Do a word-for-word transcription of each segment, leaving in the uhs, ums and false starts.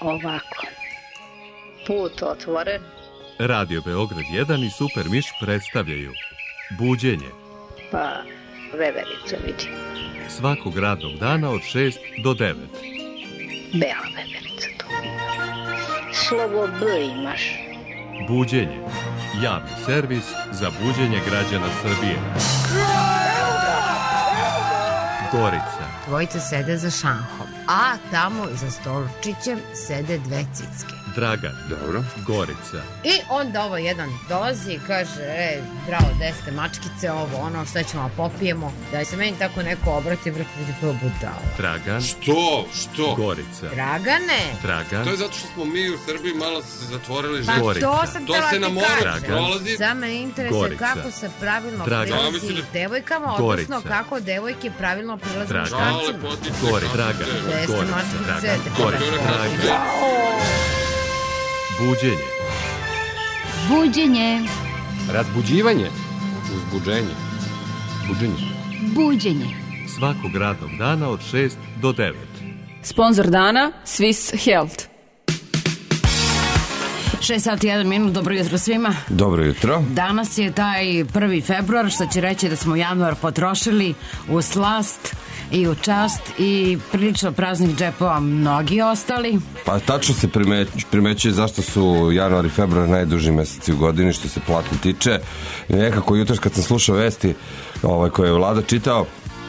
ovako. Put otvoren. Radio Beograd jedan i Super Miš predstavljaju Buđenje. Pa, veverica vidi. Svakog radnog dana od šest do devet. Bela veverica to. Slovo B imaš. Buđenje. Javni servis za buđenje građana Srbije. Gorica. Dvojica sede za šanhom, a tamo za stolčićem sede dve cicke. Dragan. Dobro. Gorica. I onda ovo jedan dolazi i kaže, e, bravo, deste mačkice, ovo, ono, šta ćemo, popijemo. Da se meni tako neko obrati, vrti, vidi prvo budalo. Dragan. Što? Što? Gorica. Dragane. Dragan. To je zato što smo mi u Srbiji malo se zatvorili Pa žene. to sam To tela se ti na moru kažem. prolazi. Za me interesuje Gorica. kako se pravilno Dragan. prilazi Ja, devojkama, Gorica. odnosno kako devojke pravilno prilaze Dragan. Žale, muškarcima. potiče. Gori. Dragan. Deste Gorica. mačkice, Dragan. deste Gorica. mačkice. Dragan. Buđenje. Buđenje, Razbuđivanje, uzbuđenje, buđenje. buđenje. Svakog radnog dana od šest do devet. Sponzor dana Swiss Health. šest sati i jedan minut, dobro jutro svima. Dobro jutro. Danas je taj prvi februar, što će reći da smo januar potrošili u slast i u čast i prilično praznih džepova mnogi ostali. Pa tačno se primeć, primećuje zašto su januar i februar najduži meseci u godini što se plate tiče. I nekako jutros kad sam slušao vesti ovaj, koje je Vlada čitao,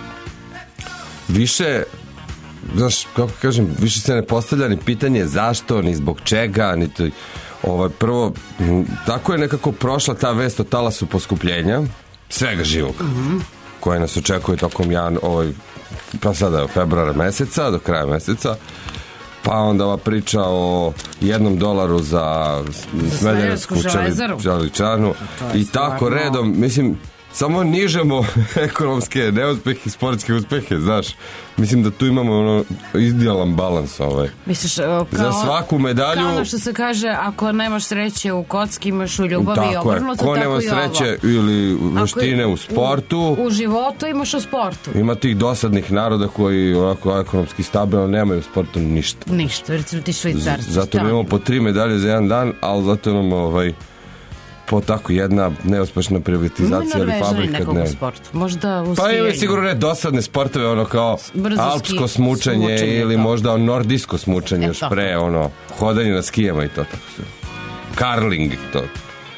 više, znaš, kako kažem, više se ne postavlja ni pitanje zašto, ni zbog čega, ni to, ovaj, prvo, tako je nekako prošla ta vest o talasu poskupljenja svega živog, mm-hmm. koje nas očekuje tokom jan, ovaj, pa sada februara meseca, do kraja meseca, pa onda ova priča o jednom dolaru za Smederevsku čeličanu i tako redom, mislim, samo nižemo ekonomske neuspehe i sportske uspehe, znaš. Mislim da tu imamo ono idealan balans ovaj. Misliš, kao, za svaku medalju. Kao ono što se kaže, ako nemaš sreće u kocki, imaš u ljubavi i obrnuto, tako, ko nema sreće ili veštine u sportu. U, u životu imaš u sportu. Ima tih dosadnih naroda koji onako ekonomski stabilno nemaju u sportu ništa. Ništa, recimo ti Švajcarci. Zato imamo po tri medalje za jedan dan, ali zato imamo ovaj po tako jedna neuspešna privatizacija ili fabrika ne. Možda u pa ima sigurno ne dosadne sportove ono kao brzo alpsko smučenje, smučenje ili to. Možda nordijsko smučenje još pre ono hodanje na skijama i to tako sve. Karling i to.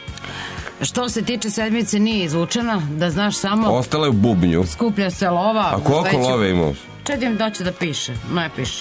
Što se tiče sedmice nije izvučena, da znaš samo ostala je u bubnju. Skuplja se lova. A koliko sveću... love imao? Čedim da će da piše, ne piše.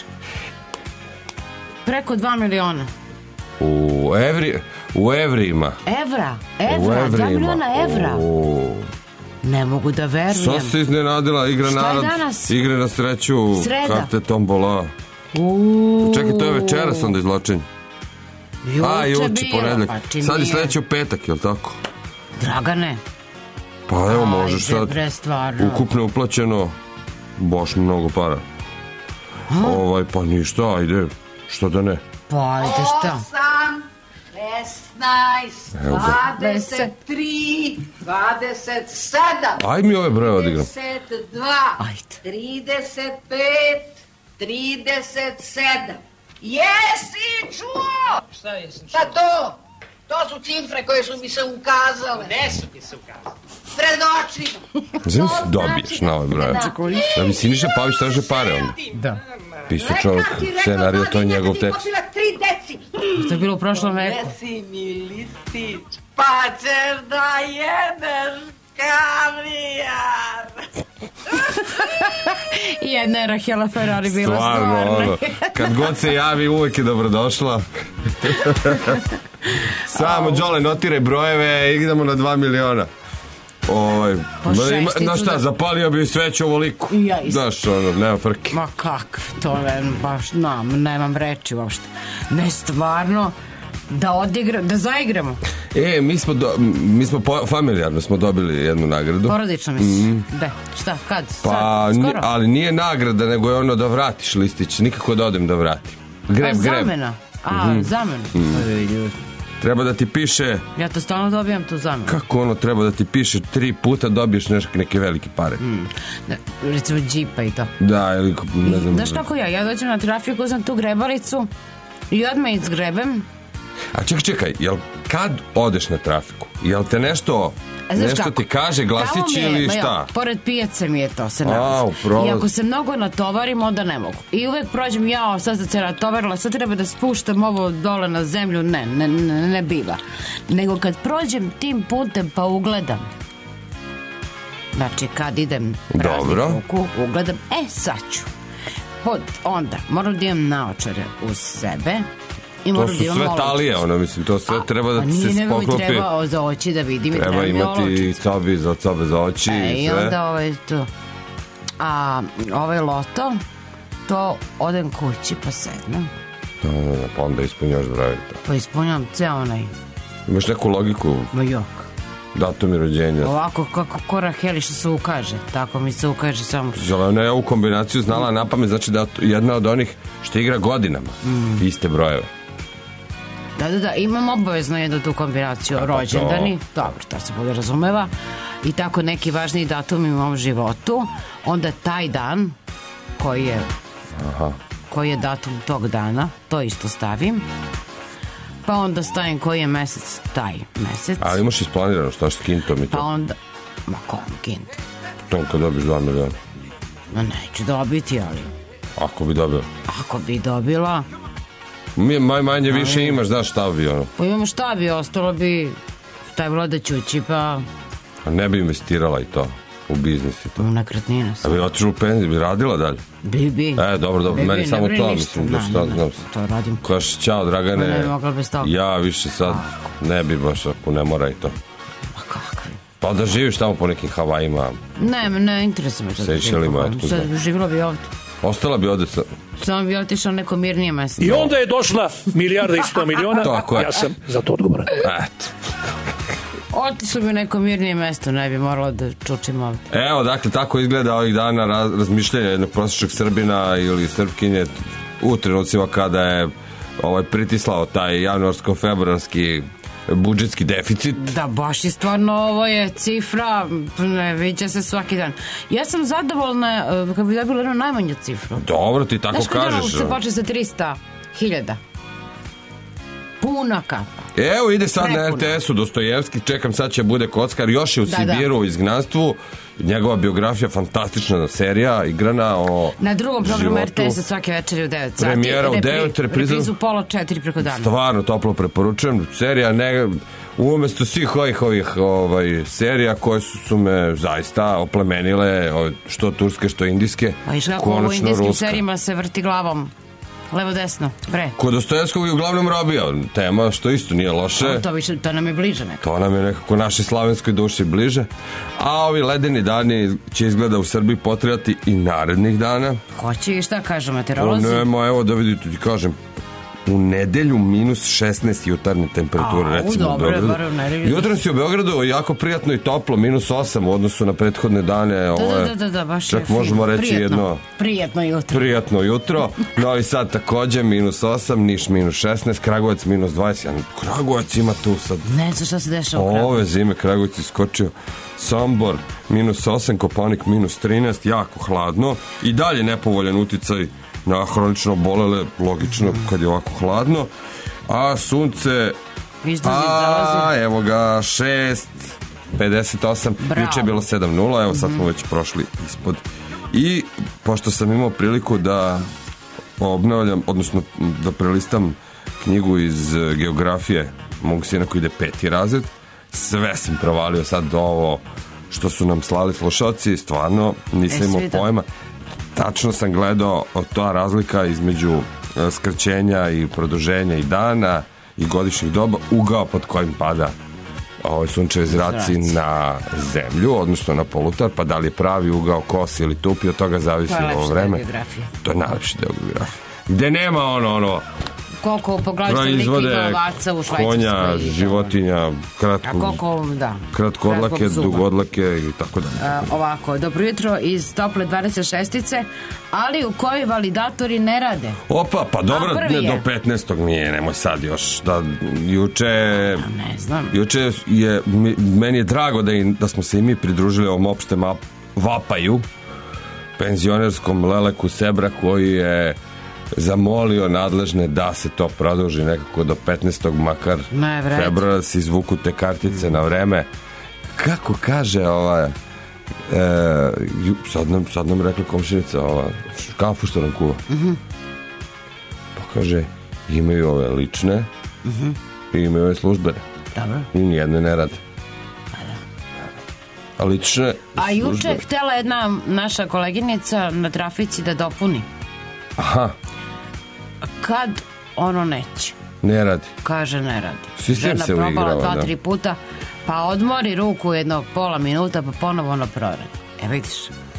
Preko dva miliona. U evri, u evrima. Evra, evra, dva miliona evra. U... Ne mogu da verujem. Što se iznenadila igra šta narod? Igre na sreću. Sreda. Karte tombola. Uuu. Čekaj, to je večeras onda izločenje. Juče A, juče, ponedeljak. Pa, sad je sledeći u petak, jel tako? Dragane. Pa evo, ajde, možeš sad. Bre, stvarno. Ukupno uplaćeno baš mnogo para. Ha? Ovaj, pa ništa, ajde. Što da ne? Pa ajde šta? osam, šesnaest, dvadeset tri, dvadeset sedam. Ajde mi ove broje odigram. trideset dva, trideset pet, trideset sedam. Jesi čuo? Šta jesam čuo? Šta to? To su cifre koje su mi se ukazale. Ne su ti se ukazale. Pred očima. Znam se dobiješ na ove broje. Da bi Siniša Pavić traže pare onda. Da. Pisao čovjek scenariju, to je njegov tekst. Tri deci. Što je bilo u prošlom veku? Deci mi listić, pa ćeš da jedeš kavijar. Jedna je Rahela Ferrari bila stvarno. Ono, kad god se javi uvijek je dobrodošla. Samo Đole notiraj brojeve i idemo na dva miliona. Ovaj, znaš šta, zapalio bi sveću ovoliku. Ja isto. Znaš, ono, nema frke. Ma kak, to ne, baš, nam, nemam reči uopšte. Ne, stvarno, da odigra, da zaigramo. E, mi smo, do, mi smo po, familijarno smo dobili jednu nagradu. Porodično misliš? Mm. Da, šta, kad? Pa, sad, skoro? Ali nije nagrada, nego je ono da vratiš listić. Nikako da odem da vratim. Greb, A, greb. zamena? A, mm-hmm. zamena. Mm. Treba da ti piše... Ja to stalno dobijam tu zamenu. Kako ono treba da ti piše tri puta dobiješ neke, neke velike pare. Mm. Da, recimo džipa i to. Da, ili ne znam. Znaš kako ja, ja dođem na trafiku, uzem tu grebalicu I odmah izgrebem. A čekaj, čekaj, jel kad odeš na trafiku? Jel te nešto, nešto kako? Ti kaže glasić je, ili šta? Jo, pored pijace mi je to se A, nalazi. upravo. I ako se mnogo natovarim, onda ne mogu. I uvek prođem, ja, sad sam se natovarila, sad treba da spuštam ovo dole na zemlju, ne, ne, ne, ne biva. Nego kad prođem tim putem pa ugledam, znači kad idem praznik ruku, ugledam, e sad ću. Pod, onda, moram da imam naočare uz sebe. To su sve talije, ono, mislim, to sve a, treba da ti se spoklopi. A nije nego mi treba za oči da vidim. Treba, treba imati cobi za cobe za oči e, i sve. I onda ovaj to. A ovaj loto, to odem kući pa sednem. Da, da, da, pa onda ispunjaš broj. Pa ispunjam ceo onaj. Imaš neku logiku? Ma jok. Datum i rođenja. Ovako kako Kora Heli što se ukaže. Tako mi se ukaže samo. Zelena je ovu kombinaciju znala na pamet, znači da jedna od onih što igra godinama. Mm. Iste brojeve. Da, da, da, imam obavezno jednu tu kombinaciju pa rođendani, to. Dobro, to se podrazumeva, i tako neki važniji datum u mom životu, onda taj dan koji je, aha. koji je datum tog dana, to isto stavim, pa onda stavim koji je mesec, taj mesec. A imaš isplanirano što s kintom i to? Pa onda, ma kom kint? To kad dobiš dva miliona. Ma neću dobiti, ali... Ako bi dobila? Ako bi dobila... Mi maj, manje više ali... imaš, znaš šta bi ono? Pa imamo šta bi, ostalo bi stavila da ćući, pa... A ne bi investirala i to, u biznis i to? U nekretnine. A bi otišla u penziju, bi radila dalje? Bi, bi. E, dobro, dobro, bi, meni bi, samo to, ništa, mislim, da šta znam se. To radim. Koš, čao, Dragane, ne bi mogla bez toga. Ja više sad a. ne bi baš, ako ne mora i to. Pa kakvi? Pa da živiš tamo po nekim Havajima. Ne, ne interesuje me što da živim. Sad živjela bi ovdje. Ostala bi ovdje. Samo bi otišao neko mirnije mjesto. I onda je došla milijarda i sto miliona, ja sam za to odgovoran. Eto. Otišao bi neko mirnije mjesto, ne bi moralo da čučim ovdje. Evo, dakle, tako izgleda ovih dana raz, razmišljanja jednog prosječnog Srbina ili Srpkinje u trenucima kada je ovaj, pritislao taj januarsko-februarski budžetski deficit. Da, baš je stvarno, ovo je cifra, ne viđa se svaki dan. Ja sam zadovoljna kad bi dobila jednu najmanju cifru. Dobro, ti tako znaš, kažeš. Znaš kada se počne sa trista hiljada. Puna kapa. Evo ide sad Prepuna. Na R T S-u Dostojevski, čekam sad će bude kockar, još je u da, Sibiru da. U izgnanstvu, njegova biografija fantastična serija, igrana o na drugom programu životu. R T S-a svake večeri u devet sati. Premijera u devet, repriza. Reprizu pola četiri preko dana. Stvarno toplo preporučujem, serija ne... Umesto svih ovih, ovih ovaj, serija koje su, su me zaista oplemenile, što turske, što indijske, a iš kako u indijskim serijima se vrti glavom levo desno, pre. Kod Dostojevskog je uglavnom robio tema, što isto nije loše. A to, više, to nam je bliže nekako. To nam je nekako našoj slavenskoj duši bliže. A ovi ledeni dani će izgleda u Srbiji potrebati i narednih dana. Hoće i šta kažu meteorolozi? Nemo, evo da vidite, ti kažem, u nedelju minus šesnaest jutarnje temperature, a, recimo u Beogradu. Jutro si u Beogradu jako prijatno i toplo, minus osam u odnosu na prethodne dane. Da, ovo je, da, da, da, baš čak možemo reći prijatno, jedno... Prijatno jutro. Prijatno jutro. Novi Sad takođe, minus osam, Niš minus šesnaest, Kragujevac minus dvadeset. Kragujevac ima tu sad... Ne znam šta se dešava u Kragujevcu. Ove zime Kragujevac iskočio. Sombor minus osam, Kopaonik minus trinaest, jako hladno. I dalje nepovoljan uticaj na hronično bolele, logično kad je ovako hladno, a sunce izlazi, a evo ga šest pedeset osam, juče je bilo sedam nula, evo sad smo mm-hmm. već prošli ispod. I pošto sam imao priliku da obnavljam, odnosno da prelistam knjigu iz geografije mog sina koji ide peti razred, sve sam provalio sad do ovo što su nam slali slušalci, stvarno nisam imao pojma. Tačno sam gledao ta razlika između skraćenja i produženja i dana i godišnjih doba, ugao pod kojim pada ovaj sunčevi zraci na zemlju, odnosno na polutar, pa da li je pravi ugao, kos ili tupi, od toga zavisi ovo vreme. To je najlepši deo geografije. Gde nema ono, ono, koliko poglavljaju ovaca u Švajcarskoj, konja, životinja, kratko, koliko, da, kratkodlake, dugodlake i tako da. Ovako, dobro jutro iz tople dvadeset šestice, ali u kojoj validatori ne rade. Opa, pa dobro, ne, do petnaestog nije, nemoj sad još. Da, juče, ne znam. Juče je, meni je drago da, i, da smo se i mi pridružili ovom opštem vapaju, penzionerskom leleku Sebra koji je zamolio nadležne da se to produži nekako do petnaestog makar februara, se izvuku te kartice na vreme. Kako kaže ova e, sad, nam, sad nam rekla komšinica ova, kafu što nam kuva. Mm-hmm. Pa kaže, imaju ove lične mm-hmm. i imaju ove službene. Dobro. I nijedne ne rade. A lične A juče je htjela jedna naša koleginica na trafici da dopuni. Aha. Kad ono neće. Ne radi. Kaže ne radi. Sistem se uigrava. Žena probala dva, da. tri puta, pa odmori ruku jednog pola minuta, pa ponovo ono proradi. E vidiš.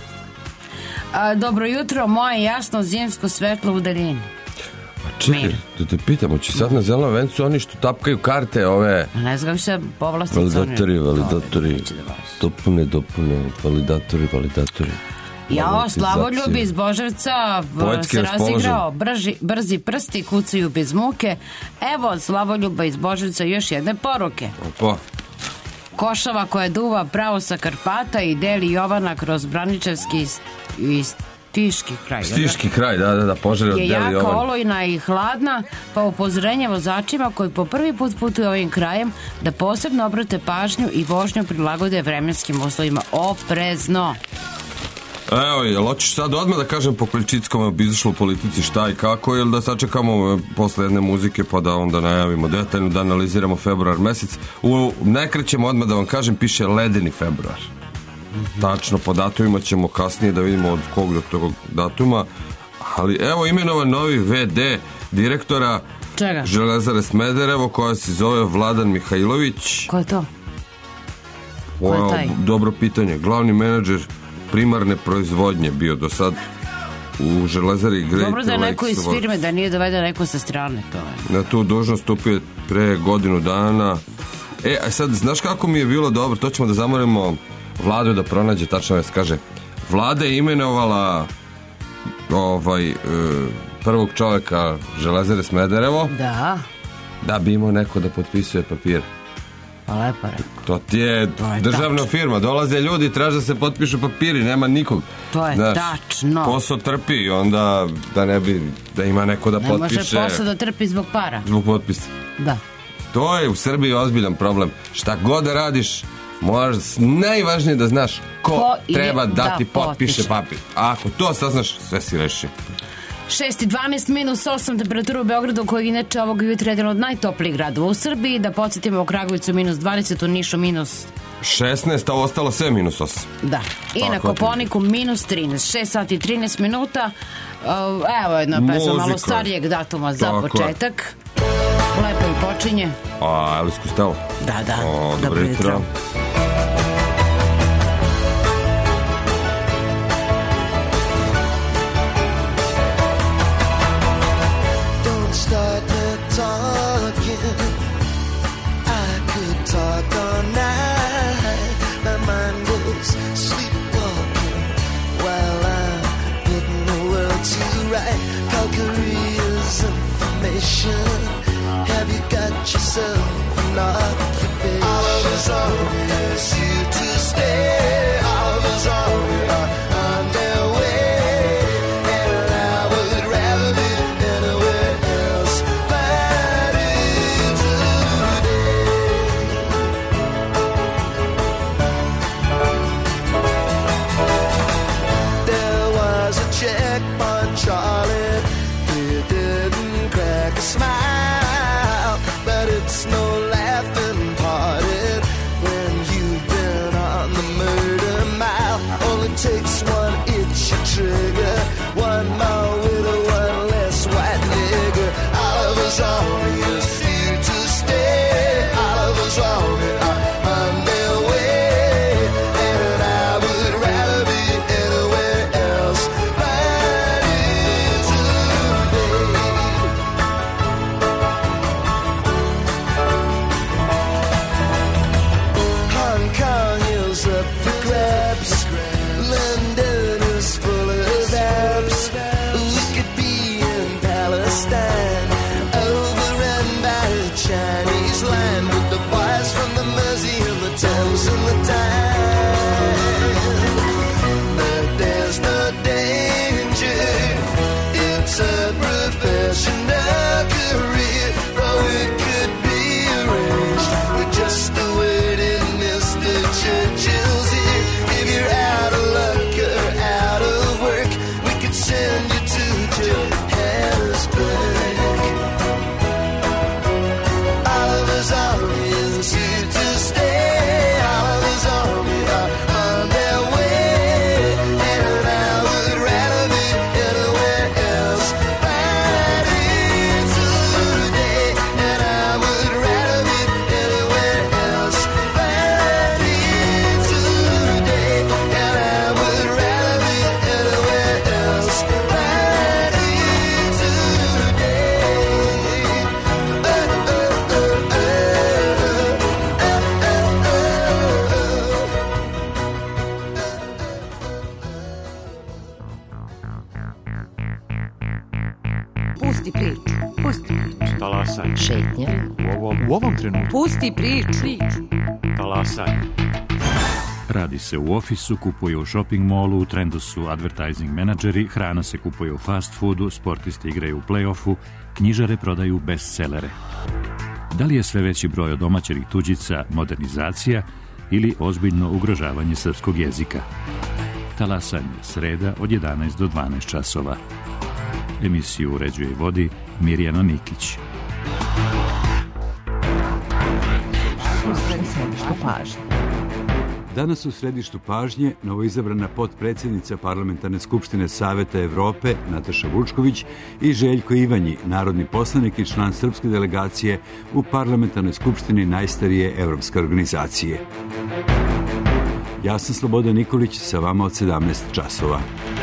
A, dobro jutro, moje jasno zimsko svetlo u daljini. A čekaj, da te pitam, hoće sad na Zelenom vencu oni što tapkaju karte ove... Ne znam se povlastice. Validatori, validatori, dopune, dopune, validatori, validatori. Jao, Slavoljubi iz Boževca se razigrao, brži, brzi prsti kucaju bez muke. Evo od Slavoljuba iz Boževca još jedne poruke. Opa. Košava koja duva pravo sa Karpata i deli Jovana kroz Braničevski i Stiški kraj. Stiški kraj, da, da, da, požar od deli Jovana. Je jaka, olojna i hladna, pa upozorenje vozačima koji po prvi put putuju ovim krajem da posebno obrate pažnju i vožnju prilagode vremenskim uslovima. Oprezno. Evo, jel hoćeš sad odmah da kažem po Koljčickom bi izašlo u politici šta i kako, ili da sačekamo posle jedne muzike pa da onda najavimo detaljno, da analiziramo februar mesec. U, ne krećemo odmah da vam kažem, piše ledeni februar. Mm-hmm. Tačno po datumima ćemo kasnije da vidimo od kog do tog datuma, ali evo imenovan novi ve de direktora Čega? Železare Smederevo, koja se zove Vladan Mihajlović. Ko je to? Ko je taj? Dobro pitanje. Glavni menadžer primarne proizvodnje bio do sad u Železari Great Lakes. Dobro da je neko iz firme, da nije doveden neko sa strane. To je. Na tu dužnost stupio pre godinu dana. E, a sad, znaš kako mi je bilo dobro? To ćemo da zamorimo Vladu da pronađe, tačno da se kaže. Vlada je imenovala ovaj, prvog čoveka Železare Smederevo. Da. Da bi imao neko da potpisuje papir. Pa lepo rekao. To ti je, to je državna tačno. Firma, dolaze ljudi, traže da se potpišu papiri, nema nikog. To je znaš, tačno. Posao trpi, onda da ne bi, da ima neko da ne potpiše. Ne može posao da trpi zbog para. Zbog potpisa. Da. To je u Srbiji ozbiljan problem. Šta god da radiš, moraš najvažnije da znaš ko, ko treba da, da ti potpiše papir. A ako to saznaš, sve si reši. šest i dvanaest minus osam temperatura u Beogradu, koji inače ovog jutra jedan od najtoplijih gradova u Srbiji. Da podsjetimo, u Kragujevcu minus dvadeset, u Nišu minus šesnaest, a ostalo sve minus osam. Da. I tako na Koponiku minus trinaest. šest sati i trinaest minuta. Evo jedna pesma malo starijeg datuma za tako početak. Lepo i počinje. A, Elvis Costello. Da, da. O, dobro jutro. Have you got yourself an occupation? All of us always here to stay. All of us always are on their way. And I would rather be anywhere else but in today. There was a checkpoint, Charlie. He didn't crack a smile, but it's no laughing party when you've been on the murder mile. Only takes one itchy trigger, one more widow, one less white nigger. All of us always here to stay. All of us always are on their way, and I would rather be anywhere else but in today. Hong Kong is up for grabs. London is full of apps. We could be in Palestine, overrun by the Chinese line, with the boys from the Mersey and the Thames and the Tyne. But there's no danger. It's a fashion a career. Oh, it could be arranged with just the waiting Mister Churchill's here. If you're out of luck or out of work, we could send you to Johannesburg. Oliver's Army is here to stay. Oliver's Army are on their way, and I would rather be anywhere else. Fighting today, and I would rather be anywhere else. Fighting today, and I would rather be anywhere else. Fighting today. Uh, uh, uh, uh, uh, uh, Pusti priču, pusti priču. Talasaj. Šetnja. U ovom, u ovom trenutku. Pusti priču. Talasaj. Radi se u ofisu, kupuje u shopping mallu, u trendu su advertising menadžeri, hrana se kupuje u fast foodu, sportisti igraju u play-offu, knjižare prodaju bestsellere. Da li je sve veći broj odomaćenih tuđica modernizacija ili ozbiljno ugrožavanje srpskog jezika? Talasanje, sreda od jedanaest do dvanaest časova. Emisiju uređuje i vodi Mirjana Nikić. Danas u središtu pažnje novoizabrana potpredsjednica Parlamentarne skupštine Saveta Evrope Nataša Vučković i Željko Ivanji, narodni poslanik i član srpske delegacije u Parlamentarnoj skupštini najstarije evropske organizacije. Ja sam Slobodan Nikolić, sa vama od sedamnaest časova.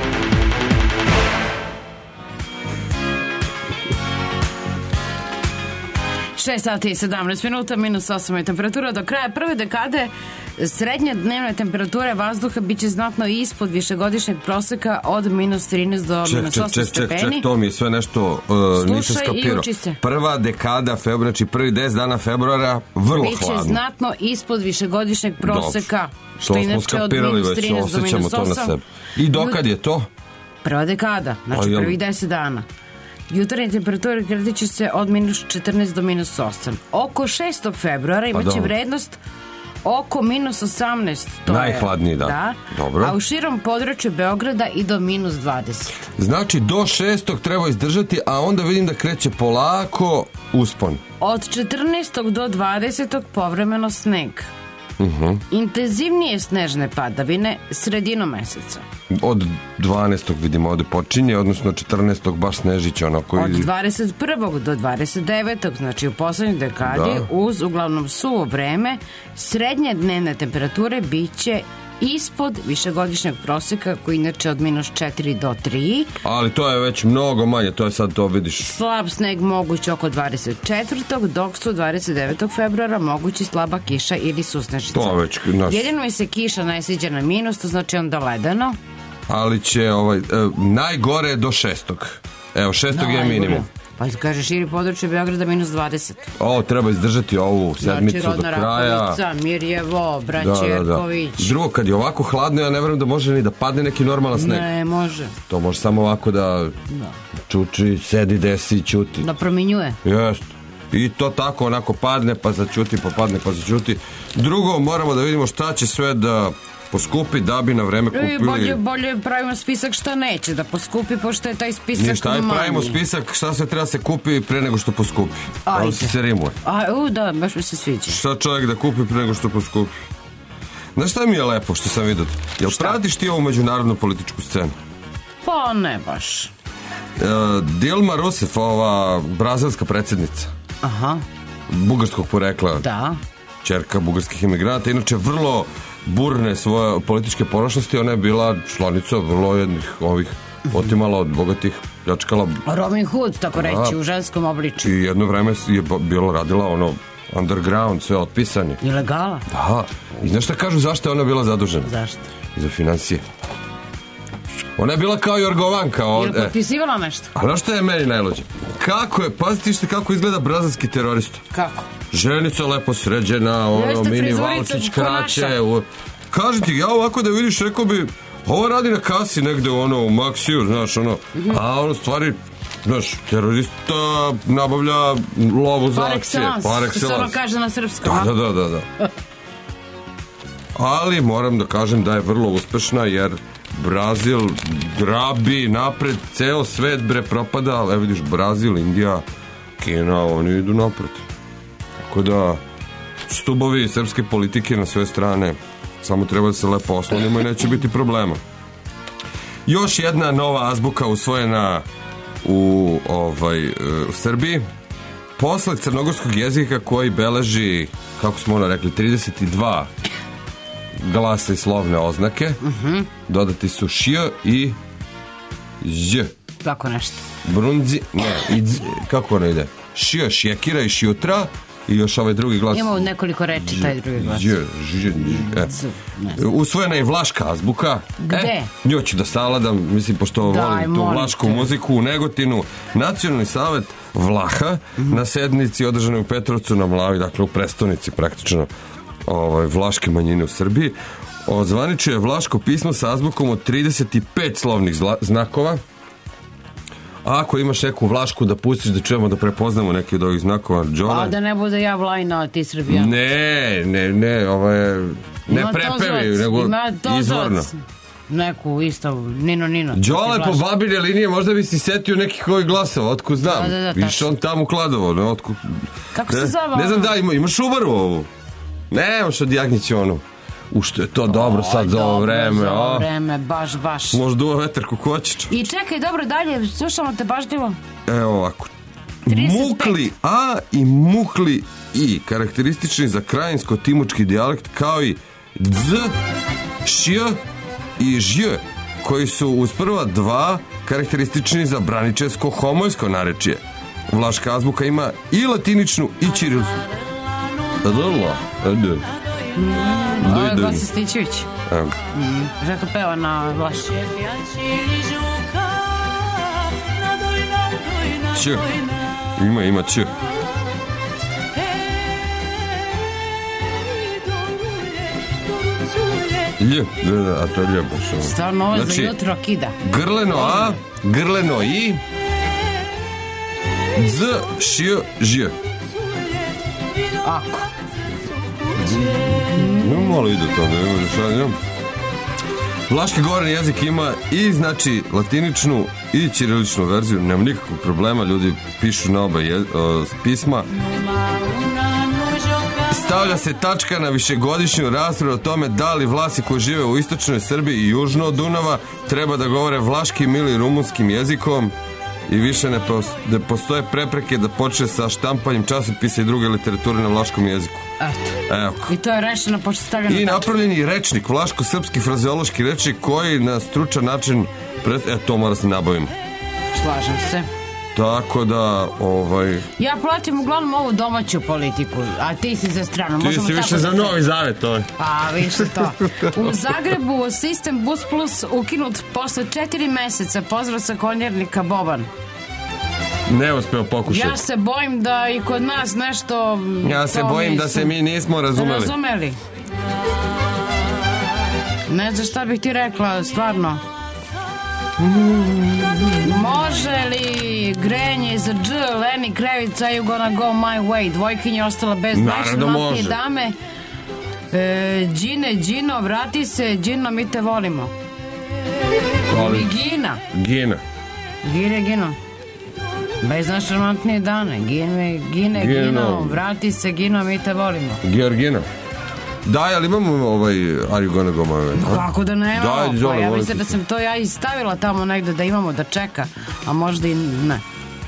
šest sati i sedamnaest minuta, minus osam je temperatura. Do kraja prve dekade srednja dnevna temperatura vazduha biće znatno ispod višegodišnjeg proseka od minus trinaest do ček, minus ček, osam ček, stepeni. Ček, ček, to mi je sve nešto uh, nisam skapirao. Prva dekada februara, znači prvi deset dana februara, vrlo biće hladno. Biće znatno ispod višegodišnjeg proseka, dobro. što inače od minus trinaest do minus osam. I dokad je to? Prva dekada, znači prvih deset dana. Jutarnje temperature kretit će se od minus četrnaest do minus osam. Oko šestog februara imaće vrednost oko minus osamnaest. To najhladniji je, dan. Da, dobro. A u širom području Beograda i do minus dvadeset. Znači do šestog treba izdržati, a onda vidim da kreće polako uspon. Od četrnaestog do dvadesetog povremeno sneg. Uh-huh. Intenzivnije snežne padavine sredinom meseca. Od dvanaestog vidimo ovde počinje, odnosno četrnaestog baš snežić onako. Od dvadeset prvog do dvadeset devetog, znači u poslednjoj dekadi, da. Uz uglavnom suvo vreme, srednje dnevne temperature biće ispod višegodišnjeg proseka, koji inače od minus četiri do tri. Ali to je već mnogo manje, to je sad to vidiš. Slab sneg moguć oko dvadeset četvrtog dok su dvadeset devetog februara mogući slaba kiša ili susnežica. To već naš... Jedino mi se kiša najsiđe na minus, to znači onda ledeno. Ali će ovaj, e, najgore do šestog. Evo, šestog no, je minimum. Pa kaže širi područje Beograda minus dvadeset. O, treba izdržati ovu sedmicu znači, do kraja. Rakovica, Mirjevo, Braćerković. Da, da, da. Drugo, kad je ovako hladno, ja ne verujem da može ni da padne neki normalan sneg. Ne, može. To može samo ovako da, da. čuči, sedi, desi, ćuti. Da prominjuje. Jeste. I to tako onako padne, pa začuti, pa padne, pa začuti. Drugo, moramo da vidimo šta će sve da poskupi da bi na vreme kupili. Bolje, bolje pravimo spisak šta neće da poskupi, pošto je taj spisak ništa, manji. Ništa, aj pravimo spisak šta se treba se kupi pre nego što poskupi. Ajde. Se se rimuje. A, u, da, baš mi se sviđa. Šta čovjek da kupi pre nego što poskupi. Znaš šta mi je lepo što sam vidio? Jel šta? Pratiš ti ovu međunarodnu političku scenu? Pa ne baš. E, Dilma Rousseff, ova brazilska predsjednica. Aha. Bugarskog porekla. Da. Ćerka bugarskih imigranata, inače vrlo burne svoje političke prošlosti, ona je bila članica vrlo jednih ovih otimala od bogatih, pljačkala. Robin Hood, tako reći, u ženskom obliču. I jedno vreme je bilo radila ono underground, sve otpisani. Ilegala? Da. I znaš šta kažu, zašto je ona bila zadužena? Zašto? Za financije. Ona je bila kao Jorgovanka. Ili potpisivala nešto? A znaš šta je meni najluđe? Kako je, pazite što kako izgleda brazilski terorista. Kako? Ženica lepo sređena, ono, mini valčić kraće. U... Kaži ti, ja ovako da vidiš, rekao bi, ovo radi na kasi negde, ono, u Maksiju, znaš, ono, mm-hmm. a ono, stvari, Znaš, terorista nabavlja lovu za akcije. Par excellence. To se ono kaže na srpskom. Da, da, da, da. Ali moram da kažem da je vrlo uspešna, jer Brazil grabi napred, ceo svet bre propada, ali evo vidiš, Brazil, Indija, Kina, oni idu napred. Tako da stubovi srpske politike na sve strane, samo treba da se lepo oslonimo i neće biti problema. Još jedna nova azbuka usvojena u, ovaj, u Srbiji. Posle crnogorskog jezika koji beleži, kako smo ono rekli, trideset dva glasa i slovne oznake, uh-huh. dodati su š i ž. Tako nešto. Brunzi, ne, i dz, kako ono ide? Š, šjekira i šjutra i još ovaj drugi glas. Ima nekoliko reči taj drugi glas. Ž, ž, e. Usvojena je vlaška azbuka. Gde? E, nju ću da savladam, mislim, pošto Daj, volim tu vlašku te. muziku u Negotinu. Nacionalni savet Vlaha mm-hmm. na sednici održanoj u Petrovcu na Mlavi, dakle u prestonici praktično ovaj, vlaške manjine u Srbiji, ozvaničio je vlaško pismo sa azbukom od trideset pet slovnih zla, znakova. A ako imaš neku vlašku da pustiš da čujemo, da prepoznamo neki od ovih znakova, Đole. A da ne bude ja Vlajna, a ti Srbija. Ne, ne, ne, ovo je ne ima prepevi, nego izvorno. Neku isto, Nino, Nino. Đole po babine linije, možda bi si setio nekih ovih glasova, otkud znam. Da, da, da, viš on tamo Kladovo, ne, otkud. Kako se zove? Ne znam da, ima, imaš Ubaru ovu. Ne, imaš od Jagnjića onu. U što je to dobro o, sad za ovo vreme, za ovo a? vreme, baš, baš. Možda duva vetar kukočić. I čekaj, dobro, dalje, slušamo te pažljivo. Evo ovako. Mukli A i mukli I, karakteristični za krajinsko-timučki dijalekt, kao i dz, š i ž, koji su uz prva dva karakteristični za braničevsko-homojsko narečje. Vlaška azbuka ima i latiničnu i ćirilicnu. Adala, adala. Mm, ovo je Goca Stićević. Evo ga. Mm, Žaka peva na vlaši. Ć. Ima, ima ć. Lj, da, da, a to je lj baš. Stvarno ovo znači, za jutro kida. Grleno A, grleno I, z, š, ž. Ako. No, malo ide to, da ima dešanje. Vlaški govorni jezik ima i, znači, latiničnu i ćiriličnu verziju. Nema nikakvog problema, ljudi pišu na oba je, o, pisma. Stavlja se tačka na višegodišnju raspravu o tome da li Vlasi koji žive u istočnoj Srbiji i južno od Dunava treba da govore vlaškim ili rumunskim jezikom i više ne, ne postoje prepreke da počne sa štampanjem časopisa i druge literature na vlaškom jeziku. Eto. Evo. I to je rešeno pošto stavljeno. I napravljen je rečnik, vlaško-srpski frazeološki rečnik koji na stručan način pred... e, to mora se nabavimo. Slažem se. Tako da, ovaj... Ja platim uglavnom ovu domaću politiku, a ti si za stranu. Ti možemo si više za Novi Zavet, ovaj. Pa, više to. U Zagrebu sistem Bus Plus ukinut posle četiri meseca. Pozdrav sa konjernika Boban. Ne uspeo pokušati. Ja se bojim da i kod nas nešto... Ja se bojim nisu... da se mi nismo razumeli. Razumeli. Ne znam šta bih ti rekla, stvarno. Može li grenje za dž, Leni Krevica, you gonna go my way? Dvojkinja ostala bez najšlamatnije dame. E, Đine, Đino, vrati se, Đino, mi te volimo. Volim. Gina. Gina. Gine, Gino. Bez najšlamatnije dane. Gine, Gine, Gino. Gino, vrati se, Gino, mi te volimo. Georgina. Daj, ali imamo ovaj Are you gonna go my way? Kako da ne imamo? Daj, pa ja mislim da sam to ja i stavila tamo negde da imamo da čeka, a možda i ne.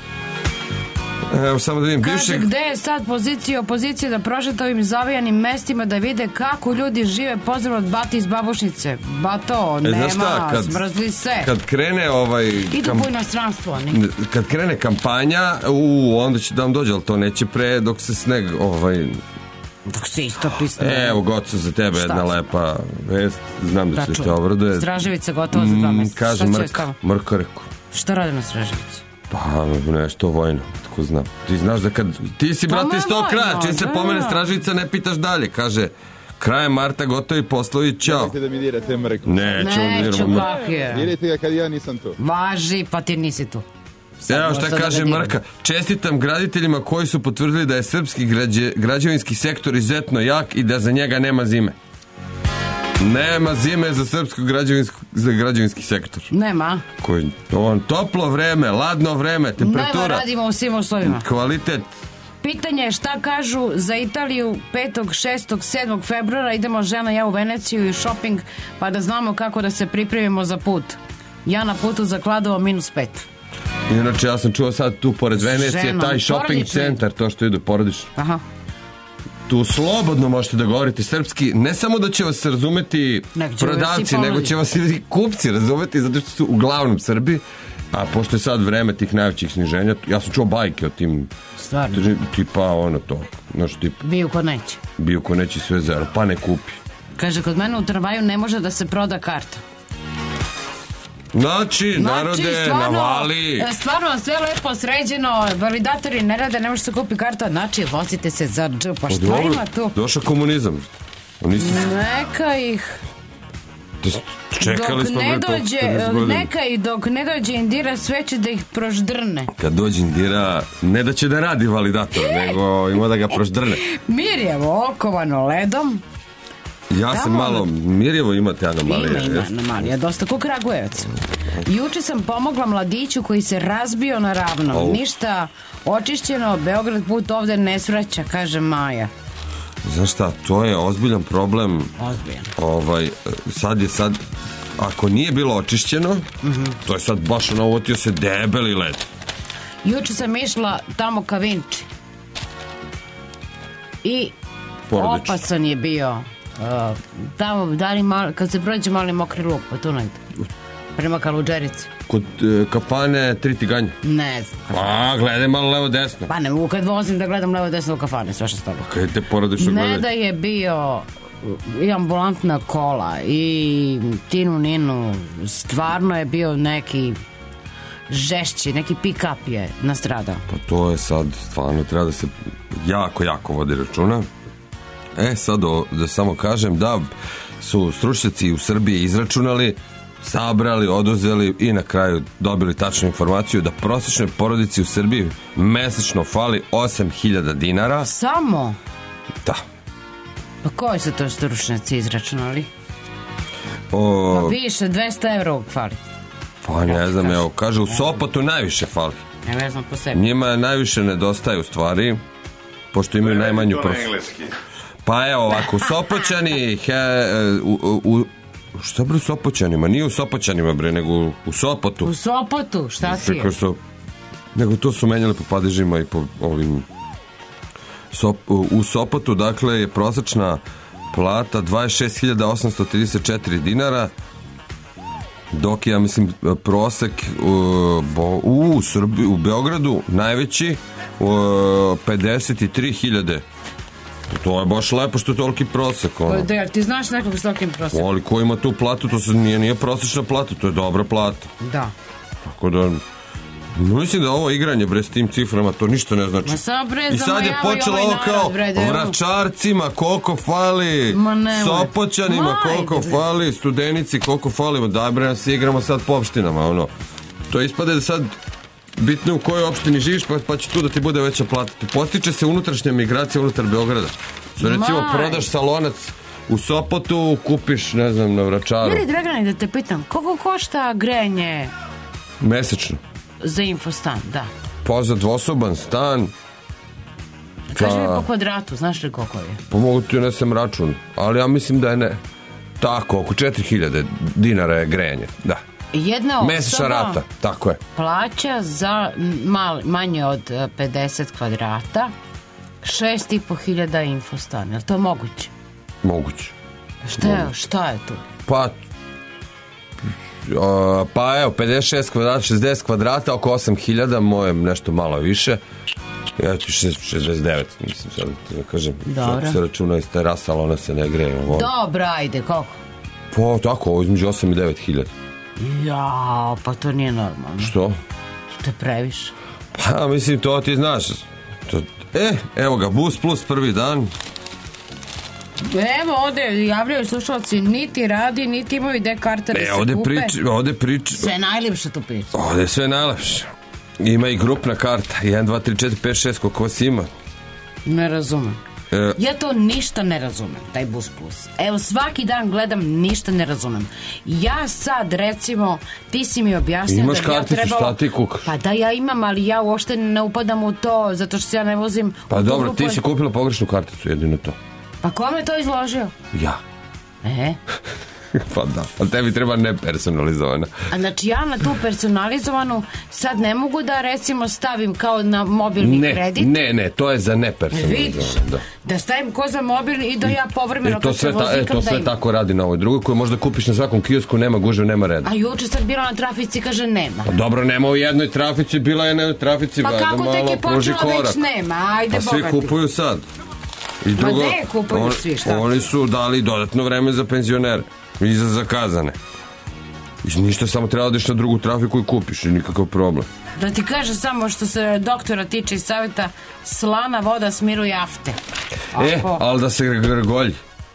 Evo samo da vidim. Kaže, bivšeg... gde je sad pozicija opozicije da prošeta ovim zavijanim mestima da vide kako ljudi žive. Pozdrav od Bati iz Babušnice. Bato, e, nema, šta, kad, smrzli se. Kad krene ovaj... Idu kam... po inostranstvu oni. Kad krene kampanja, u, onda će da vam dođe, ali to neće pre dok se sneg ovaj... Dok se isto pisne. Evo, Goco, za tebe jedna lepa vest. Znam da će te obraduje. Straževica gotova za dva mjeseca. Kaže Mrka, Mrka rekao. Šta radi na Straževici? Pa nešto vojno, tako znam. Ti znaš da kad... Ti si, brate, iz tog kraja, čim se pomene Straževica, ne pitaš dalje. Kaže, krajem marta gotovi poslovi, čao. Nemojte da mi dirate Mrku. Neću, Neću, kak je. Dirajte ga kad ja nisam tu. Važi, pa ti nisi tu. Evo šta kaže Mrka. Čestitam graditeljima koji su potvrdili da je srpski građe, građevinski sektor izuzetno jak i da za njega nema zime. Nema zime za srpsko za građevinski sektor. Nema. Koji, on, toplo vreme, ladno vreme, temperatura. Nema, radimo u svim uslovima. Kvalitet. Pitanje je šta kažu za Italiju petog, šestog, sedmog februara. Idemo žena ja u Veneciju i shopping, pa da znamo kako da se pripremimo za put. Ja na putu za Kladovo minus pet. Inače, ja sam čuo sad tu pored Venecije, Ženo, taj shopping porodični centar, to što idu porodično. Aha. Tu slobodno možete da govorite srpski, ne samo da će vas razumeti prodavci, nego će vas i kupci razumeti, zato što su uglavnom Srbi, a pošto je sad vreme tih najvećih sniženja, ja sam čuo bajke o tim, stvarno, tipa ono to, znaš, tipa bio ko neće, bio ko neće sve zero, pa ne kupi. Kaže, kod mene u tramvaju ne može da se proda karta. Znači, narode, znači, stvarno, navali. Stvarno, sve lepo sređeno, validatori ne rade, ne može se kupi karta, znači, vozite se za dž, pa šta dobro, ima tu? Došao komunizam. Oni su... Neka ih... Čekali dok smo ne dođe, neka i dok ne dođe Indira, sve će da ih proždrne. Kad dođe Indira, ne da će da radi validator, nego ima da ga proždrne. Mirjevo, okovano ledom. Ja sam Tamo, malo, Mirjevo imate anomalije. Ima, ima anomalija, dosta ko Kragujevac. Juče sam pomogla mladiću koji se razbio na ravnom. Oh. Ništa očišćeno, Beograd put ovde ne svraća, kaže Maja. Znaš šta, to je ozbiljan problem. Ozbiljan. Ovaj, sad je sad, ako nije bilo očišćeno, mm-hmm. to je sad baš ono uvotio se debeli led. Juče sam išla tamo ka Vinči. I Porodič. Opasan je bio. Uh, tamo, dali mal, kad se prođe mali mokri luk, pa tu najde. Prema Kaluđerici. Kod uh, kafane Tri tiganje? Ne znam. Pa, gledaj malo levo desno. Pa ne mogu kad vozim da gledam levo desno u kafane, sve što stavljamo. Kaj te porodično gledaj? Ne da je bio i ambulantna kola i Tinu Ninu, stvarno je bio neki žešći, neki pick-up je nastradao. Pa to je sad, stvarno treba da se jako, jako vodi računa. E, sad o, da samo kažem da su stručnjaci u Srbiji izračunali, sabrali, oduzeli i na kraju dobili tačnu informaciju da prosječnoj porodici u Srbiji mesečno fali osam hiljada dinara. Samo? Da. Pa koji su to stručnjaci izračunali? O... Pa više, dvesta evra fali. Pa ne znam, evo, kaže u Sopotu najviše fali. Ne, ne znam po sebi. Njima najviše nedostaje u stvari, pošto imaju najmanju prof... Pa evo ovako, u Sopoćani, he, u, u, šta bre u Sopoćanima? Nije u Sopoćanima bre, nego u Sopotu. U Sopotu, šta ti je? So, nego to su menjali po padežima i po ovim... Sop, u Sopotu, dakle, je prosječna plata dvadeset šest hiljada osamsto trideset četiri dinara, dok je, ja mislim, prosek u, u, Srbi, u Beogradu najveći u, pedeset tri hiljade. To je baš lepo što je toliki prosek. Ono. Da, jer ti znaš nekog s tolikim prosekom? Ali ko ima tu platu, to se nije, nije prosječna plata, to je dobra plata. Da. Tako da... Mislim da ovo igranje bre s tim ciframa to ništa ne znači. Bre, i sad je počelo ovo kao bre, Vračarcima koliko fali, Sopoćanima koliko fali, Studenici koliko fali, da bre nas igramo sad po opštinama, ono. To ispade da sad bitno u kojoj opštini živiš, pa, pa će tu da ti bude veća plata. Postiče se unutrašnja migracija unutar Beograda. So, recimo Maj. prodaš salonac u Sopotu, kupiš, ne znam, na Vračaru. Jeli, Dragane, da te pitam, koliko košta grejanje mesečno? Za infostan, da. Pa za dvosoban stan. Kaži mi po kvadratu, znaš li koliko je? Pa mogu ti unesem račun, ali ja mislim da je ne. Tako, oko četiri hiljade dinara je grejanje, da. Jedna osoba mesečna rata, tako je. Plaća za mal, manje od pedeset kvadrata šest i po hiljada infostan, je li to moguće? Moguće. Šta je, šta je tu? Pa Uh, pa evo, pedeset šest kvadrata, šezdeset kvadrata, oko osam hiljada, moje nešto malo više. Ja ću šezdeset devet, mislim sad da kažem. Dobro. Se računa iz terasa, ali ona se ne greje. Dobro, ajde, koliko? Pa tako, ovo između osam i devet hiljada. Ja, pa to nije normalno. Što? To je previše. Pa mislim, to ti znaš. To, e, evo ga, Bus Plus prvi dan. Evo, ovde javljaju slušalci, niti radi, niti imaju gde karte da e, se ovde kupe. Prič, ovde prič... Sve najlepše tu priča. Ovde sve najlepše. Ima i grupna karta, jedan, dva, tri, četiri, pet, šest, koliko vas ima? Ne razumem. E, Ja to ništa ne razumem, taj Bus Plus. Evo, svaki dan gledam, ništa ne razumem. Ja sad, recimo, ti si mi objasnio imaš da bi ja karticu, trebalo... šta ti kukaš? Pa da, ja imam, ali ja uopšte ne upadam u to, zato što se ja ne vozim... Pa u tu dobro, grupu. ti si kupila pogrešnu karticu, jedino to. Pa kome je to izložio? Ja. E? Pa da, ali tebi treba nepersonalizovana. A znači ja na tu personalizovanu sad ne mogu da recimo stavim kao na mobilni Ne, kredit? ne, ne, to je za Vidiš, nepersonalizovana. Da. da stavim ko za mobil i da ja povremeno E, to kad se sve, ta, vozim e, to da sve imam. tako radi na ovoj drugoj, koju možda kupiš na svakom kiosku, nema gužve, nema reda. A juče sad bila na trafici, kaže nema. Pa dobro, nema u jednoj trafici, bila je na jednoj trafici, Pa da kako tek malo je pruži počela korak. već nema, ajde Pa svi bogati. kupuju sad. I drugo, ne kupuju on- svi, šta? Oni su dali dodatno vreme za penzionere i za zakazane. I ništa, samo treba da odeš na drugu trafiku i kupiš, i nikakav problem. Da ti kaže samo što se doktora tiče i savjeta, slana voda smiruje afte. E, Ako- ali da se grgolji.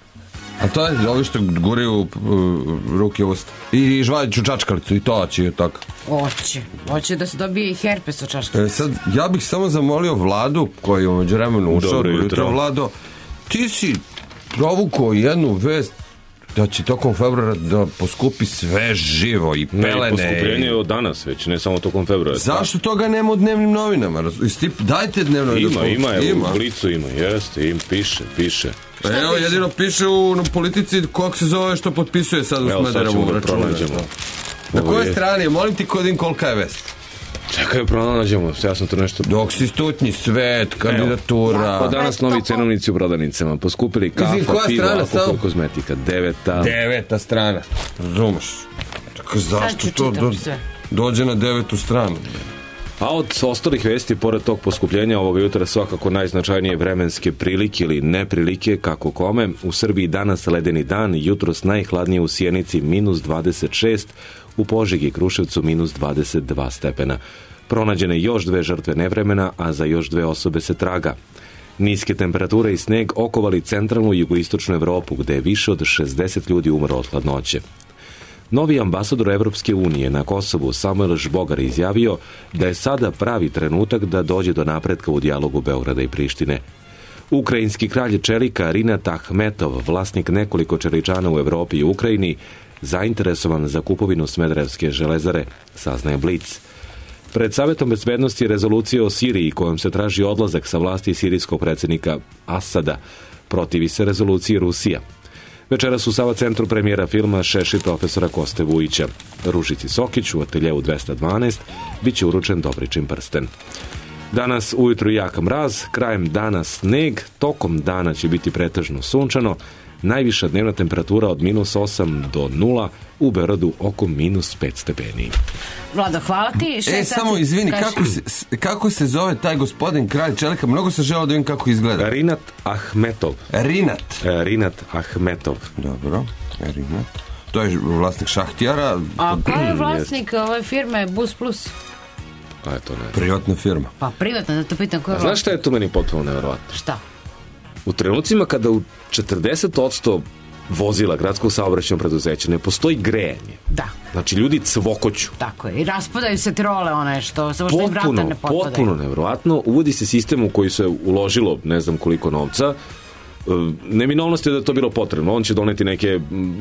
A to je ovi što guraju uh, ruke u usta. I žvađu čačkalicu, i to će tako. Hoće, hoće da se dobije i herpes od čaške. E, sad, ja bih samo zamolio Vladu, koji je umeđu vremenu ušao. Dobro jutro. Vlado, ti si provukao jednu vest da će tokom februara da poskupi sve živo i Ne, pelene. poskupljenje i- je od danas već, ne samo tokom februara. Zašto toga nema u dnevnim novinama? Raz- Stip, dajte dnevno Ima, da- ima, evo, u Blicu ima, jeste, im piše, piše. Pa evo, jedino piše u na politici kako se zove što potpisuje sad u Evo, sad Smederevu ćemo da račune. pronađemo. Na Ovo kojoj je- strani je? Molim ti Kodin kolika je vest. Čekaj, pronađemo, ja sam to nešto... Dok si stutnji, svet, kandidatura. Pa danas novi cenovnici u prodavnicama, poskupili kafa, Izvin, koja pivo, strana, alkohol, samo? kozmetika, deveta. Deveta strana. Razumeš? Čekaj, zašto ću to čitam do, sve. dođe na devetu stranu? A od ostalih vesti, pored tog poskupljenja ovoga jutra svakako najznačajnije vremenske prilike ili neprilike, kako kome. U Srbiji danas ledeni dan, jutros najhladnije u Sjenici minus dvadeset šest, u Požegi i Kruševcu minus dvadeset dva stepena. Pronađene još dve žrtve nevremena, a za još dve osobe se traga. Niske temperature i sneg okovali centralnu i jugoistočnu Evropu, gde je više od šezdeset ljudi umrlo od hladnoće. Novi ambasador Evropske unije na Kosovu Samuel Žbogar je izjavio da je sada pravi trenutak da dođe do napretka u dijalogu Beograda i Prištine. Ukrajinski kralj čelika Rinat Ahmetov, vlasnik nekoliko čeličana u Evropi i Ukrajini, zainteresovan za kupovinu Smederevske železare, saznaje Blic. Pred Savetom bezbednosti je rezolucija o Siriji kojom se traži odlazak sa vlasti sirijskog predsjednika Asada. Protivi se rezoluciji Rusija. Večeras u Sava centru premijera filma Šešir profesora Koste Vujića. Ružici Sokić u ateljeu dvesta dvanaest bit će uručen Dobričin prsten. Danas ujutru jak mraz, krajem dana sneg, tokom dana će biti pretežno sunčano, najviša dnevna temperatura od minus osam do nula, u Beogradu oko minus pet stepeni. Vlado, hvala ti. Šta E, sad samo ti izvini, kažeš? kako se, s- kako se zove taj gospodin kralj čelika? Mnogo sam želeo da vidim kako izgleda. Rinat Ahmetov. Rinat. E, Rinat Ahmetov. Dobro, Rinat. To je vlasnik Šahtijara. A ko je vlasnik ove firme Bus Plus? Pa je to ne. Privatna firma. Pa privatno, da to pitam ko je A znaš vlasnik. šta je tu meni potpuno nevjerovatno? Šta? U trenucima kada u četrdeset posto vozila gradskog saobraćajnog preduzeća ne postoji grejanje. Da. Znači ljudi cvokoću. Tako je. I raspadaju se trole one što samo što im vrata Potpuno, ne potpadaju. potpuno nevjerovatno. Uvodi se sistem u koji se uložilo ne znam koliko novca. E, Neminovnost je da je to bilo potrebno. On će doneti neke,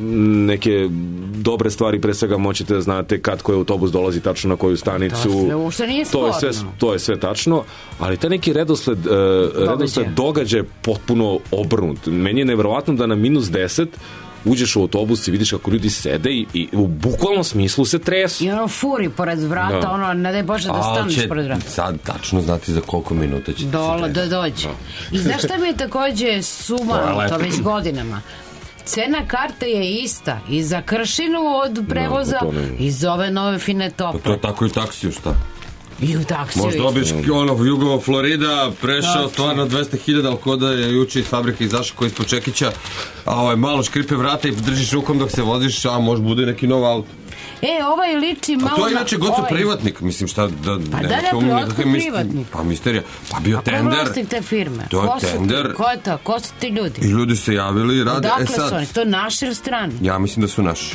neke dobre stvari, pre svega moćete da znate kad koji autobus dolazi tačno na koju stanicu. To sve uopšte nije to je sve, sporno. to je sve tačno, ali taj neki redosled, uh, redosled događaja je potpuno obrnut. Meni je nevjerovatno da na minus deset uđeš u autobus i vidiš kako ljudi sede i, i u bukvalnom smislu se tresu. I ono furi pored vrata, Da. ono, ne daj Bože da A, staneš će pored vrata. sad tačno znati za koliko minuta će Dola, da dođe. I znaš šta mi je takođe suma, to već godinama? Cena karte je ista i za Kršinu od prevoza No, to ne- i za ove nove fine tople. To je tako i u taksiju, šta? I u taksiju. Možda isto. dobiješ ono Jugovo Florida, prešao Tačno. stvarno dvesta hiljada, ali ko da je juče iz fabrike izašao koji ispod Čekića, a ovaj malo škripe vrata i držiš rukom dok se voziš, a može bude neki nov auto. E, ovaj liči malo... A to je na- inače gotovo ovaj- privatnik, mislim šta... Da, Pa nema da, da, tu privatnik, nikakve mis- privatnik. Pa misterija. Pa bio A ko je tender. vlasnik te firme? To je Ko su ti? tender. Ko je to? Ko su ti ljudi? I ljudi se javili i rade. Odakle E sad, su oni? Su to naši ili strani? ja mislim da su naši.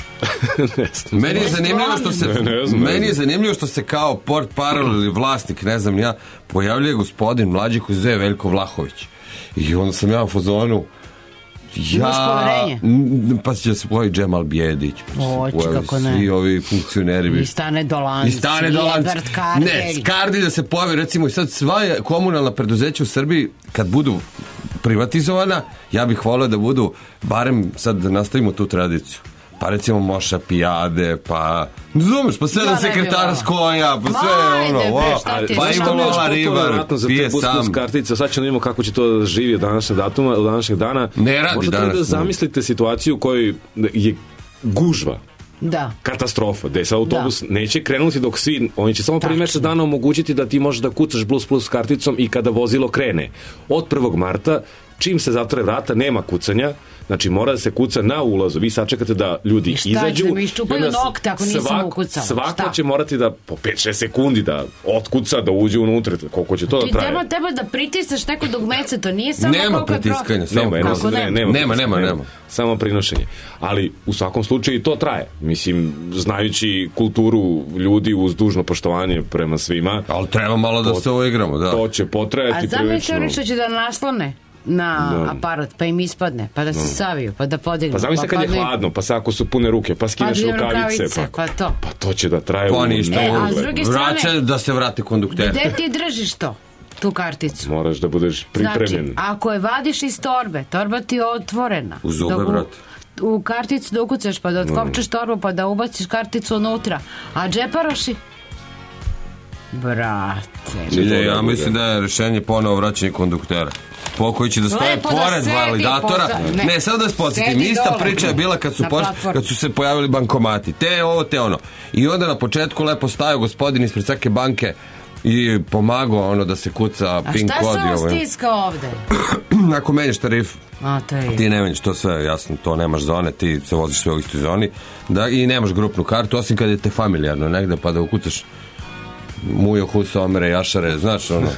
Meni je zanimljivo što se Ne, ne znam, ne meni je znam. zanimljivo što se kao port parol ili vlasnik, ne znam ja, pojavljuje gospodin mlađi koji se zove Veljko Vlahović. I onda sam ja u fazonu Imaš poverenje? n- pa će se pojavi Džemal Bijedić, pa će se Oći, pojavi kako ne. svi ovi funkcioneri. I Stane Dolanc, I Stane Dolanc. Edvard Kardelj. Ne, Kardelj da se pojavi, recimo, i sad sva je komunalna preduzeća u Srbiji, kad budu privatizovana, ja bih volio da budu, barem sad da nastavimo tu tradiciju. Pa recimo Moša Pijade, pa... Zumeš, pa sedam Ja ne bi sekretara volao. Skoja, pa Ma, sve ajde, ono, bre, wow. šta ti je, Pa šta ima mi je Lola Ribar, za pije te bus plus sam. kartice. Sad ćemo da vidimo kako će to da živi od današnjeg datuma, od današnjeg dana. Ne radi Možete li danas, da ne. zamislite situaciju u kojoj je gužva, Da. katastrofa, da je sad autobus neće krenuti dok svi, oni će samo prvi mjesec dana omogućiti da ti možeš da kucaš plus plus karticom i kada vozilo krene. Od prvog marta, čim se zatvore vrata, nema kucanja, znači mora da se kuca na ulazu. Vi sačekate da ljudi I šta izađu. će da mi iščupaju i onda nokte ako nisam svako- ukucala? Svako Šta? će morati da po pet šest sekundi da otkuca, da uđe unutra. Koliko će to Ti da traje? treba, treba da pritisneš neko dugmece, to nije samo Nema koliko je pro- pritiskanja, samo Nema, prosto. Kako ne, ne? nema, Nema, nema, nema. nema. Samo prinošenje. Ali u svakom slučaju i to traje. Mislim, znajući kulturu ljudi uz dužno poštovanje prema svima. Ali treba malo da to- se uigramo, da. To će potrajati A zamisli prilično. oni što će da naslone na Da. aparat, pa im ispadne, pa da se Da. saviju, pa da podignu. Pa zamisli kad je padnu- hladno, pa sad ako su pune ruke, pa skineš padnu rukavice, rukavice, pa, pa to. pa to će da traje Pa u ništa. E, a s nedogled. druge strane- Vraća da se vrati kondukter. Gde ti držiš to? Tu karticu. Moraš da budeš pripremljen. Znači, ako je vadiš iz torbe, torba ti je otvorena. U zube, Dok u- brate. U karticu da ukucaš, pa da otkopčeš torbu, pa da ubaciš karticu unutra. A džeparoši? Brate. Ide, ja mislim da je rešenje ponovo vraćanje konduktera. Pokoj će da stoje Lepo da pored sedi, validatora. poza- Ne, ne. sad da se podsjetim, Sedi ista dole. priča je bila kad su, Na poš- platformi. kad su se pojavili bankomati. Te ovo, te ono. I onda na početku lepo stajao gospodin ispred svake banke i pomagao ono da se kuca A pin šta kod se i ovo ovo. stiska ovde? Ako menjaš tarif, A, to je... ti ne menjaš to sve, jasno, to nemaš zone, ti se voziš sve u istoj zoni, da, i nemaš grupnu kartu, osim kad je te familijarno negde, pa da ukucaš Mujo, Huso, Omere, Jašare, znaš ono,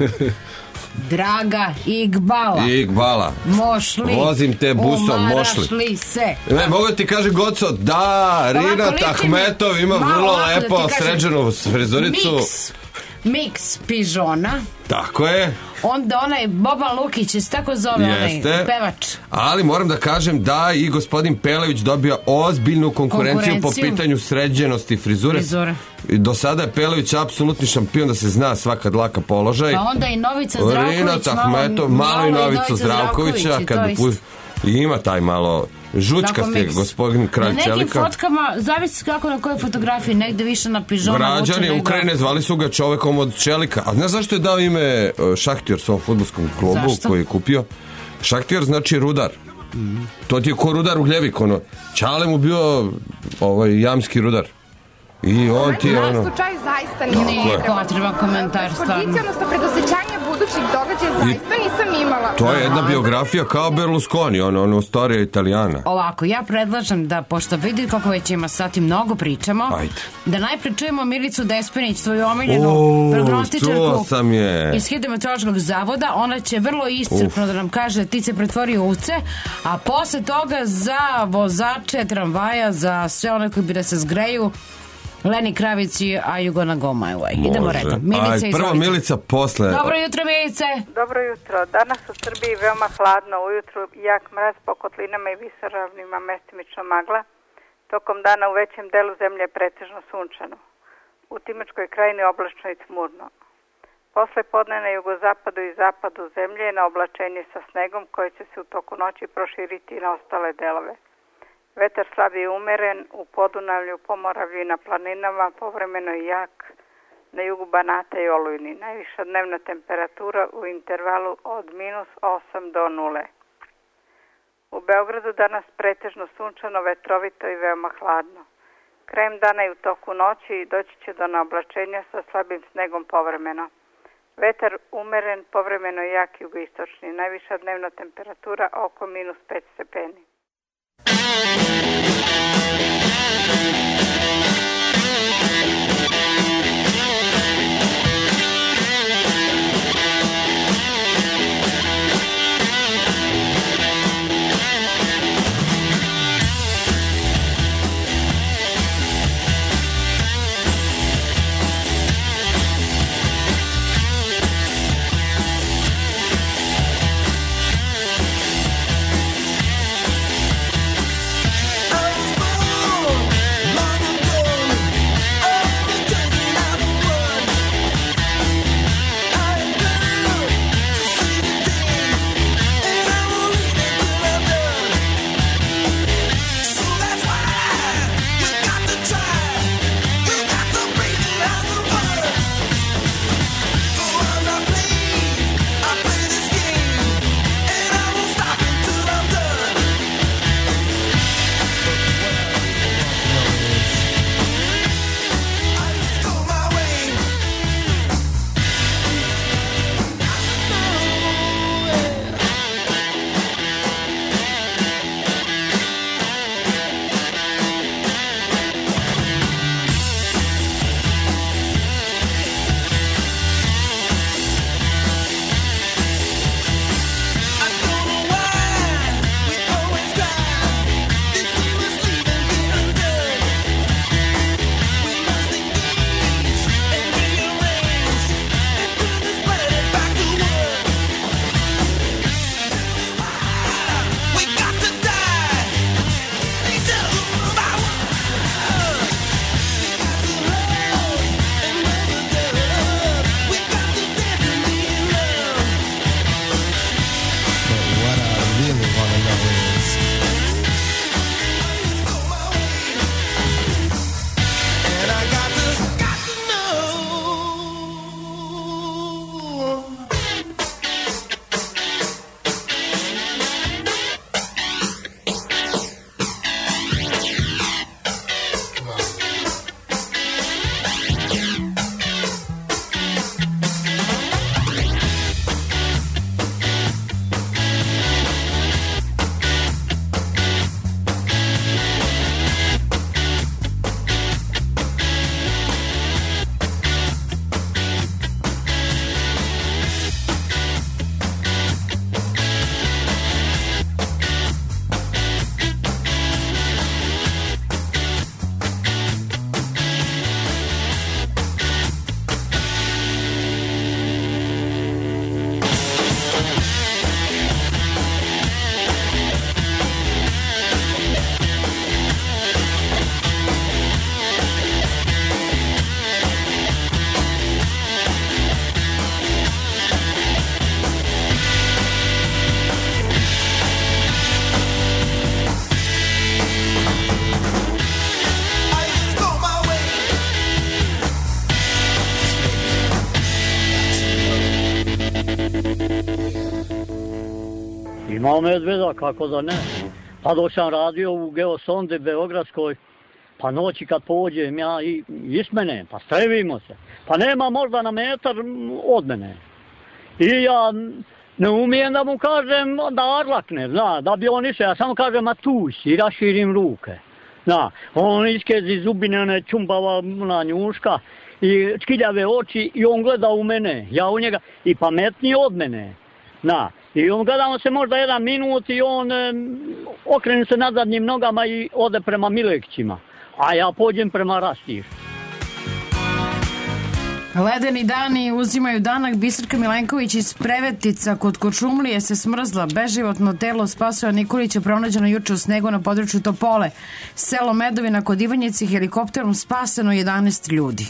Draga Igbala. Igbala. Mošli. Vozim te busom, umaraš mošli. li se? Ne, mogu ti kaže Goco, da, Ovako, Rinat liči mi- Ahmetov ima malo vrlo ovako da ti lepo kažem. sređenu frizuricu. Miks. Miks pižona. Tako je. Onda onaj Boban Lukić, se tako zove Jeste. onaj pevač. Ali moram da kažem da i gospodin Pelević dobija ozbiljnu konkurenciju, Konkurenciju. po pitanju sređenosti frizure. Frizure. I do sada je Pelević apsolutni šampion, da se zna svaka dlaka položaj. Pa onda i Novica Zdravković. Rinat Ahmetov, malo i Novicu Zdravkovića. i Kad to bi isto. pu- I ima taj malo žučkast je miks. gospodin Kralj Na nekim Čelika. fotkama, zavisi kako na kojoj fotografiji, negde više na pižonu. Građani Ukrajine zvali su ga čovekom od Čelika. A znaš zašto je dao ime e, Šahtjor svom fudbalskom klubu Zašto? koji je kupio? Šahtjor znači rudar. To ti je ko rudar Ugljevik, ono. Čale mu bio ovaj jamski rudar. I on ti je ono... slučaju zaista nije Nije potreban komentar, stvarno. Kondicija, odnosno predosećanje budućih događaja zaista nisam imala. To je jedna biografija kao Berlusconi, ono, ono storija Italijana. Ovako, ja predlažem da, pošto vidi kako već ima sati mnogo pričamo, Ajde. da najpre čujemo Milicu Despinić, svoju omiljenu O, prognostičarku čuo sam je. iz Hidrometeorološkog zavoda. Ona će vrlo iscrpno da nam kaže ti se pretvori u uce, a posle toga za vozače tramvaja, za sve one koji bi da se zgreju, Leni Kravici, a you gonna go my way. Idemo Može. redom. Milica, Aj, prvo izvolite. Milica, posle... Dobro jutro, Milice. Dobro jutro. Danas u Srbiji veoma hladno, ujutru jak mraz po kotlinama i visoravnima, mestimično magla. Tokom dana u većem delu zemlje je pretežno sunčano. U Timočkoj krajini oblačno i tmurno. Posle podne na jugozapadu i zapadu zemlje je na oblačenje sa snegom koje će se u toku noći proširiti i na ostale delove. Vetar slab i umeren, u Podunavlju, Pomoravlju i na planinama, povremeno i jak, na jugu Banata i Olujni. Najviša dnevna temperatura u intervalu od minus osam do nule. U Beogradu danas pretežno sunčano, vetrovito i veoma hladno. Krajem dana i u toku noći doći će do naoblačenja sa slabim snegom povremeno. Vetar umeren, povremeno jak jugoistočni. Najviša dnevna temperatura oko minus pet stepeni. Imao medveda, kako da ne. Pa dok sam radio u Geosonde Beogradskoj, pa noći kad pođem ja i ismene, pa strevimo se. Pa nema možda na metar od mene. I ja ne umijem da mu kažem da arlakne, zna, da bi on išao. Ja samo kažem, ma tu si, i raširim ruke. Zna, on iskezi zubine, one čumbava na njuška i čkiljave oči i on gleda u mene, ja u njega, i pametniji od mene. Zna, i on gledamo se možda jedan minut i on e, okrene se nazadnjim nogama i ode prema Milekćima. A ja pođem prema Rastiš. Ledeni dani uzimaju danak. Biserka Milenković iz Prevetica kod Kočumlije se smrzla. Beživotno telo Spasoja Nikolića pronađeno juče u snegu na području Topole. Selo Medovina kod Ivanjici, helikopterom spaseno jedanaest ljudi.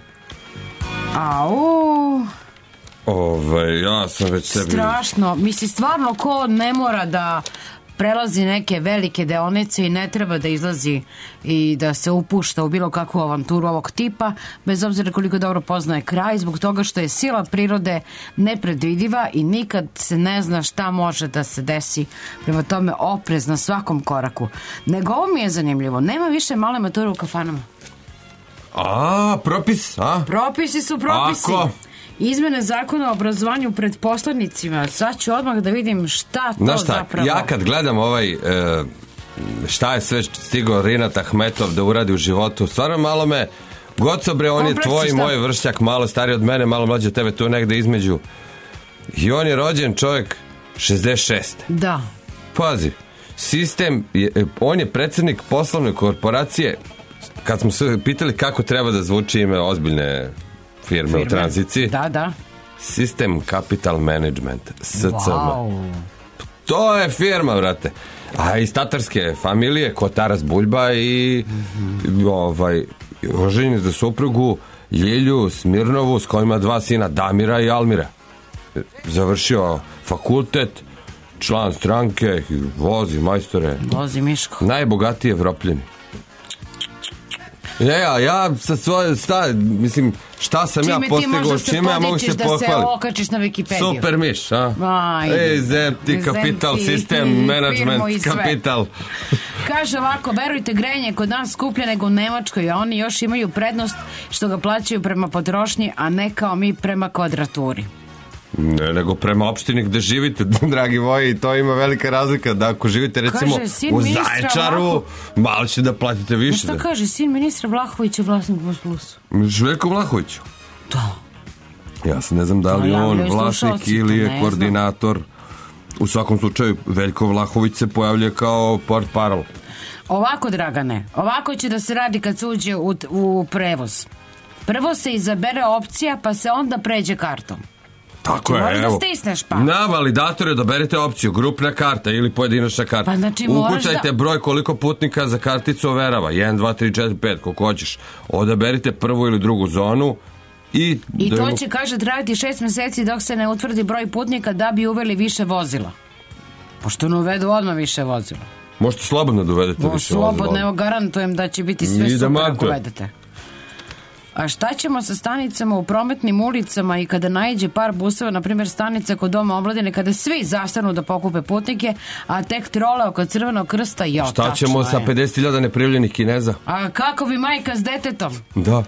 Au... Ove, ja sam već sebi... Strašno. Misli, stvarno, ko ne mora da prelazi neke velike deonice i ne treba da izlazi i da se upušta u bilo kakvu avanturu ovog tipa, bez obzira koliko dobro poznaje kraj, zbog toga što je sila prirode nepredvidiva i nikad se ne zna šta može da se desi. Prema tome, oprez na svakom koraku. Nego ovo mi je zanimljivo. Nema više male mature u kafanama. A, propis, a? Propisi su propisi. Ako? Izmene zakona o obrazovanju pred poslanicima. Sad ću odmah da vidim šta to Znaš šta, zapravo... Ja kad gledam ovaj e, šta je sve stigao Rinat Ahmetov da uradi u životu, stvarno malo me Goco bre, on je tvoj i moj vršnjak, malo stariji od mene, malo mlađi od tebe, tu negde između. I on je rođen čovjek šezdeset šeste. Da. Pazi, sistem je, on je predsjednik poslovne korporacije. Kad smo se pitali kako treba da zvuči ime ozbiljne firme, firme. u tranziciji. Da, da. System Capital Management, S C M. Wow. To je firma, brate. A iz tatarske familije, ko Taras Buljba i mm-hmm. ovaj, oženjen za suprugu Ljilju Smirnovu, s kojima dva sina, Damira i Almira. Završio fakultet, član stranke, vozi majstore. Vozi Miško. Najbogatiji Evropljeni. Ja, ja, ja sa svoje, sta, mislim, šta sam čime ja postigao, čime ja mogu se pohvaliti. Da se okačiš na Wikipediju. Super miš, a? Ej, zemti, kapital, sistem, management, kapital. Kaže ovako, verujte, grenje kod nas skuplje nego u Nemačkoj, a oni još imaju prednost što ga plaćaju prema potrošnji, a ne kao mi prema kvadraturi. Ne, nego prema opštini gde živite, dragi moji, to ima velika razlika, da ako živite recimo kaže, u Zaječaru, Vlahu... malo će da platite više. Šta kaže, sin ministra Vlahovića vlasnik Bus Plus? Željko Vlahović? Da. Ja se ne znam da li ja, on vlasnik ili je koordinator. U svakom slučaju, Veljko Vlahović se pojavlja kao portparol. Ovako, Dragane, ovako će da se radi kad se uđe u, u prevoz. Prvo se izabere opcija, pa se onda pređe kartom. Tako je, evo. Da stisneš pa. Na validatore doberite opciju grupna karta ili pojedinačna karta. Pa znači ukucajte da... broj koliko putnika za karticu overava. jedan, dva, tri, četiri, pet, koliko hoćeš. Odaberite prvu ili drugu zonu i... I da to im... će, kaže, trajati šest meseci dok se ne utvrdi broj putnika da bi uveli više vozila. Pošto ne uvedu odmah više vozila. Možete slobodno da uvedete Mo, više slobodno, vozila. Slobodno, evo garantujem da će biti sve I super da ako uvedete. A šta ćemo sa stanicama u prometnim ulicama i kada naiđe par buseva, na primjer stanica kod Doma omladine, kada svi zastanu da pokupe putnike, a tek trole oko Crvenog krsta, jo, šta ćemo je. Sa pedeset hiljada neprijavljenih Kineza? A kako bi majka s detetom? Da.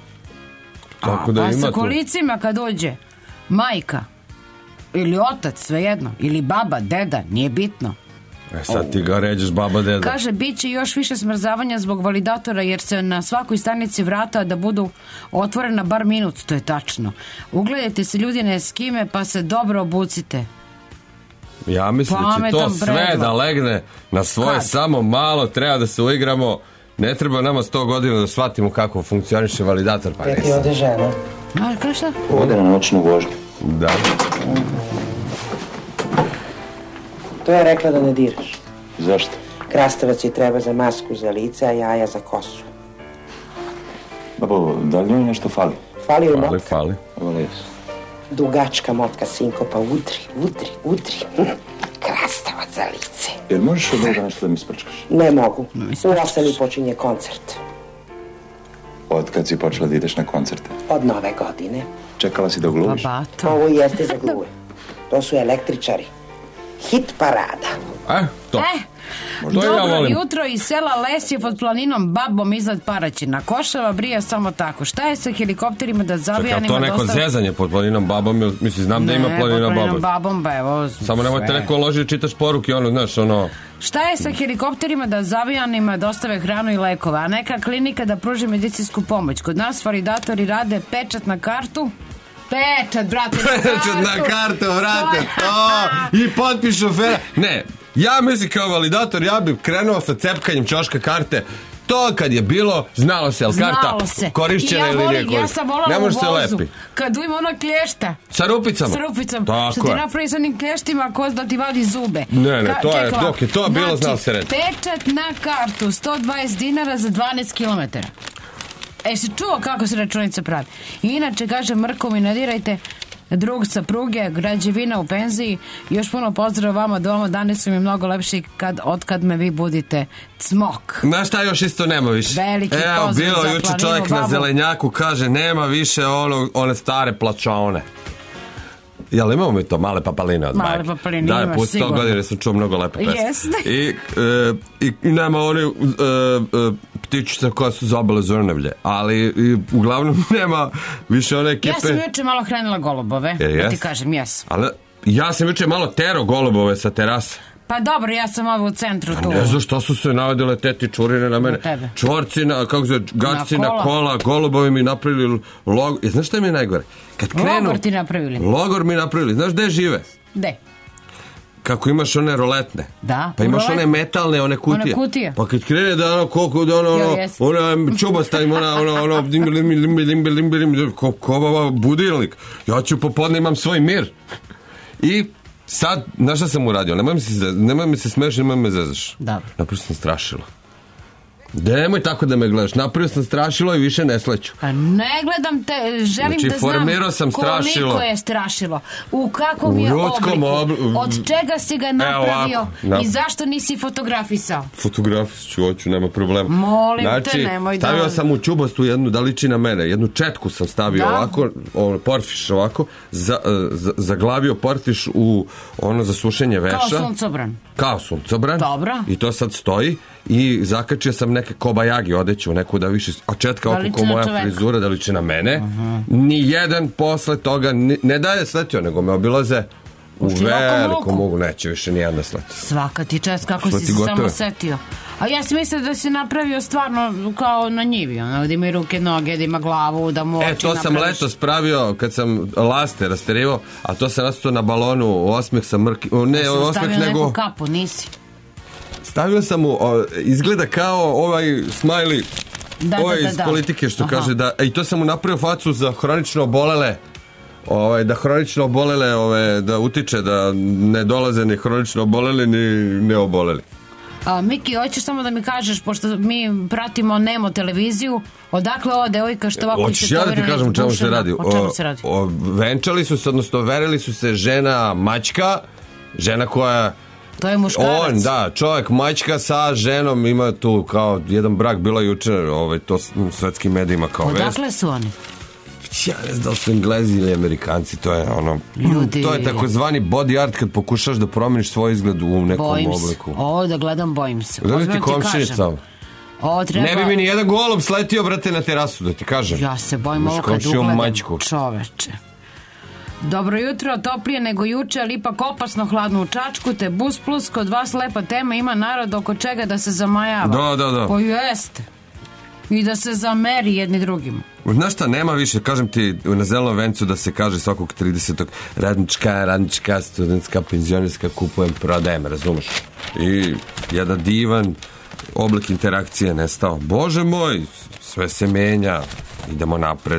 Tako da a, ima sa to. kolicima kad dođe majka ili otac, svejedno, ili baba, deda, nije bitno. E sad ti ga ređeš, baba, deda. Kaže, bit će još više smrzavanja zbog validatora, jer se na svakoj stanici vrata da budu otvorena bar minut, to je tačno. Ugledajte se, ljudi, ne skime, pa se dobro obucite. Ja mislim da će to sve predlog. Da legne na svoje. Kad? Samo malo treba da se uigramo. Ne treba nama sto godina da shvatimo kako funkcioniše validator, pa ne. Ti ode žena? A, kada šta? Ode na noćnu vožnju. Da. To je rekla da ne diraš. Zašto? Krastavac je treba za masku za lice, a jaja za kosu. Babo, da li njoj nešto fali? Fali u motka. Fali, fali. Dugačka motka, sinko, pa udri, udri, udri. Krastavac za lice. Jer možeš od ovoga nešto da mi isprčkaš? Ne mogu. U osam i počinje koncert. Od kad si počela da ideš na koncerte? Od nove godine. Čekala si da gluviš? Babato. Ovo jeste za gluve. To su električari. hit parada. E, to. E, To dobro ja volim. jutro iz sela Lesje pod planinom babom iznad Paraćina. Košava brija samo tako. Šta je sa helikopterima da zavijanima Čekaj, to neko dostav... zezanje pod planinom babom, ili- mislim, znam da ima Ne, planina pod planinom babom. babom, ba evo. Samo nemojte sve. neko loži, čitaš poruke, ono, znaš, ono... Šta je sa helikopterima da zavijanima dostave hranu i lekove, a neka klinika da pruži medicinsku pomoć? Kod nas validatori rade pečat na kartu. Pečat, brate, na kartu. Pečat na kartu, vrate, to, i potpiš šofera. Ne, ja mislim kao validator, ja bih krenuo sa cepkanjem ćoška karte. To kad je bilo, znalo se, ali karta Znalo se. korišćena I ja ili volim, nije ja sam volala ne u može se vozu, lepi. kad ima ona klješta. Sa rupicama? S rupicom. Tako što ti je. napravi sa onim klještima ko da ti vadi zube. Ne, ne, Ka- to je- čekaj, dok je to bilo, znači, znalo se reći. Pečat na kartu, sto dvadeset dinara za dvanaest kilometara. E, si čuo kako se računica pravi? I inače, kaže, Mrko mi ne dirajte, drug sa pruge, građevina u penziji, još puno pozdrav vama doma, dani su mi mnogo lepši kad, otkad me vi budite cmok. Znaš šta još isto nema više? Veliki Evo, pozdrav bilo za juče planinu čovjek na babu. zelenjaku, kaže, nema više ono, one stare plačaone. Jel imamo mi to, male papaline od Male majke? papaline Da, imaš, pusti sto sigurno. godine sam čuo mnogo lepe pesme. Jeste. I, e, i, i nema one e, e, ptičice koje su zabile zrnevlje, ali i, uglavnom nema više one ekipe. Ja sam juče malo hranila golubove, E, da ti jes? kažem, jes. Ali ja sam juče malo tero golubove sa terase. Pa dobro, ja sam ovo u centru tu. Ne znam što su se navedile teti čurine na mene. Na tebe. Čvorci, na, kako se, gačci Na na kola. kola, golubovi mi napravili logor. I znaš šta mi je najgore? Kad krenu, Logor ti napravili. Logor mi napravili. Znaš gde žive? De? Kako imaš one roletne. Da. Pa imaš rolet- one metalne, one kutije. One kutije. Pa kad krene da ono, koliko da ono, Jo, ono, jest. ona čubasta ima, ona, ona, ona, limbi, limbi, limbi, limbi, limbi, limbi, ko, ko baba budilnik. Ja ću popodne imam svoj mir. I sad, znaš šta sam uradio? Nemoj mi se, zez- nemoj mi se smeš, nemoj me zezaš. Dobro. Napravio sam strašilo. Nemoj tako da me gledaš. Napravio sam strašilo i više ne sleću. Pa ne gledam te, želim Znači, da znam formirao sam strašilo. koliko je strašilo, u kakvom U je ljudskom obliku, obli- od čega si ga napravio ovako, na- i zašto nisi fotografisao. Fotografiju ću, hoću, nema problema. Molim te, znači, nemoj da- stavio sam u čubastu jednu, da liči na mene, jednu četku sam stavio Da. ovako, ono, porfiš ovako, za, za, zaglavio porfiš u ono za sušenje veša. Kao suncobran. Kao suncobran. Dobro. I to sad stoji i zakačio sam neke kobajagi odeću, neku da više, a četka Da oko liči ko na moja čoveka. frizura, da liči na mene. Ni jedan posle toga, ni, ne da je sletio, nego me obilaze u, U širokom velikom luku. mogu, neće više nijedna sleti. Svaka ti čast, kako Što si ti se gotovo? samo setio. A ja sam mislila da si napravio stvarno kao na njivi, ono, da ima i ruke, noge, da ima glavu, da mu oči E, to sam napraviš. letos pravio kad sam laste rasterivao, a to sam nastao na balonu osmeh sa mrki, o, ne, Sam osmeh stavio nego... neku kapu, nisi. Stavio sam mu, o, izgleda kao ovaj smiley, Da, ovaj da, da, iz da. politike što Aha. kaže da, i to sam mu napravio facu za hronično obolele, ovaj, da hronično obolele, ove, da utiče da ne dolaze ni hronično oboleli ni neoboleli. A, Miki, hoćeš samo da mi kažeš, pošto mi pratimo Nemo televiziju, odakle ova devojka što ovako Hoćeš ja da ti kažem o čemu se radi? O čemu se radi? O, venčali su se, odnosno verili su se žena mačka, žena koja... To je muškarac. On, da, čovjek mačka sa ženom, ima tu kao jedan brak, bilo juče, ovaj, to s- u svetskim medijima kao vest. Odakle su oni? Ja ne znam da li su Englezi ili Amerikanci, to je ono... Ljudi. To je takozvani body art kad pokušaš da promeniš svoj izgled u nekom Bojim se. obliku. Ovo da gledam, bojim se. Da li Ozbiljno ti ti komšinica? kažem. Ovo treba... Ne bi mi ni jedan golub sletio, brate, na terasu, da ti kažem. Ja se bojim Imaš ovo kad komšiju ugledam. mačku. Čoveče. Dobro jutro, toplije nego juče, ali ipak opasno hladno u Čačku, te Bus Plus, kod vas lepa tema, ima narod oko čega da se zamajava. Da, da, da. Pa jeste. I da se zameri jedni drugim. Znaš šta, nema više, kažem ti, na zelenom vencu da se kaže svakog tridesetog radnička, radnička, studentska, penzionerska, kupujem, prodajem, razumeš? I jedan divan oblik interakcije nestao. Bože moj, sve se menja, idemo napred.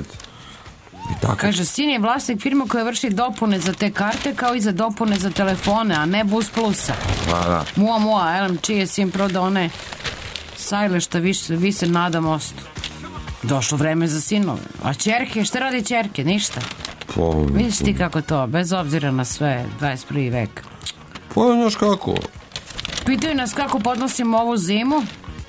I tako. Kaže, sin je vlasnik firme koja vrši dopune za te karte kao i za dopune za telefone, a ne Bus Plusa. Pa da. Mua, mua, elem, čiji je sin prodao one sajle što više, vise nada mostu. Došlo vreme za sinove. A ćerke, šta radi ćerke? Ništa. Po, Vidiš ti kako to, bez obzira na sve, dvadeset prvi vek. Pa, znaš kako? Pitaju nas kako podnosimo ovu zimu.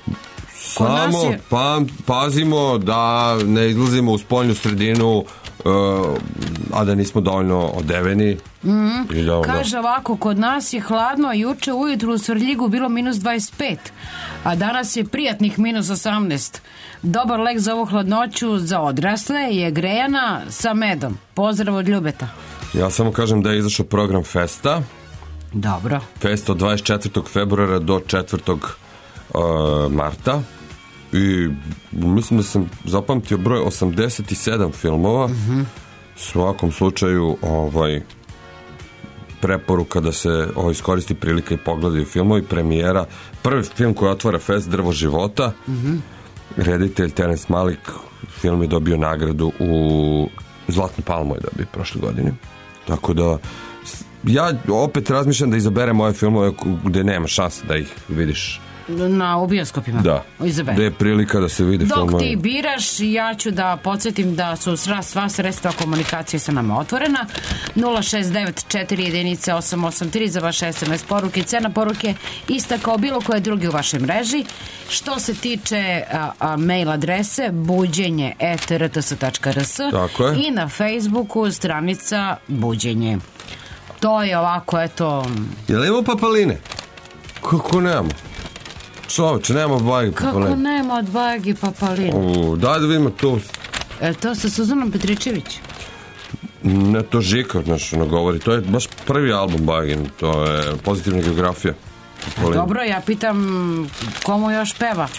Kod nas Samo je- pa, pazimo da ne izlazimo u spoljnu sredinu, uh, a da nismo dovoljno odeveni. Mm. I da onda... Kaže ovako, kod nas je hladno, a juče ujutru u Svrljigu bilo minus dvadeset pet, a danas je prijatnih minus osamnaest. Dobar lek za ovu hladnoću za odrasle je grejana sa medom. Pozdrav od Ljubeta. Ja samo kažem da je izašao program Festa. Dobro. Festa od dvadeset četvrtog februara do četvrtog Uh, marta i mislim da sam zapamtio broj osamdeset sedam filmova. Mm-hmm. U svakom slučaju ovaj preporuka da se ovaj, iskoristi prilika i pogledaju filmovi. Premijera, prvi film koji otvara Fest, Drvo života. Mm-hmm. Reditelj Terence Malick, film je dobio nagradu u Zlatnu palmu je dobio prošle godine. Tako da ja opet razmišljam da izaberem ove filmove gde nema šanse da ih vidiš na u bioskopima. Da, gde je prilika da se vide dok filmovi. Dok ti biraš, ja ću da podsjetim da su sva, sva sredstva komunikacije sa nama otvorena. Nula šest devet četiri jedinice osam osam tri za vaše es em es poruke. Cena poruke ista kao bilo koje druge u vašoj mreži. Što se tiče a, a, mail adrese buđenje et er te es tačka er es i na Facebooku stranica Buđenje. To je ovako, eto... Je li imamo papaline? Kako nemamo? Čovječe, nema odvajagi papaline. Kako nema odvajagi papaline? U, daj da vidimo to. E to sa Suzanom Petričević? Ne, to Žika, znaš, ono govori. To je baš prvi album Bajagin. To je Pozitivna geografija. A dobro, ja pitam komu još peva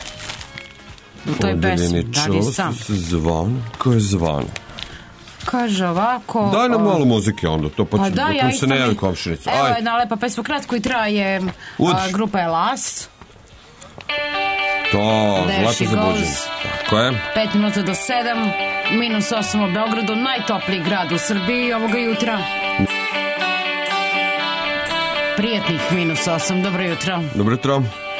u toj pesmi. Da li sam? Zvon? Ko je Zvon? Kaže ovako... Daj nam malo muzike onda, to počne, da, dok ja se ne javi komšinica. Evo jedna lepa pesma, kratko i traje, a, grupa je Last. To, zlato za buđenje. Tako je. Pet minuta do sedam, minus osam u Beogradu, najtopliji grad u Srbiji ovoga jutra. Prijetnih minus osam, dobro jutro. Dobro jutro.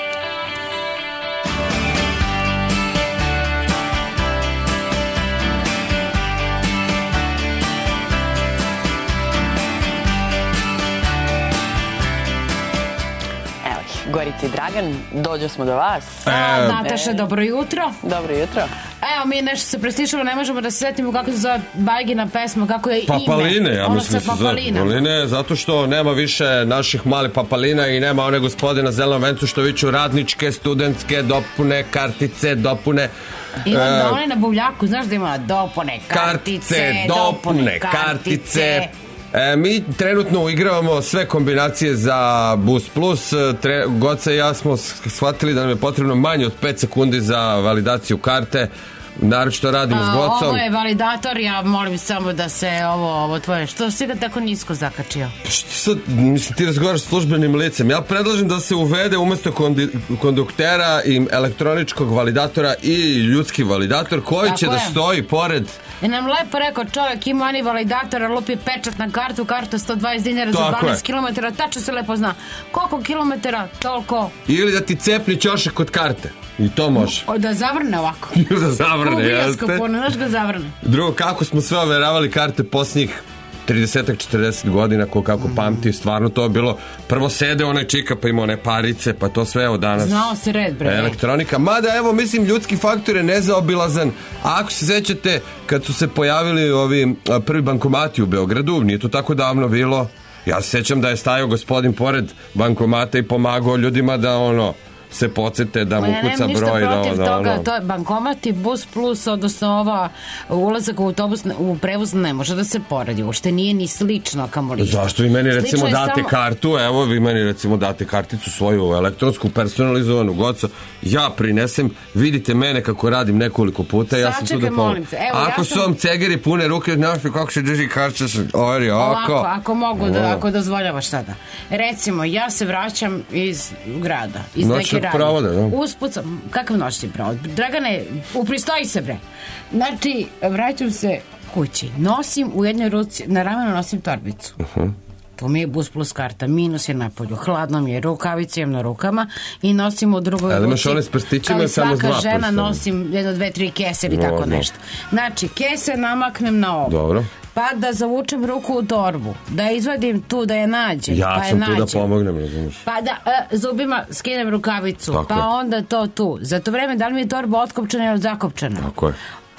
Gorica i Dragan, dođo smo do vas. A, Nataša, dobro jutro. Dobro jutro. Evo, mi nešto se prestišalo, ne možemo da se setimo kako se zove Bajagina pesma, kako je ime. Papaline, ja ono mislim se zove Papaline, zato što nema više naših malih papalina i nema one gospode na zelenom vencu što viću radničke, studentske, dopune, kartice, dopune. I onda one na buvljaku, znaš da ima dopune, kartice, kartice dopune, kartice. kartice. E, mi trenutno igravamo sve kombinacije za Boost Plus. Tre, Goca i ja smo shvatili da nam je potrebno manje od pet sekundi za validaciju karte. Naročito radimo s Gocom. Ovo je validator, ja molim samo da se ovo, ovo tvoje, što si ga tako nisko zakačio? Što sad, mislim, ti razgovaraš s službenim licem. Ja predlažem da se uvede umjesto kondi, konduktera i elektroničkog validatora i ljudski validator koji tako će je. Da stoji pored... I nam lepo rekao čovjek, ima oni validator, lupi pečat na kartu, karta sto dvadeset dinara za dvanaest kilometara, tačno se lepo zna. Koliko kilometara, toliko. Ili da ti cepni ćošak kod karte. I to može. O, da zavrne ovako. da zavrne, jeste. Znaš ga zavrne. Drugo, kako smo sve overavali karte posljednjih trideset četrdeset godina, ko kako mm. pamti, stvarno to je bilo, prvo sede onaj čika, pa ima one parice, pa to sve, evo danas. Znao se red, bre. Elektronika, mada evo, mislim, ljudski faktor je nezaobilazan. A ako se sećate, kad su se pojavili ovi prvi bankomati u Beogradu, nije to tako davno bilo, ja se sećam da je stajao gospodin pored bankomata i pomagao ljudima da ono, se podsjete da mu ja kuca broj. Ja nemam ništa protiv da, toga, ono. to je bankomat i Bus Plus, odnosno ova ulazak u autobus, u prevoz ne može da se poredi, uopšte nije ni slično kamoli. Zašto vi meni recimo date samo... kartu, evo vi meni recimo date karticu svoju elektronsku, personalizovanu, Goco, ja prinesem, vidite mene kako radim nekoliko puta, ja sam tu da pomoći. Ako ja sam... su vam cegeri pune ruke, znaš kako se drži kartica, ori, oko. Ovako, ako mogu, da, ako dozvoljavaš sada. Recimo, ja se vraćam iz grada, iz neke Pravoda, da. Usput, kakav noćni provod? Dragane, upristoji se bre. Znači, vraćam se kući. Nosim u jednoj ruci, na ramenu nosim torbicu. Uh-huh. To mi je Bus Plus karta, minus je napolju, hladno mi je, rukavice imam na rukama i nosim u drugoj ruci. Imaš one s prstićima, samo svaka žena nosim jedno, dve, tri kese ili no, tako no. nešto. Znači, kese namaknem na ovo. Dobro. Pa da zavučem ruku u torbu, da izvadim tu, da je nađem. Ja pa je sam nađem. Tu da pomognem, razumiješ. Pa da uh, zubima skinem rukavicu, tako pa je. onda to tu. Za to vreme da li mi je torba otkopčana ili zakopčana? Tako je.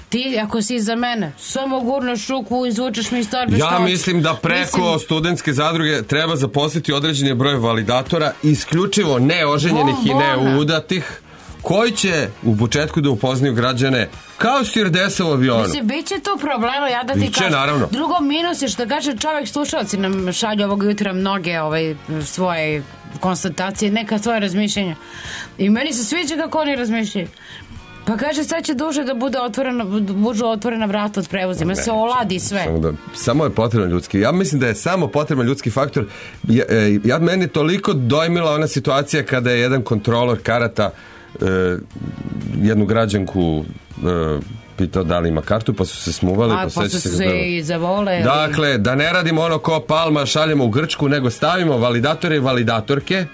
Ti, ako si iza mene, samo gurneš ruku, izvučeš mi iz torbe. Ja mislim da preko mislim... studentske zadruge treba zaposliti određeni broj validatora, isključivo neoženjenih i neudatih, koji će u početku da upoznaju građane kao stjordesa u avionu. Mislim, bit će to problema, ja da ti kažem. Naravno. Drugo minus je što kaže čovjek, slušalci nam šalju ovog jutra mnoge ovaj, svoje konstatacije, neka svoje razmišljenja. I meni se sviđa kako oni razmišljaju. Pa kaže, sad će duže da bude otvorena, budu otvorena vrata od prevozima, ne, se oladi sve. Samo, da, samo je potreban ljudski. Ja mislim da je samo potreban ljudski faktor. Ja, ja meni toliko dojmila ona situacija kada je jedan kontrolor karata e, jednu građanku e, pitao da li ima kartu, pa su se smuvali. A, pa su se, se i zavole. Dakle, ili... da ne radimo ono ko Palma, šaljemo u Grčku, nego stavimo validatore i validatorke,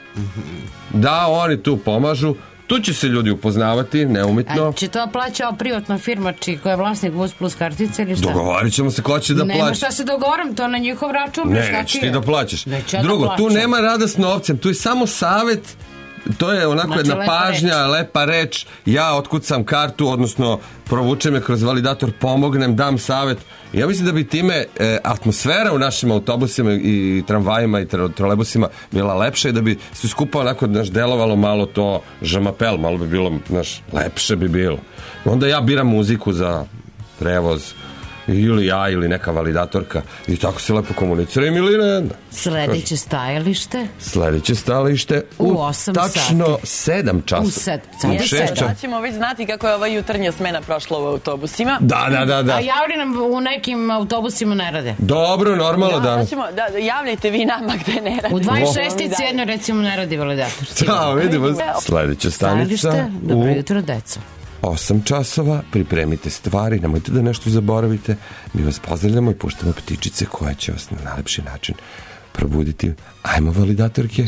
da oni tu pomažu. Tu će se ljudi upoznavati, neumitno. A će to plaćao privatna firma či koja je vlasnik Bus Plus kartice ili šta? Dogovorit ćemo se ko će da plaća. Nema šta se dogovorim, to na njihov račun. Ne, neće ti da plaćaš. Drugo, da tu nema rada s novcem, tu je samo savjet. To je onako znači, jedna lepa pažnja, reč. lepa reč. Ja otkucam kartu, odnosno provučem je kroz validator, pomognem, dam savjet. Ja mislim da bi time e, atmosfera u našim autobusima i tramvajima i trolebusima bila lepša i da bi se skupa onako naš delovalo malo to žamapel, malo bi bilo naš, lepše bi bilo. Onda ja biram muziku za prevoz ili ja ili neka validatorka i tako se lepo komuniciraju ili ne. Sledeće stajalište Sledeće stajalište u, u osam tačno sati. sedam časova. U sedam u šest časova. Da ćemo već znati kako je ova jutarnja smena prošla u autobusima. Da, da, da, da. A javlji nam u nekim autobusima ne rade. Dobro, normalno da. Da, ćemo, da javljajte vi nama gde ne rade. U dvadeset šestici jedno recimo ne radi validator. Da, vidimo. Sledeća stanica. Dobro jutro, deco. osam časova, pripremite stvari, nemojte da nešto zaboravite. Mi vas pozdravljamo i puštamo ptičice koje će vas na najlepši način probuditi. Ajmo, validatorke.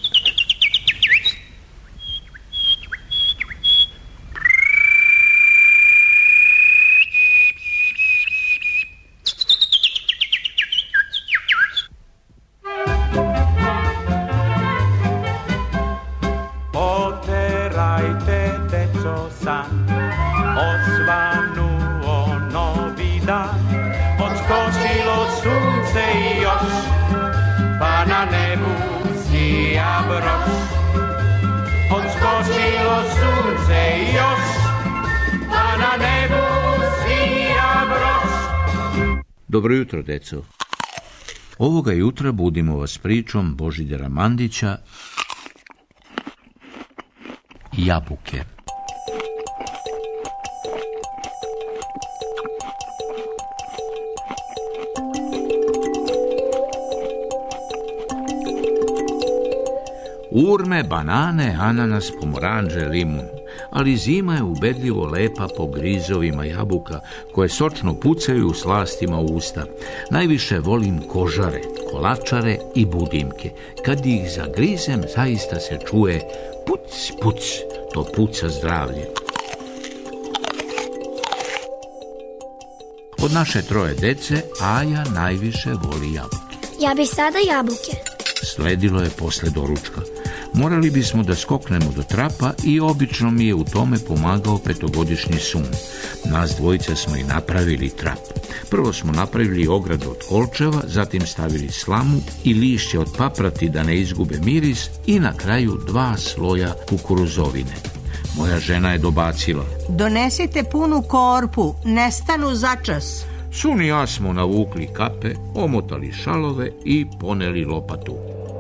Dobro jutro, deco. Ovoga jutra budimo vas pričom Božidara Mandića Jabuke. Urme, banane, ananas, pomoranđe, limun. Ali zima je ubedljivo lepa po grizovima jabuka, koje sočno pucaju u slastima usta. Najviše volim kožare, kolačare i budimke. Kad ih zagrizem, zaista se čuje puc, puc, to puca zdravlje. Od naše troje dece, Aja najviše voli jabuke. Ja bih sada jabuke. Sledilo je posle doručka. Morali bismo da skoknemo do trapa i obično mi je u tome pomagao petogodišnji Sun. Nas dvojica smo i napravili trap. Prvo smo napravili ogradu od kolčeva, zatim stavili slamu i lišće od paprati da ne izgube miris i na kraju dva sloja kukuruzovine. Moja žena je dobacila: donesite punu korpu, nestanu začas. Sun i ja smo navukli kape, omotali šalove i poneli lopatu.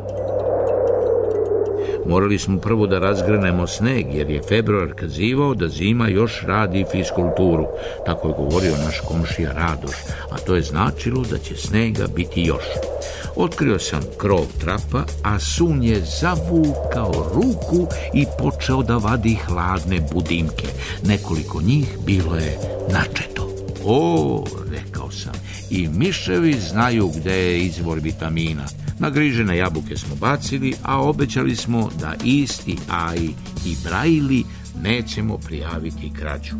Morali smo prvo da razgranemo sneg, jer je februar kazivao da zima još radi fiskulturu. Tako je govorio naš komšija Radoš, a to je značilo da će snega biti još. Otkrio sam krov trapa, a Sun je zavukao ruku i počeo da vadi hladne budimke. Nekoliko njih bilo je načeto. O, rekao sam, i miševi znaju gde je izvor vitamina. Nagrižene jabuke smo bacili, a obećali smo da isti Aji i Brajli nećemo prijaviti krađu.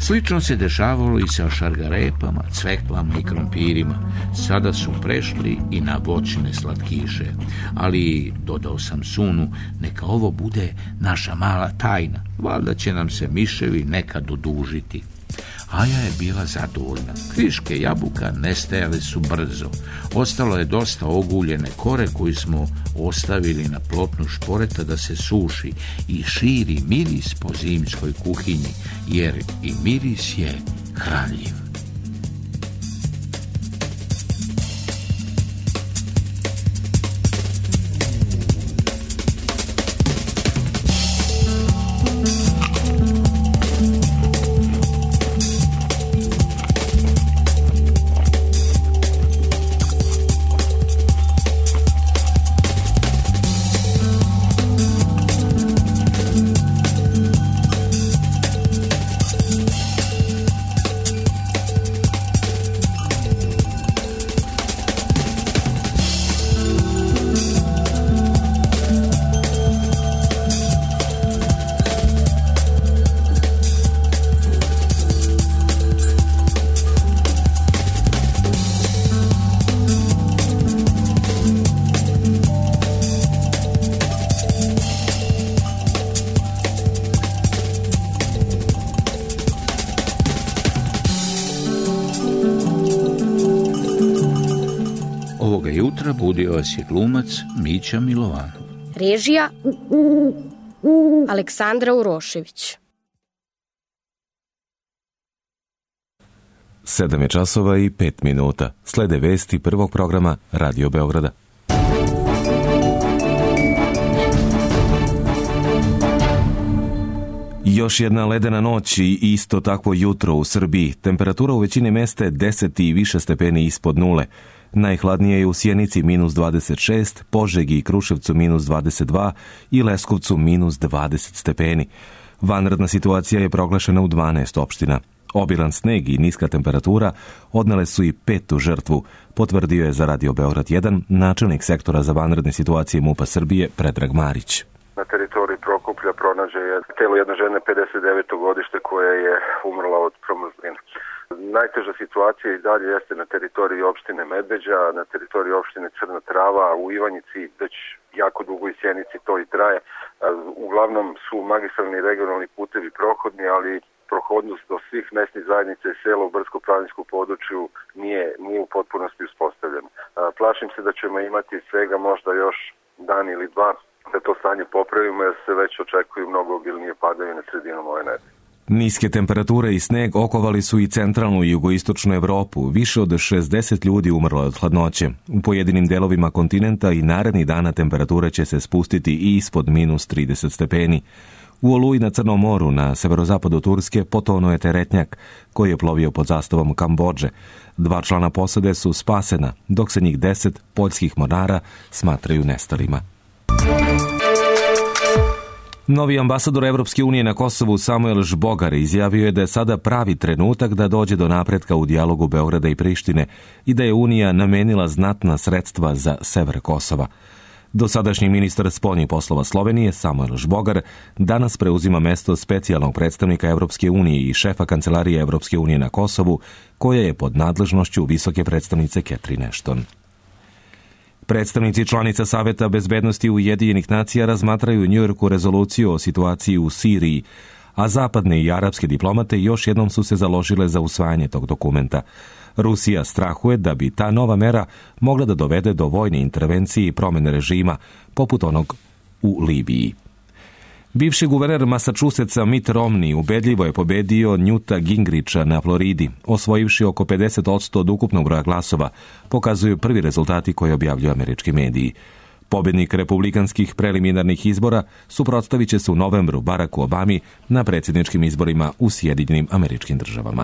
Slično se dešavalo i sa šargarepama, cveklama i krompirima. Sada su prešli i na voćne slatkiše. Ali, dodao sam Sunu, neka ovo bude naša mala tajna. Valjda će nam se miševi nekad odužiti. Aja je bila zadovoljna. Kriške jabuka nestajale su brzo. Ostalo je dosta oguljene kore koju smo ostavili na plotnu šporeta da se suši i širi miris po zimskoj kuhinji, jer i miris je hranljiv. Budio vas je glumac Mića Milovanov. Režija Aleksandra Urošević. Sedam je časova i pet minuta. Slede vesti prvog programa Radio Beograda. Još jedna ledena noć i isto takvo jutro u Srbiji. Temperatura u većini mesta je deset i više stepeni ispod nule. Najhladnije je u Sjenici minus dvadeset šest, Požegi i Kruševcu minus dvadeset dva i Leskovcu minus dvadeset stepeni. Vanredna situacija je proglašena u dvanaest opština. Obilan sneg i niska temperatura odnele su i petu žrtvu, potvrdio je za Radio Beograd jedan načelnik sektora za vanredne situacije MUP-a Srbije Predrag Marić. Na teritoriji Prokuplja pronađe je telo jedne žene pedeset deveto godište koja je umrla od promrzline. Najteža situacija i dalje jeste na teritoriji opštine Medveđa, na teritoriji opštine Crna Trava, u Ivanjici već jako dugo i Sjenici to i traje. Uglavnom su magistralni i regionalni putevi prohodni, ali prohodnost do svih mesnih zajednica i sela u brdsko-planinskom području nije, nije u potpunosti uspostavljena. Plašim se da ćemo imati svega možda još dan ili dva da to stanje popravimo, jer se već očekuju mnogo obilnije padavine sredinom ove nedelje. Niske temperature i sneg okovali su i centralnu i jugoistočnu Evropu. Više od šezdeset ljudi umrlo od hladnoće. U pojedinim delovima kontinenta i narednih dana temperature će se spustiti i ispod minus trideset stepeni. U Oluji na Crnom moru, na severozapadu Turske, potonuo je teretnjak koji je plovio pod zastavom Kambodže. Dva člana posade su spasena, dok se njih deset poljskih mornara smatraju nestalima. Novi ambasador Evropske unije na Kosovu Samuel Žbogar izjavio je da je sada pravi trenutak da dođe do napretka u dijalogu Beograda i Prištine i da je Unija namenila znatna sredstva za sever Kosova. Dosadašnji ministar spoljnih poslova Slovenije Samuel Žbogar danas preuzima mesto specijalnog predstavnika Evropske unije i šefa kancelarije Evropske unije na Kosovu, koja je pod nadležnošću visoke predstavnice Catherine Ashton. Predstavnici članica Saveta bezbednosti Ujedinjenih nacija razmatraju u Njujorku rezoluciju o situaciji u Siriji, a zapadne i arapske diplomate još jednom su se založile za usvajanje tog dokumenta. Rusija strahuje da bi ta nova mera mogla da dovede do vojne intervencije i promene režima, poput onog u Libiji. Bivši guverner Massachusettsa Mitt Romney ubedljivo je pobedio Newta Gingricha na Floridi, osvojivši oko pedeset posto od ukupnog broja glasova, pokazuju prvi rezultati koje objavljuju američki mediji. Pobednik republikanskih preliminarnih izbora suprotstavit će se u novembru Baracku Obami na predsjedničkim izborima u Sjedinjenim Američkim Državama.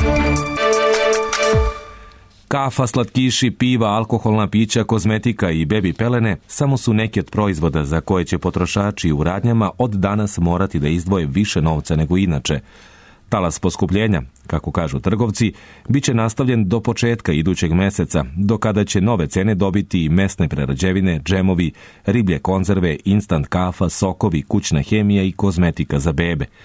Kafa, slatkiši, piva, alkoholna pića, kozmetika i bebi pelene samo su neki od proizvoda za koje će potrošači u radnjama od danas morati da izdvoje više novca nego inače. Talas poskupljenja, kako kažu trgovci, bit će nastavljen do početka idućeg meseca, do kada će nove cene dobiti i mesne prerađevine, džemovi, riblje konzerve, instant kafa, sokovi, kućna hemija i kozmetika za bebe.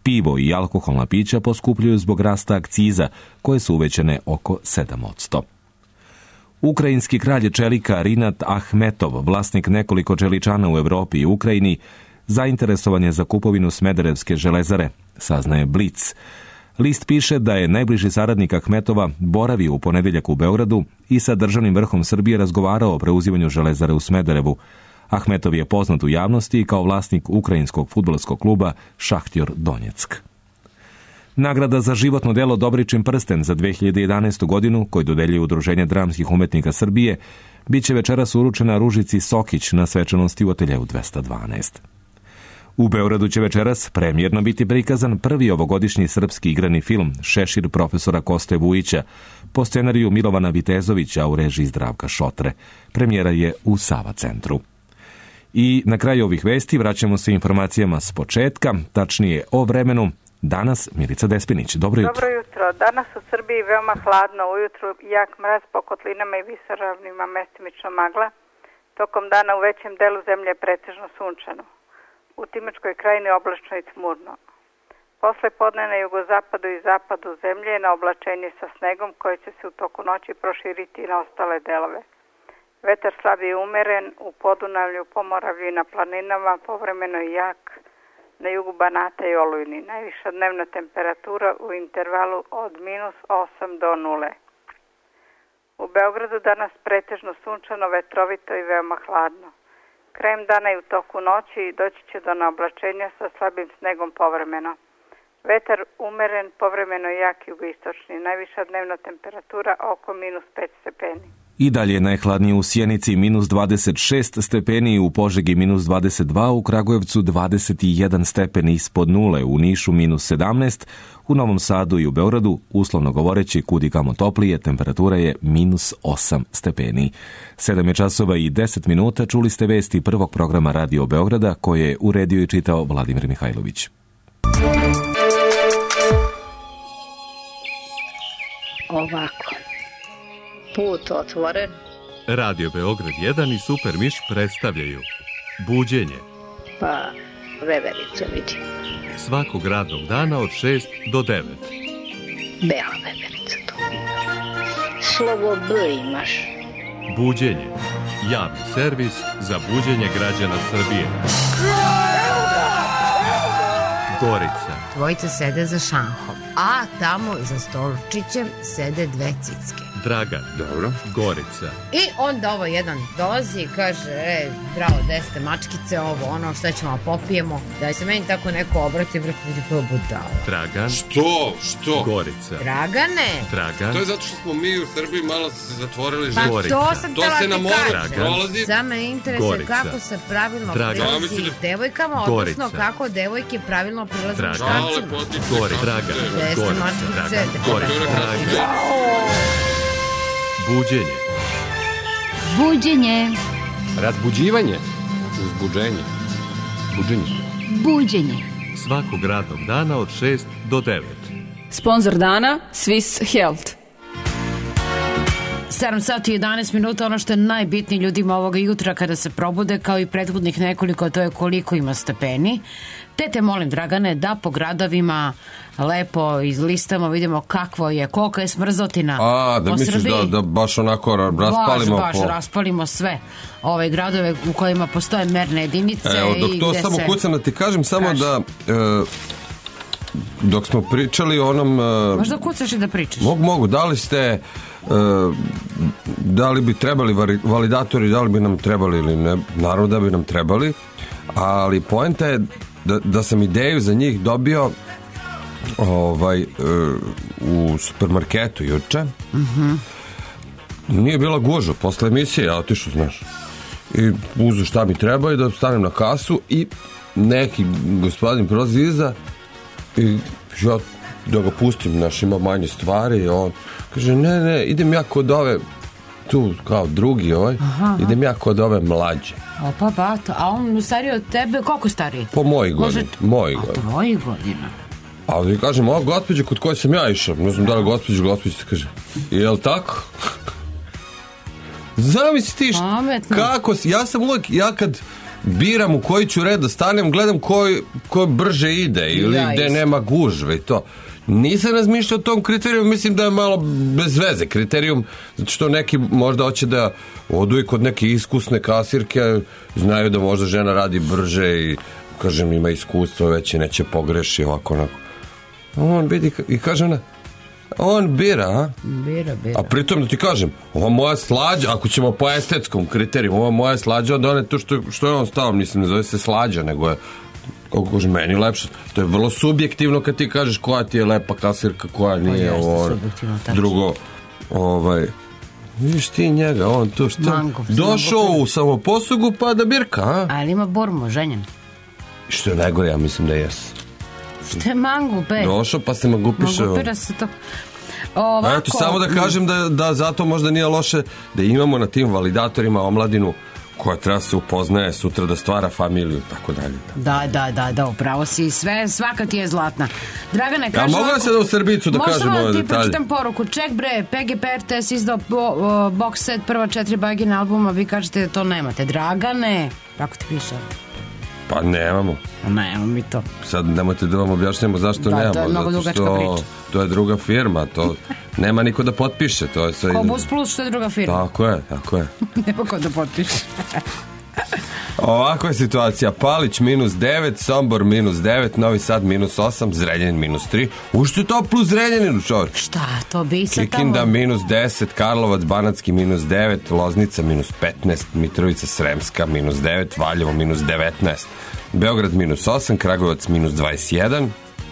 Pivo i alkoholna pića poskupljuju zbog rasta akciza, koje su uvećane oko sedam posto. Ukrajinski kralj čelika Rinat Ahmetov, vlasnik nekoliko čeličana u Evropi i Ukrajini, zainteresovan je za kupovinu Smederevske železare, saznaje Blic. List piše da je najbliži saradnik Ahmetova boravio u ponedeljak u Beogradu i sa državnim vrhom Srbije razgovarao o preuzimanju železare u Smederevu. Ahmetov je poznat u javnosti kao vlasnik ukrajinskog fudbalskog kluba Šahtjor Donjeck. Nagrada za životno delo Dobričin prsten za dve hiljade jedanaestu godinu, koju dodeljuje Udruženje dramskih umetnika Srbije, bit će večeras uručena Ružici Sokić na svečanosti u ateljeu dvesta dvanaest. U Beogradu će večeras premijerno biti prikazan prvi ovogodišnji srpski igrani film Šešir profesora Koste Vujića po scenariju Milovana Vitezovića u režiji Zdravka Šotre. Premijera je u Sava centru. I na kraju ovih vesti vraćamo se informacijama s početka, tačnije o vremenu. Danas Milica Despinić. Dobro jutro. Dobro jutro. Danas u Srbiji veoma hladno ujutru, jak mraz po kotlinama i visoravnima, mestimično magla. Tokom dana u većem delu zemlje je pretežno sunčano. U Timočkoj krajini oblačno i tmurno. Posle podne na jugozapadu i zapadu zemlje je na oblačenje sa snegom koje će se u toku noći proširiti na ostale delove. Vetar slab i umeren, u Podunavlju, Pomoravlju i na planinama, povremeno i jak, na jugu Banata i Olujni. Najviša dnevna temperatura u intervalu od minus osam do nule. U Beogradu danas pretežno sunčano, vetrovito i veoma hladno. Krajem dana i u toku noći doći će do naoblačenja sa slabim snegom povremeno. Vetar umeren, povremeno jak jugoistočni. Najviša dnevna temperatura oko minus pet stepeni. I dalje najhladnije u Sjenici minus dvadeset šest stepeni, u Požegi minus dvadeset dva, u Kragujevcu dvadeset jedan stepeni ispod nule, u Nišu minus sedamnaest, u Novom Sadu i u Beogradu, uslovno govoreći kudikamo toplije, temperatura je minus osam stepeni. sedam je časova i deset minuta, čuli ste vesti prvog programa Radio Beograda koje je uredio i čitao Vladimir Mihajlović. Ovako. Put otvoren. Radio Beograd jedan i Super Miš predstavljaju Buđenje. Pa, veverice vidi. Svakog radnog dana od šest do devet. Bela veverica to. Slovo B imaš. Buđenje. Javni servis za buđenje građana Srbije. Gorica. Dvojica sede za šanhom, a tamo za stolčićem sede dve cicke. Dragan. Dobro. Gorica. I onda ovo jedan dolazi i kaže, e, bravo, gde ste mačkice, ovo, ono, šta ćemo popijemo, da se meni tako neko obrati, vrati, vidi koja budala. Dragan. Što? Što? Gorica. Dragane. Dragan. To je zato što smo mi u Srbiji malo se zatvorili pa život. To sam to tela se na moru prolazi. Za me interesuje kako se pravilno Dragan. prilazi da... devojkama, odnosno kako devojke pravilno prilaze muškarcima. Gori. Dragan. Gde ste mačkice? Dragan. Buđenje. Buđenje. Razbuđivanje. Uzbuđenje. Buđenje. Buđenje. Svakog radnog dana od šest do devet. Sponzor dana Swiss Health. sedam sati i jedanaest minuta, ono što je najbitnije ljudima ovoga jutra kada se probude, kao i prethodnih nekoliko, to je koliko ima stepeni. Te te molim, Dragane, da po gradovima lepo izlistamo, vidimo kakvo je, kolika je smrzotina. A, da misliš da, da baš onako raspalimo baš, baš, po... raspalimo sve ove gradove u kojima postoje merne jedinice. Evo, dok i to gde samo se... kucam da ti kažem, samo Kaži. da... E, dok smo pričali o onom... E, Možda kucaš i da pričaš. Mogu, mogu, da li ste... E, da li bi trebali validatori, da li bi nam trebali ili ne, naravno da bi nam trebali, ali poenta je da, da sam ideju za njih dobio ovaj e, u supermarketu juče. Mhm. Nije bila gužva, posle emisije ja otišao, znaš, i uzu šta mi treba i da stanem na kasu i neki gospodin prolazi iza i ja da ga pustim, znaš, ima manje stvari, on kaže, ne, ne, idem ja kod ove tu, kao drugi ovaj, aha, aha. idem ja kod ove mlađe. Opa, bato, a on stariji od tebe, koliko stariji? Po mojih godina. Mojih godina. A mojih godina. A vi kažem, ova gospođa kod koje sam ja išao, ne znam da li gospođa, gospođa se kaže, jel tako? Zamisli ti što, kako, ja sam uvijek, ja kad biram u koji ću red da stanem, gledam koji, koji brže ide ili Ja gde isto. nema gužve i to. Nisam razmišljao o tom kriterijum, mislim da je malo bez veze kriterijum, zato što neki možda hoće da odu i kod neke iskusne kasirke, znaju da možda žena radi brže i, kažem, ima iskustvo već i neće pogreši ovako onako. On vidi i kaže ona, on bira, a? Bira, bira. A pritom da ti kažem, ova moja slađa, ako ćemo po estetskom kriteriju, ova moja slađa od one to što, što je on stao, mislim, ne zove se slađa, nego je, kako kaže, meni lepše. To je vrlo subjektivno kad ti kažeš koja ti je lepa kasirka, koja nije, jeste, ovo, subjektivno, tačno. drugo, ovaj, vidiš ti njega, on to što, Mango, došao samo u samoposlugu pa da birka, a? Ali ima burmu, ženjen. Što je najgore, ja mislim da jes. Što je mangu, be? Došao pa se magupiše. Magupira se to. Ovako. A eto, samo da kažem da, da zato možda nije loše da imamo na tim validatorima omladinu koja treba se upoznaje sutra da stvara familiju, tako dalje. Da, da, da, da, upravo si sve, svaka ti je zlatna. Dragane, Ja kaže... mogu se da u Srbicu da kažem ove detalje. Možda ti detalje. pročitam poruku. Ček bre, P G P R T S izdao bo, o, box set prva četiri bagina albuma, vi kažete da to nemate. Dragane, kako ti piše? Pa nemamo. Nemamo mi to. Sad nemojte da vam objašnjamo zašto Da, nemamo. to je mnogo zato dugačka što priča. To je druga firma, to nema niko da potpiše. To je sve... Ko Bus Plus, što je druga firma. Tako je, tako je. Nema ko da potpiše. Ovakva je situacija. Palić minus devet, Sombor minus devet, Novi Sad minus osam, Zrenjanin minus tri. Ušto je to plus Zrenjaninu, čovječ? Šta, to bi se tamo... Kikinda minus deset, Karlovac, Banatski minus devet, Loznica minus petnaest, Mitrovica Sremska minus devet, Valjevo minus devetnaest, Beograd minus osam, Kragujevac minus dvadeset jedan,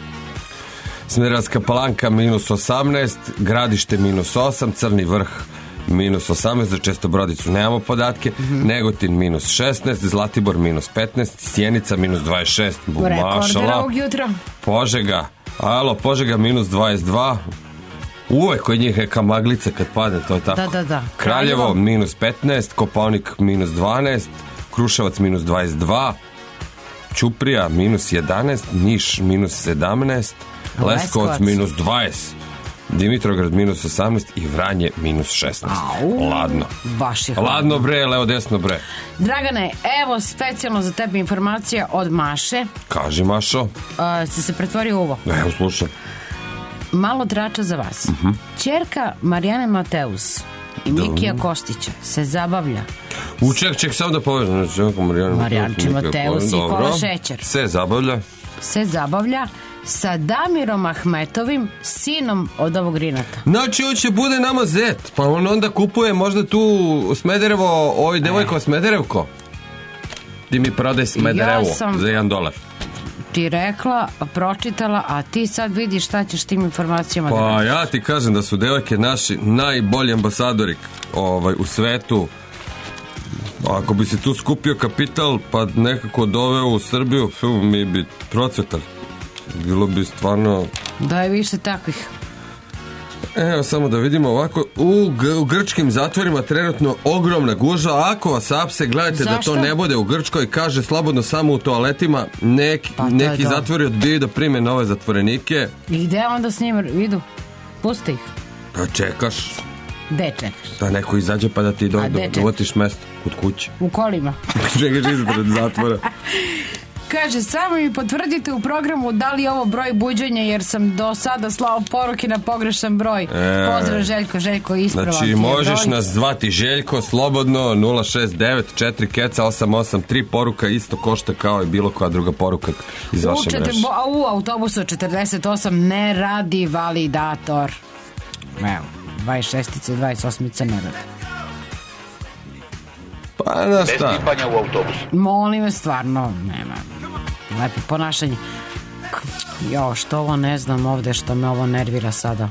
Smederevska Palanka minus osamnaest, Gradište minus osam, Crni Vrh minus osamnaest, za Čestobrodicu nemamo podatke, mm-hmm. Negotin minus šesnaest, Zlatibor minus petnaest, Sjenica minus dvadeset šest, Rekorder ovog jutra. Požega, alo, Požega minus dvadeset dva, uvek kod njih neka maglica kad padne, to je tako. Da, da, da. Kraljevo, Kraljevo minus petnaest, Kopaonik minus dvanaest, Kruševac minus dvadeset dva, Ćuprija minus jedanaest, Niš minus sedamnaest, Leskovac, Leskovac minus dvadeset, Dimitrovgrad minus osamnaest i Vranje minus šesnaest. Au, ladno. Baš je hladno. Ladno bre, levo desno bre. Dragane, evo specijalno za tebe informacija od Maše. Kaži, Mašo. Uh, si se pretvorio u ovo. Evo, slušam. Malo trača za vas. Uh-huh. Ćerka Marijane Mateus i Mikija Kostića se zabavlja. U ček, ček, samo da povežem. Marijanči Mateus i Kola Šećer. Se zabavlja. Se zabavlja sa Damirom Ahmetovim, sinom od ovog Rinata. Znači, on će bude nama zet, pa on onda kupuje možda tu Smederevo, ovoj devojko Smederevko. Ti mi prodaj Smederevo ja sam... za jedan dolar. Ti rekla, pročitala, a ti sad vidiš šta ćeš tim informacijama pa da radiš. Ja ti kažem da su devojke naši najbolji ambasadori ovaj, u svetu. Ako bi se tu skupio kapital pa nekako doveo u Srbiju, fju, mi bi procvetali. Bilo bi stvarno... Da je više takvih. Evo samo da vidimo ovako. U, g- u grčkim zatvorima trenutno ogromna gužva. Ako vas apse, gledajte. Zašto? Da to ne bude u Grčkoj. Kaže slobodno samo u toaletima. Neki, pa neki zatvori odbijaju da prime nove zatvorenike. I gde onda s njima idu? Pusti ih. Pa čekaš. Gde čekaš? Da neko izađe pa da ti do, do, dovotiš mesto kod kuće. U kolima. Čekaš ispred zatvora. Kaže, samo mi potvrdite u programu da li je ovo broj buđenja, jer sam do sada slao poruke na pogrešan broj. E, Pozdrav Željko, Željko, ispravan. Znači, možeš nas zvati Željko, slobodno, nula šest devet četiri keca osam osam tri, poruka isto košta kao i bilo koja druga poruka iz vaše u, mreže. U autobusu četrdeset osam ne radi validator. Evo, dvadeset šestice, dvadeset osmice ne radi. Pa na šta? Bez pipanja u autobusu. Molim me, stvarno, nema. Lepo ponašanje. Jo, što ovo ne znam ovde, što me ovo nervira sada.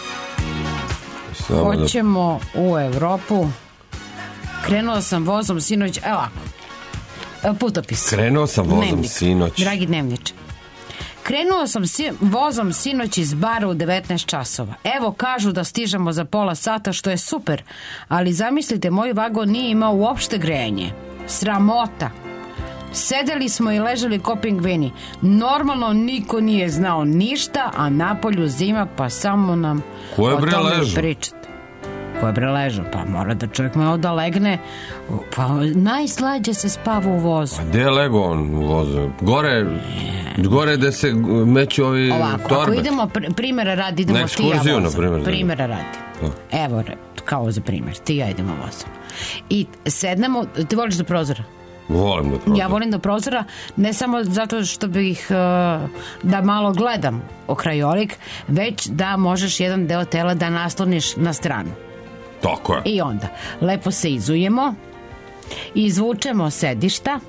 Samo hoćemo da... u Evropu. Krenula sam vozom sinoć, evo ako. Putopis. Krenuo sam vozom Dnevnik. sinoć. Dragi dnevniče. Krenuo sam si, vozom sinoć iz bara u devetnaest časova. Evo kažu da stižemo za pola sata, što je super. Ali zamislite, moj vagon nije imao uopšte grejanje. Sramota. Sedeli smo i ležali ko pingvini. Normalno niko nije znao ništa, a napolju zima, pa samo nam Koje o bre tome ležu? pričate. Ko je bre ležao? Pa mora da čovjek malo da legne. Pa najslađe se spava u vozu. A gde je lego on u vozu? Gore, gore gde se meću ovi Ovako, torbe. ako idemo, pr primjera radi, idemo na ti ja ekskurziju, vozom. na primjer. Primjera radi. Evo, kao za primjer, ti ja idemo vozom. I sednemo, ti voliš do prozora? Volim do prozora. Ja volim do prozora, ne samo zato što bih uh, da malo gledam o krajolik, već da možeš jedan deo tela da nasloniš na stranu. Tako je. I onda, lepo se izujemo, izvučemo sedišta.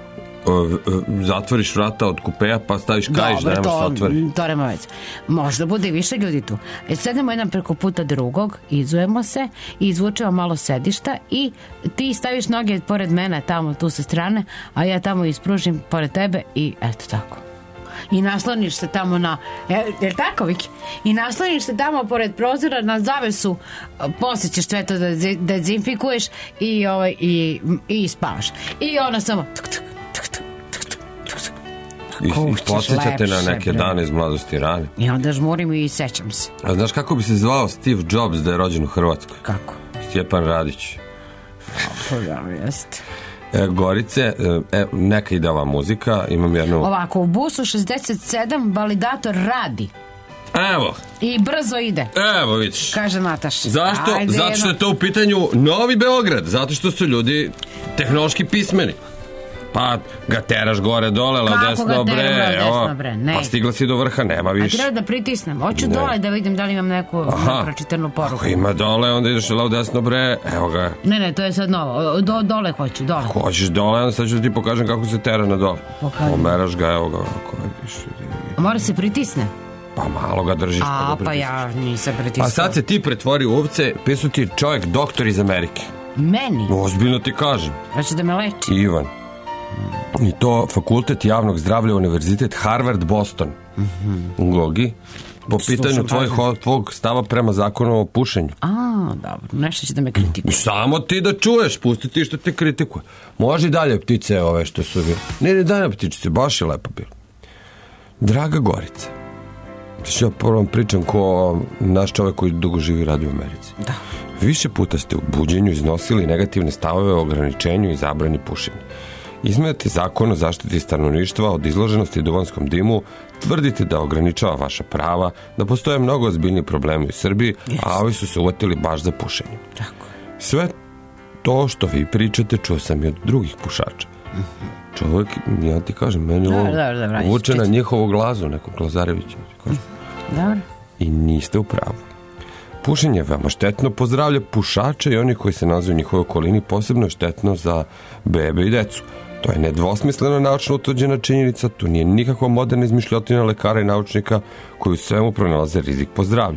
Zatvoriš vrata od kupeja pa staviš kajiš da nemaš se otvori. To nema veze. Možda bude više ljudi tu. E, sedemo jedan preko puta drugog, izujemo se i izvučemo malo sedišta i ti staviš noge pored mene tamo tu sa strane, a ja tamo ispružim pored tebe i eto tako. I nasloniš se tamo na... Je, je li tako, Viki? I nasloniš se tamo pored prozora na zavesu, poslije ćeš sve to da dezinfikuješ i, ovaj, i, i spavaš. I ona samo... Tuk, tuk, tuk, tuk, tuk, tuk, tuk, tuk. I, i podsjećate na neke bre. Dane iz mladosti rane. I onda žmurim i sećam se. A znaš kako bi se zvao Steve Jobs da je rođen u Hrvatskoj? Kako? Stjepan Radić. To da mi jeste. E, Gorice, e, neka ide ova muzika, imam jednu... Ovako, u busu šezdeset sedam validator radi. Evo. I brzo ide. Evo, vidiš. Kaže Nataša. Zašto? Ajde, zato što je to u pitanju Novi Beograd. Zato što su ljudi tehnološki pismeni. Pa ga teraš gore dole, la desno bre, desno, bre? Ne. Pa stigla si do vrha, nema više. A treba da pritisnem, hoću ne. Dole da vidim da li imam neku nepročitanu poruku. Ako ima dole, onda ideš la desno bre, evo ga. Ne, ne, to je sad novo, do, dole hoću, dole. Ako hoćeš dole, onda sad ću da ti pokažem kako se tera na dole. Pomeraš ga, evo ga. A mora se pritisne? Pa malo ga držiš. A, pa, pa ja nisam pritisnao. A sad se ti pretvori u ovce, pisao ti čovjek doktor iz Amerike. Meni? Ozbiljno ti kažem. Hoće da me leči? Ivan. I to fakultet javnog zdravlja, univerzitet Harvard, Boston. Mm-hmm. Gogi, po pitanju tvojih, tvog stava prema zakonu o pušenju. A, dobro, nešto će da me kritikuje. Samo ti da čuješ, pusti ti što te kritikuje. Može i dalje ptice ove što su bile. Ne, ne dalje ptičice, baš je lepo bilo. Draga Gorice, ja prvo pričam ko naš čovjek koji dugo živi i radi u Americi. Da. Više puta ste u buđenju iznosili negativne stavove o ograničenju i zabrani pušenja. Izmenjate zakon o zaštiti stanovništva od izloženosti duvanskom dimu, tvrdite da ograničava vaša prava, da postoje mnogo ozbiljni problemi u Srbiji, yes. A ovi su se uvatili baš za pušenje. Tako. Sve to što vi pričate čuo sam i od drugih pušača. Mm-hmm. Čovjek, ja ti kažem, meni ovo vuče na njihovu glazu, nekog Glazarevića. Dobro. I niste u pravu. Pušenje je veoma štetno po zdravlje pušača i oni koji se nalaze u njihovoj okolini, posebno je štetno za bebe i decu. To je nedvosmisleno naučno utvrđena činjenica, tu nije nikakva moderna izmišljotina lekara i naučnika koji u svemu pronalaze rizik po zdravlje.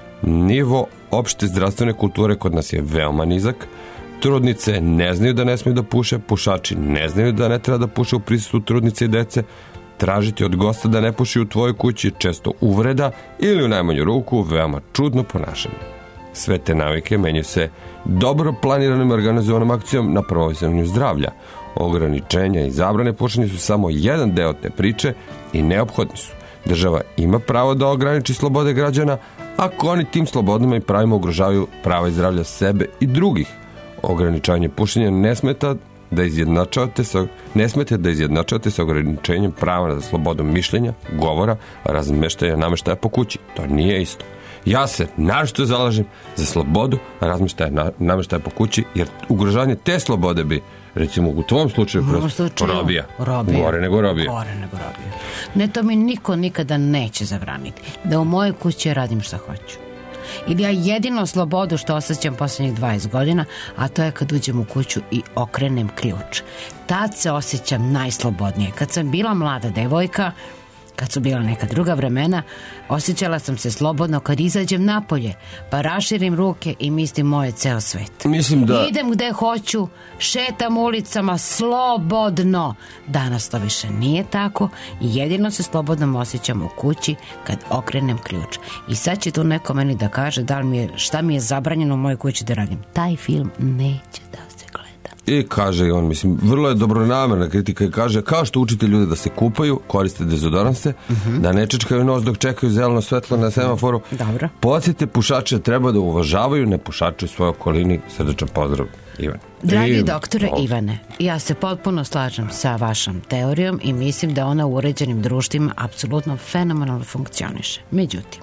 Nivo opšte zdravstvene kulture kod nas je veoma nizak, trudnice ne znaju da ne smiju da puše, pušači ne znaju da ne treba da puše u prisustvu trudnice i dece, tražiti od gosta da ne puši u tvojoj kući često uvreda ili u najmanju ruku veoma čudno ponašanje. Sve te navike menjaju se dobro planiranom i organizovanom akcijom na promovisanju zdravlja. Ograničenja i zabrane pušenja su samo jedan deo te priče i neophodni su. Država ima pravo da ograniči slobode građana, ako oni tim slobodama i pravima ugrožavaju prava i zdravlja sebe i drugih. Ograničavanje pušenja ne smeta da izjednačavate sa, ne smete da izjednačavate sa ograničenjem prava za slobodu mišljenja, govora, razmeštaja, nameštaja po kući. To nije isto. Ja se naročito zalažem za slobodu razmeštaja, nameštaja po kući, jer ugrožavanje te slobode bi, recimo u tvom slučaju, prosto robija. robija. Gore nego robija. Gore nego robija. Ne, to mi niko nikada neće zabraniti. Da u mojoj kući radim šta hoću. Ili ja jedino slobodu što osjećam posljednjih dvadeset godina, a to je kad uđem u kuću i okrenem ključ. Tad se osjećam najslobodnije. Kad sam bila mlada devojka, kad su bila neka druga vremena, osjećala sam se slobodno kad izađem napolje, pa raširim ruke i mislim moj ceo svet. Mislim da... Idem gde hoću, šetam ulicama slobodno. Danas to više nije tako i jedino se slobodno osjećam u kući kad okrenem ključ. I sad će tu neko meni da kaže da li mi je, šta mi je zabranjeno u mojoj kući da radim. Taj film neće da se gleda. I kaže i on, mislim, vrlo je dobronamerna kritika i kaže, kao što učite ljude da se kupaju, koriste dezodoranse, uh-huh. da ne čečkaju nos dok čekaju zeleno svetlo na semaforu. Dobro. Podsjetite pušače treba da uvažavaju nepušače u svojoj okolini. Srdačan pozdrav, Ivan. Dragi I, doktore o... Ivane, ja se potpuno slažem sa vašom teorijom i mislim da ona u uređenim društvima apsolutno fenomenalno funkcioniše. Međutim,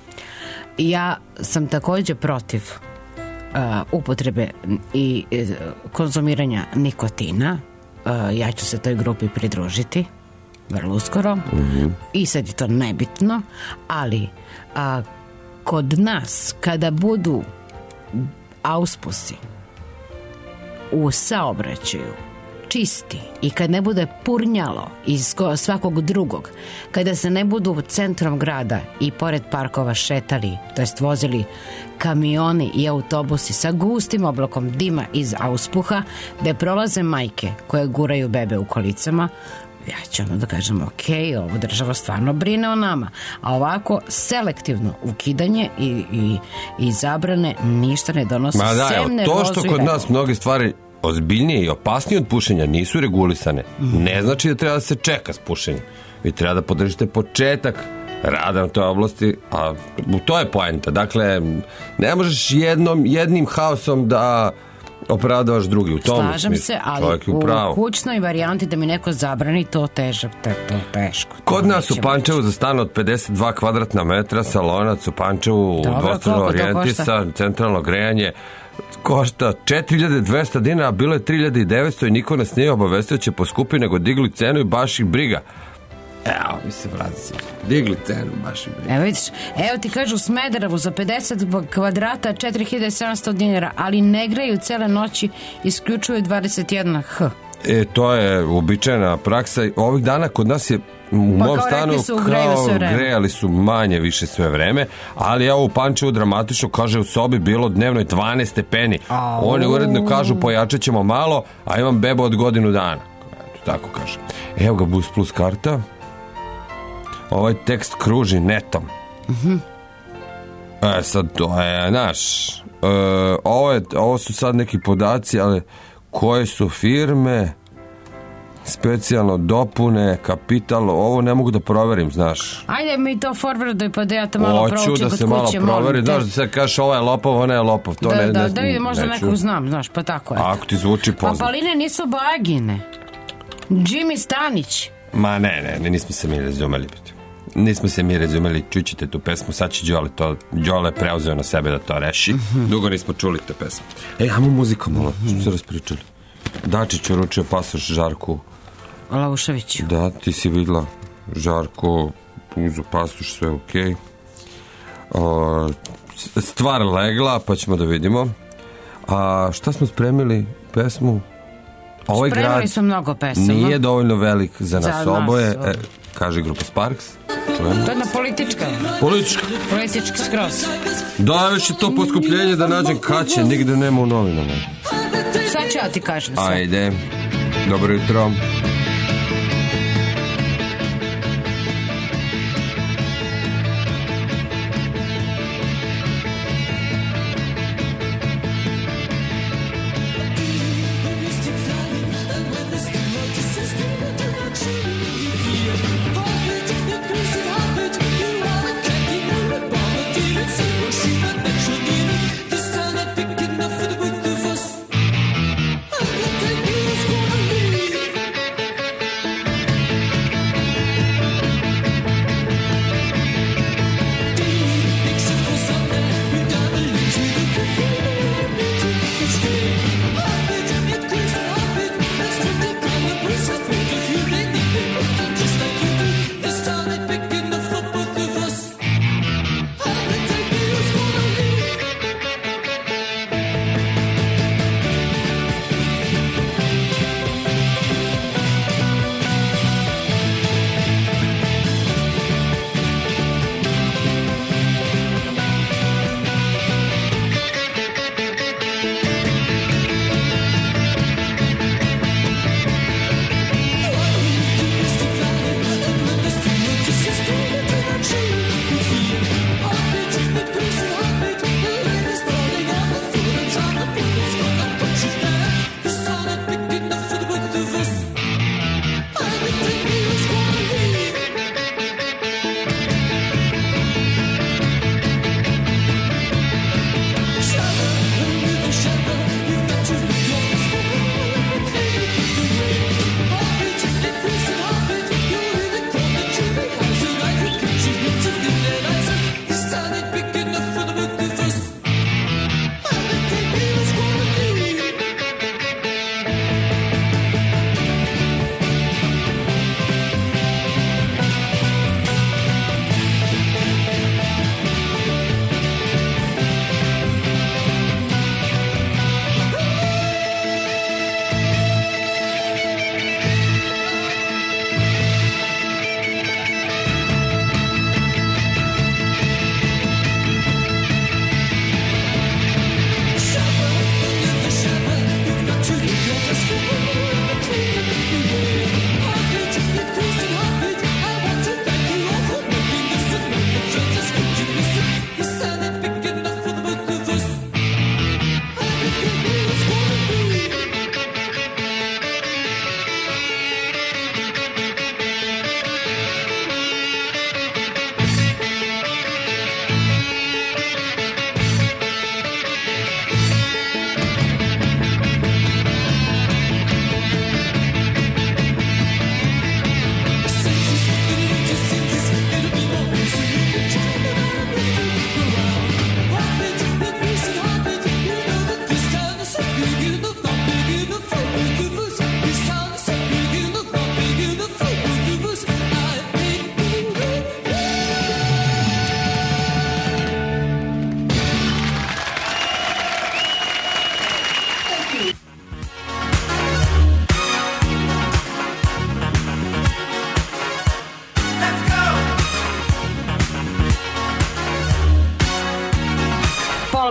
ja sam također protiv uh, upotrebe i uh, konzumiranja nikotina. Uh, ja ću se toj grupi pridružiti vrlo uskoro. Mm-hmm. I sad je to nebitno, ali uh, kod nas kada budu auspusi u saobraćaju čisti i kad ne bude purnjalo iz svakog drugog, kada se ne budu centrom grada i pored parkova šetali, to jest vozili kamioni i autobusi sa gustim oblakom dima iz auspuha, gde prolaze majke koje guraju bebe u kolicama, ja ću ono da kažem, ok, ovo država stvarno brine o nama. A ovako selektivno ukidanje i, i, i zabrane ništa ne donosi. Ma da, evo, to što kod redu. nas mnoge stvari ozbiljnije i opasnije od pušenja nisu regulisane, mm. ne znači da treba da se čeka s pušenjem. Vi treba da podržite početak rada na toj oblasti, a to je poenta. Dakle, ne možeš jednom, jednim haosom da opravdavaš drugi. U tom Slažem smislu. se, ali u, u kućnoj varijanti da mi neko zabrani, to težak, te, to teško. Kod nas u Pančevu za stan od pedeset dva kvadratna metra, salonac u Pančevu, dvostrano orijentisan, centralno grejanje, košta četiri hiljade dvesta dinara, bilo je tri hiljade devetsto i niko nas nije obavestio će poskupi, nego digli cenu i baš ih briga. Evo mi se vraci. Digli cenu, baš ih briga. Evo vidiš, evo ti kažu u Smederevu za pedeset kvadrata četiri hiljade sedamsto dinara, ali ne greju cele noći, isključuju dvadeset jedan h. E, to je uobičajena praksa. Ovih dana kod nas je u pa mom stanu su, kao grejali su manje više sve vreme, ali evo u Pančevu dramatično, kaže u sobi bilo dnevno dvanaest stepeni. Au. Oni uredno kažu pojačat ćemo malo, a imam bebo od godinu dana. Eto, tako kaže. Evo ga Bus Plus karta. Ovaj tekst kruži netom. Uh-huh. E sad to je naš. E, ovo, je, ovo su sad neki podaci, ali koje su firme, specijalno dopune, kapital, ovo ne mogu da proverim, znaš. Ajde mi to forwarduj pa da ja to malo proučim kod kuće. Hoću da se malo proveri, znaš, da se kažeš ovo je lopov, ono je lopov. To da, ne, da, ne, da vidim, možda neću. nekog znam, znaš, pa tako je. Ako ti zvuči poznat. Pa paline nisu bagine. Jimmy Stanić. Ma ne, ne, ne, nismo se mi razumeli. Nismo se mi razumeli, čućete tu pesmu, sad će Đole to, Đole preuzeo na sebe da to reši. Mm-hmm. Dugo nismo čuli te pesme. Ej, ajmo muziku malo, što mm-hmm. se raspričali. Dačić uručio pasoš Žarku Lauševiću. Da, ti si videla Žarko uzu pasoš, sve okej. Okay. Stvar legla, pa ćemo da vidimo. A šta smo spremili pesmu? Ovaj spremili grad smo mnogo pesama. Nije dovoljno velik za nas za oboje, nas, e, kaže grupa Sparks. Čujemo. To je na politička. Politička. Politički skroz. Da, još je to poskupljenje da nađem kaće, nigde nema u novinama. Sad ću ja ti kažem sve. Ajde, dobro jutro.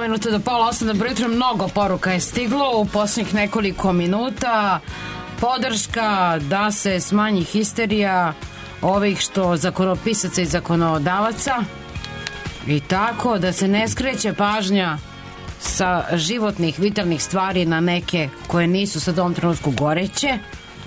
minuta do pola osam, dobro jutro, mnogo poruka je stiglo u posljednjih nekoliko minuta. Podrška da se smanji histerija ovih što zakonopisaca i zakonodavaca i tako da se ne skreće pažnja sa životnih, vitalnih stvari na neke koje nisu sad u ovom trenutku goreće.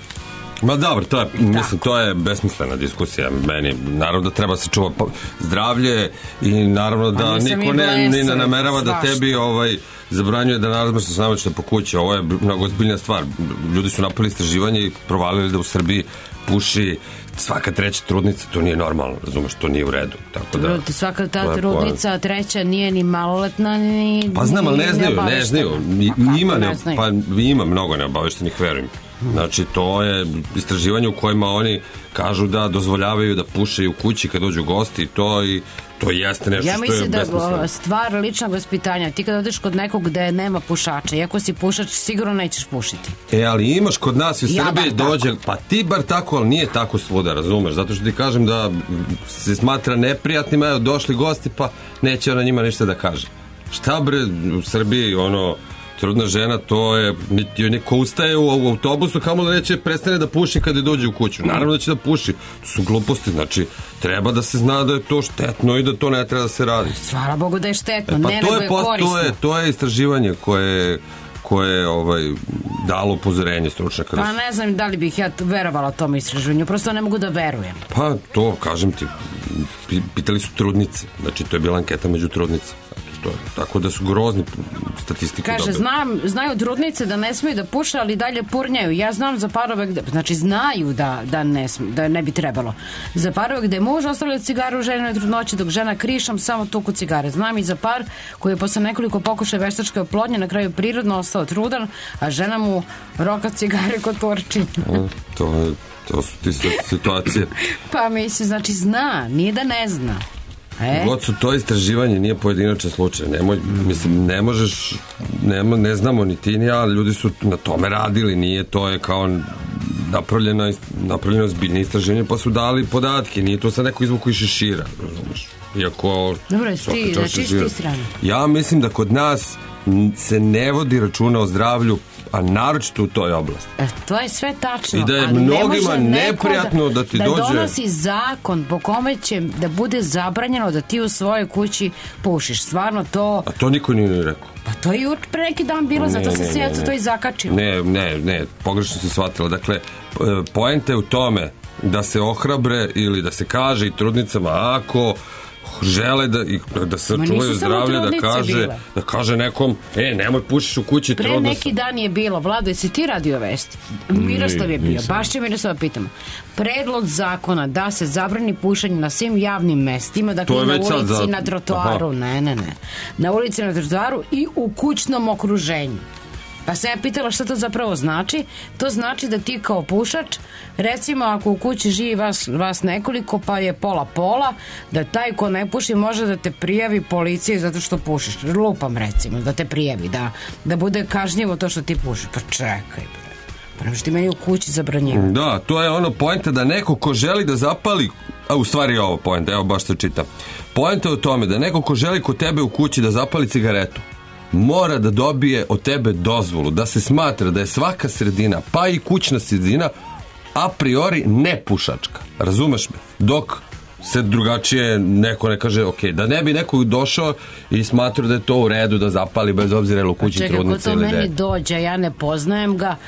Ma dobro, to je, mislim, to je besmislena diskusija meni. Naravno da treba se čuva zdravlje i naravno da pa niko ne, ni ne namerava da tebi ovaj, zabranjuje da razmišljaš sa navoćete po kući. Ovo je mnogo ozbiljna stvar. Ljudi su napravili istraživanje i provalili da u Srbiji puši svaka treća trudnica, to nije normalno, razumeš, to nije u redu. Tako da, svaka ta trudnica, a treća nije ni maloletna, ni... Pa znam, ali ne znaju, ne znaju. Ima, ne, pa ima mnogo neobaveštenih, verujem. Znači, to je istraživanje u kojima oni kažu da dozvoljavaju da puše u kući kad dođu gosti i to i to jeste nešto ja što je besmisleno. Ja mislim da stvar ličnog vaspitanja, ti kad odeš kod nekog gde nema pušača, iako si pušač, sigurno nećeš pušiti. E, ali imaš kod nas u Srbiji dođe, pa ti bar tako, ali nije tako svuda, razumeš, zato što ti kažem da se smatra neprijatnima, evo, došli gosti, pa neće ona njima ništa da kaže. Šta bre, u Srbiji, ono, trudna žena, to je, niti neko ustaje u autobusu, kamo da neće prestane da puši kada dođe u kuću. Naravno da će da puši. To su gluposti, znači, treba da se zna da je to štetno i da to ne treba da se radi. Hvala Bogu da je štetno, e, pa ne to nego je, je korisno. To je, to je istraživanje koje koje je ovaj, dalo upozorenje stručnjaka. Pa ne znam da li bih ja verovala tom istraživanju, prosto ne mogu da verujem. Pa to, kažem ti, pitali su trudnice, znači to je bila anketa među trudnice. To je, tako da su grozni statistike. Kaže, znam, znaju trudnice da ne smiju da puše, ali dalje purnjaju. Ja znam za parove gde, znači znaju da, da, ne, sm, da ne bi trebalo. Za parove gde muž ostavlja cigaru u ženinoj trudnoći dok žena krišom samo tuku cigare. Znam i za par koji je posle nekoliko pokušaja veštačke oplodnje na kraju prirodno ostao trudan, a žena mu roka cigare kod torčinja. To je, to su ti situacije. Pa mislim, znači zna, nije da ne zna. E? God su to istraživanje, nije pojedinačan slučaj. Nemoj, mislim, ne možeš, ne, ne znamo ni ti ni ja, ali ljudi su na tome radili, nije, to je kao napravljeno, napravljeno zbiljne istraživanje, pa su dali podatke, nije to sad neko izvuku iz šešira, razumiješ? Iako... Dobro, ti, znači ti strane. Ja mislim da kod nas se ne vodi računa o zdravlju, a naročito u toj oblasti. E, to je sve tačno. I da je mnogima neprijatno da ti da dođe... Da donosi zakon po kome će da bude zabranjeno da ti u svojoj kući pušiš. Stvarno to... A to niko nije rekao. Pa to je juč pre neki dan bilo, ne, zato se sve to i zakačilo. Ne, ne, ne, pogrešno si shvatila. Dakle, poenta je u tome da se ohrabre ili da se kaže i trudnicama ako... žele da, da se čuvaju zdravlje, da kaže, bile. da kaže nekom, e, nemoj pušiš u kući, pre trudno neki sam. Dan je bilo, Vlado, jesi ti radio vesti? Miroslav je bio, nisam. Baš će Miroslava pitamo. Predlog zakona da se zabrani pušenje na svim javnim mestima, dakle na ulici, za... na trotoaru, Aha. ne, ne, ne, na ulici, na trotoaru i u kućnom okruženju. Pa se ja pitala šta to zapravo znači. To znači da ti kao pušač, recimo ako u kući živi vas, vas nekoliko pa je pola pola, da taj ko ne puši može da te prijavi policiji zato što pušiš. Lupam recimo, da te prijavi, da, da bude kažnjivo to što ti pušiš. Pa čekaj, pa nemaš ti meni u kući zabranjivo. Da, to je ono poenta da neko ko želi da zapali, a u stvari je ovo poenta, evo baš se čitam. Poenta je u tome da neko ko želi kod tebe u kući da zapali cigaretu, mora da dobije od tebe dozvolu, da se smatra da je svaka sredina, pa i kućna sredina, a priori nepušačka. Razumeš me? Dok se drugačije neko ne kaže, ok, da ne bi neko došao i smatrao da je to u redu da zapali bez obzira ili u kući pa trudnice ili ne. Čekaj, ko to meni dođe, ja ne poznajem ga,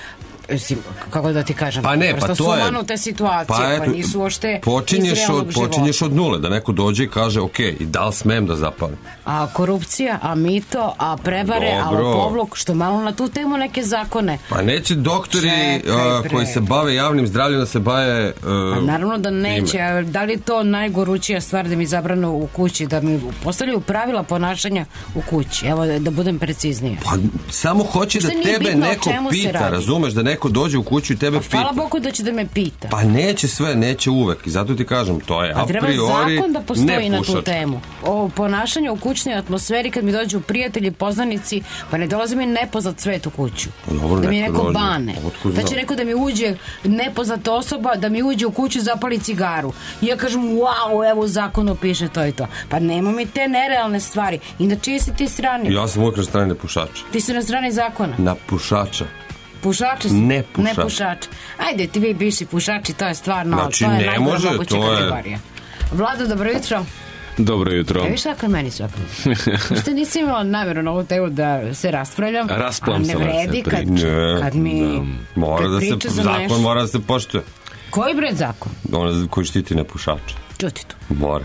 kako da ti kažem, pa ne, pa to je te situacije, pa, eto, pa nisu ošte počinješ od, počinješ od nule, da neko dođe i kaže ok, i da li smem da zapalim? A korupcija, a mito, a prevare, Dobro. a lopovluk, što malo na tu temu neke zakone. Pa neće doktori Čekaj, koji se bave javnim zdravljem da se bave uh, a naravno da neće, ime. Da li je to najgorućija stvar da mi zabranu u kući, da mi postavljaju pravila ponašanja u kući, evo da budem preciznija. Pa samo hoće da tebe neko pita, razumeš, da neko neko dođe u kuću i tebe Pa pita. hvala Bogu da će da me pita. Pa neće sve, neće uvek. I zato ti kažem, to je Pa a treba priori zakon da postoji na tu nepušač. temu. O ponašanju u kućnoj atmosferi kad mi dođu prijatelji, poznanici, pa ne dolazi mi nepoznat svet u kuću. Dobro, Da mi neko neko dođe. bane. Otkud Da će znam? neko da mi uđe, nepoznata osoba, da mi uđe u kuću i zapali cigaru. I ja kažem, wow, evo u zakonu piše to i to. Pa nema mi te nerealne stvari. I na čije si ti strani? Ja sam uvek na strani pušača. Ti si na strani zakona. Na pušača. Pušači si? Ne pušač. Ne pušač. Ajde, ti vi bivši pušači, to je stvarno, Znači, to je ne najgora može, moguća to je- kategorija. Vlado, dobro jutro. Dobro jutro. E, viš kako je meni svakako. Što nisam imala namjeru na ovu temu da se raspravljam. Rasplamsala a ne vredi se kad, Ne, kad mi da. Mora kad da se, priča za zakon nešto. mora da se poštuje. Koji bre zakon? Ono koji štiti nepušača. Čuti to. Mora.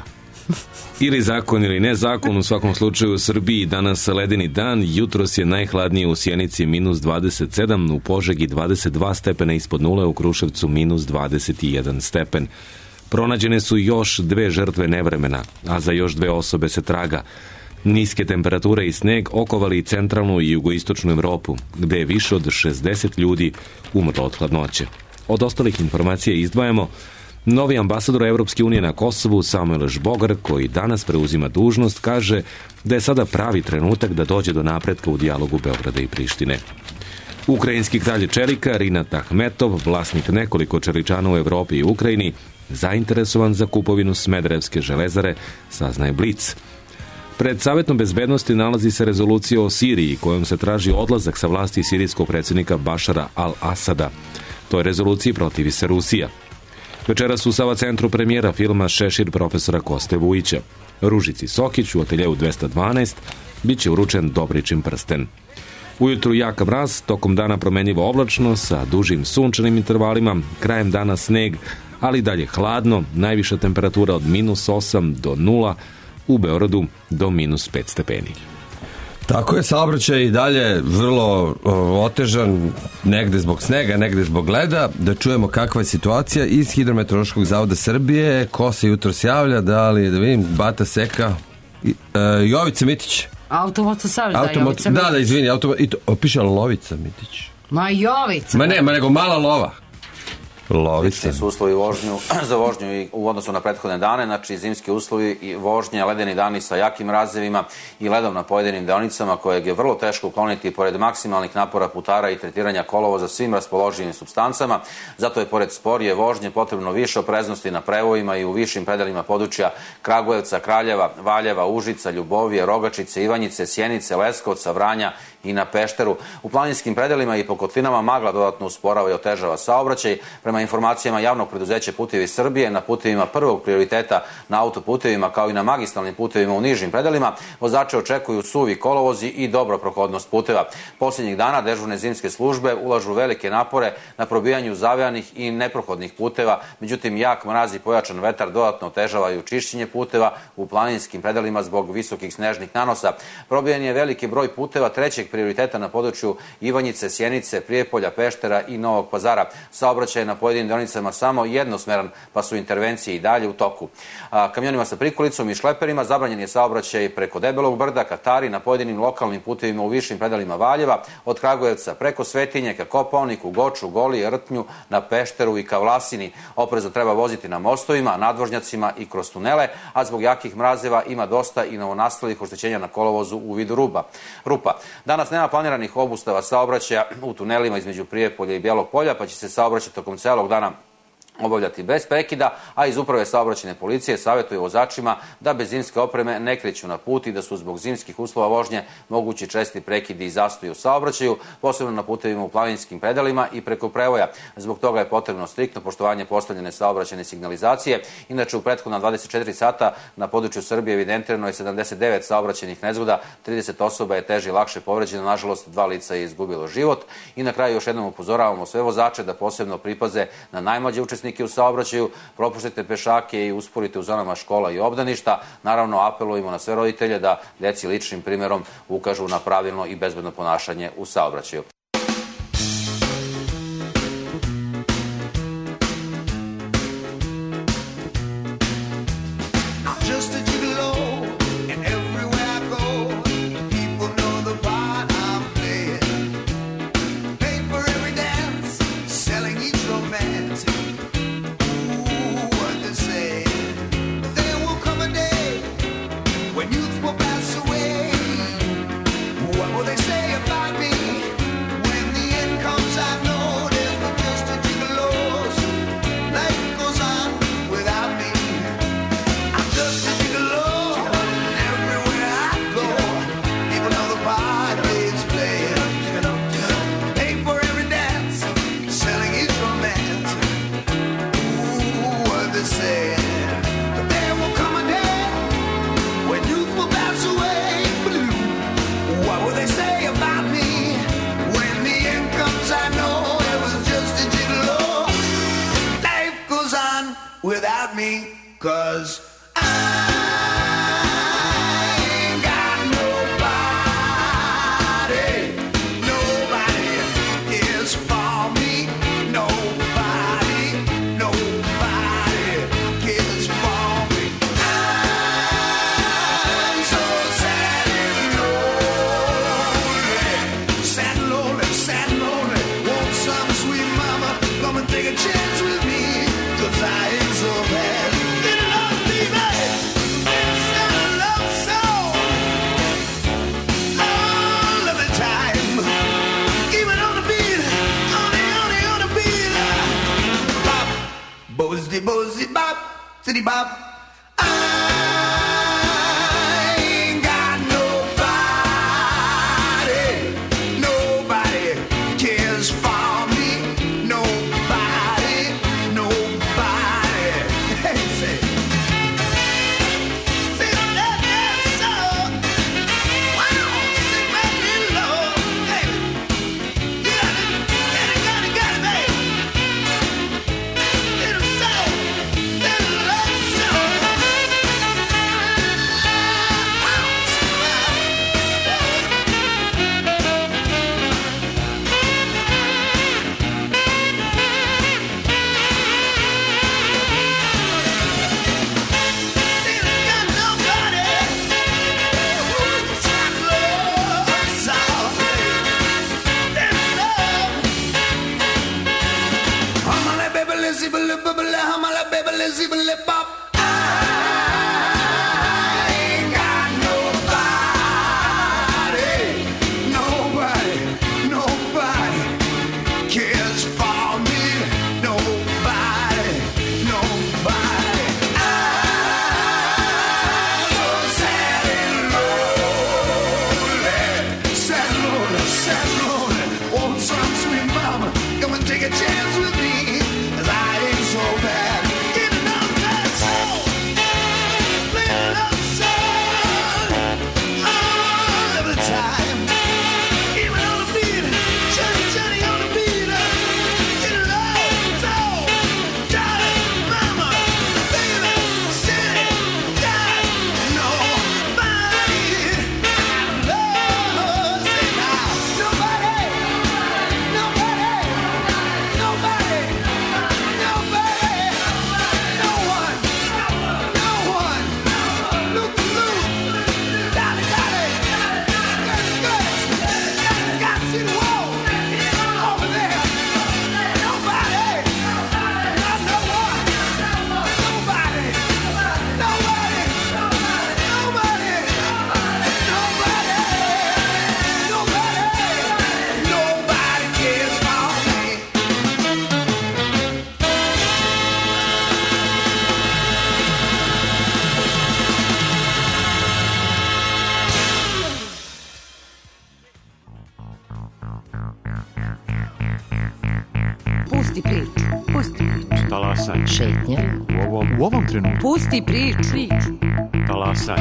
Ili zakon ili ne zakon, u svakom slučaju u Srbiji danas ledeni dan, jutros je najhladnije u Sjenici minus dvadeset sedam, u Požegi dvadeset dva stepena ispod nule, u Kruševcu minus dvadeset jedan stepen. Pronađene su još dve žrtve nevremena, a za još dve osobe se traga. Niske temperature i sneg okovali centralnu i jugoistočnu Evropu, gde je više od šezdeset ljudi umrlo od hladnoće. Od ostalih informacija izdvajamo novi ambasador Evropske unije na Kosovu, Samuel Žbogar, koji danas preuzima dužnost, kaže da je sada pravi trenutak da dođe do napretka u dijalogu Beograda i Prištine. Ukrajinski kralj čelika Rinat Ahmetov, vlasnik nekoliko čeličana u Evropi i Ukrajini, zainteresovan za kupovinu Smederevske železare, saznaje Blic. Pred Savetom bezbednosti nalazi se rezolucija o Siriji, kojom se traži odlazak sa vlasti sirijskog predsjednika Bašara al-Asada. Toj rezoluciji protivi se Rusija. Večeras u Sava centru premijera filma Šešir profesora Koste Vujića. Ružici Sokić u ateljevu dvesta dvanaest bit će uručen Dobričin prsten. Ujutru jak mraz, tokom dana promenjivo oblačno sa dužim sunčanim intervalima, krajem dana sneg, ali dalje hladno, najviša temperatura od minus osam do nula, u Beogradu do minus pet stepeni. Tako je, saobraćaj i dalje vrlo o, otežan, negde zbog snega, negde zbog leda. Da čujemo kakva je situacija iz Hidrometeorološkog zavoda Srbije. Ko se jutros javlja, da li, da vidim, Bata Seka, i, e, Jovica Mitić. Automoto savjez, da, Automo- Jovica da, da, Mitić. izvini, automo- i to, o, piše Lovica Mitić. Ma Jovica. Ma ne, ma nego mala lova. Lovica. Slični su uslovi vožnju, za vožnju i u odnosu na prethodne dane, znači zimski uslovi i vožnje, ledeni dani sa jakim mrazevima i ledom na pojedinim deonicama kojeg je vrlo teško ukloniti pored maksimalnih napora putara i tretiranja kolovoza svim raspoloživim supstancama. Zato je pored sporije vožnje potrebno više opreznosti na prevojima i u višim predelima područja Kragujevca, Kraljeva, Valjeva, Užica, Ljubovije, Rogačice, Ivanjice, Sjenice, Leskovca, Vranja i na Pešteru. U planinskim predelima i po kotlinama magla dodatno usporava i otežava saobraćaj. Prema informacijama javnog preduzeća Putevi Srbije, na putevima prvog prioriteta na autoputevima kao i na magistralnim putevima u nižim predelima, vozače očekuju suvi kolovozi i dobro prohodnost puteva. Posljednjih dana dežurne zimske službe ulažu velike napore na probijanju zavejanih i neprohodnih puteva, međutim jak mraz i pojačan vetar dodatno otežavaju čišćenje puteva u planinskim predelima zbog visokih snežnih nanosa. Probijan je veliki broj puteva trećeg prioriteta na području Ivanjice, Sjenice, Prijepolja, Peštera i Novog Pazara. Saobraćaj je na pojedinim deonicama samo jednosmeran, pa su intervencije i dalje u toku. A, kamionima sa prikolicom i šleperima zabranjen je saobraćaj preko Debelog brda, Katari, na pojedinim lokalnim putevima u višim predelima Valjeva, od Kragujevca preko Svetinje ka Kopaoniku, Goču, Goli, Rtnju, na Pešteru i ka Vlasini. Oprezno treba voziti na mostovima, nadvožnjacima i kroz tunele, a zbog jakih mrazeva ima dosta i novonastalih oštećenja na kolovozu u vidu ruba. rupa. Danas nema planiranih obustava saobraćaja u tunelima između Prijepolja i Bijelog polja, pa će se saobraćaj tokom celog dana obavljati bez prekida, a iz uprave saobraćajne policije savjetuju vozačima da bez zimske opreme ne kreću na put i da su zbog zimskih uslova vožnje mogući česti prekidi i zastoji u saobraćaju, posebno na putevima u planinskim predelima i preko prevoja. Zbog toga je potrebno striktno poštovanje postavljene saobraćajne signalizacije. Inače, u prethodna dvadeset četiri sata na području Srbije evidentirano je sedamdeset devet saobraćajnih nezgoda, trideset osoba je teže i lakše povređeno, nažalost dva lica je izgubilo život. I na kraju još jednom upozoravamo sve vozače da posebno pripaze na najmlađe učesnike u saobraćaju, propuštite pešake i usporite u zonama škola i obdaništa. Naravno, apelujemo na sve roditelje da deci ličnim primjerom ukažu na pravilno i bezbedno ponašanje u saobraćaju. People know the part I'm playing. Pay for every dance. nobody, 'cause Boozy, boozy, bop, city bop. I ain't got nobody, nobody cares for me, nobody, nobody. Hey, say, say that, that song. Wow, sing my little Lord, hey, you got it, got it, got it, got it, baby. Pusti priču. Pusti priču. Talasaj. Šetnja. U ovom, u ovom trenutku. Pusti priču. Talasaj.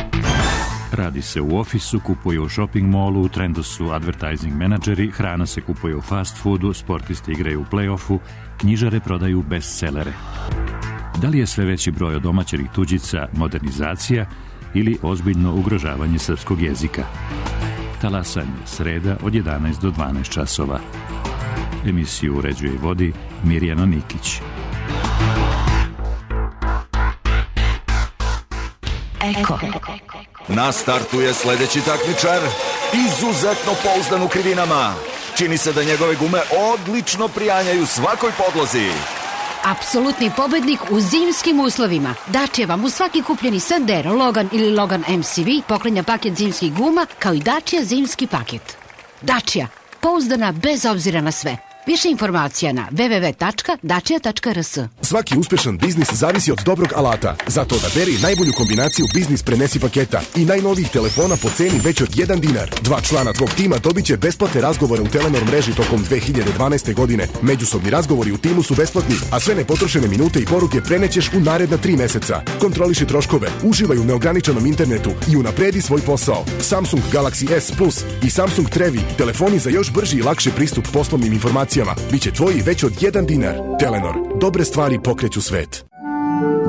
Radi se u ofisu, kupuje u shopping mallu, u trendu su advertising menadžeri, hrana se kupuje u fast foodu, sportisti igraju u play-offu, knjižare prodaju bestsellere. Da li je sve veći broj odomaćenih tuđica modernizacija ili ozbiljno ugrožavanje srpskog jezika? Talasanje, sreda od jedanaest do dvanaest časova. Emisiju uređuje i vodi Mirjana Nikić. Eko. Na startu je sledeći takmičar, izuzetno pouzdan u krivinama. Čini se da njegove gume odlično prijanjaju svakoj podlozi. Apsolutni pobednik u zimskim uslovima. Dacia vam u svaki kupljeni Sandero, Logan ili Logan M C V poklenja paket zimskih guma, kao i Dacia zimski paket. Dacia, pouzdana bez obzira na sve. Više informacija na w w w tačka dacia tačka r s. Svaki uspešan biznis zavisi od dobrog alata. Zato odaberi najbolju kombinaciju biznis prenesi paketa i najnovijih telefona po ceni već od jedan dinar. Dva člana tvog tima dobit će besplatne razgovore u Telenor mreži tokom dve hiljade dvanaeste. godine. Međusobni razgovori u timu su besplatni, a sve nepotrošene minute i poruke prenećeš u naredna tri meseca. Kontroliši troškove, uživaj u neograničenom internetu i unapredi svoj posao. Samsung Galaxy S Plus i Samsung Trevi, telefoni za još brži i lakši pristup poslovnim informacijama. Biće tvoji već od jedan dinar. Telenor. Dobre stvari pokreću svet.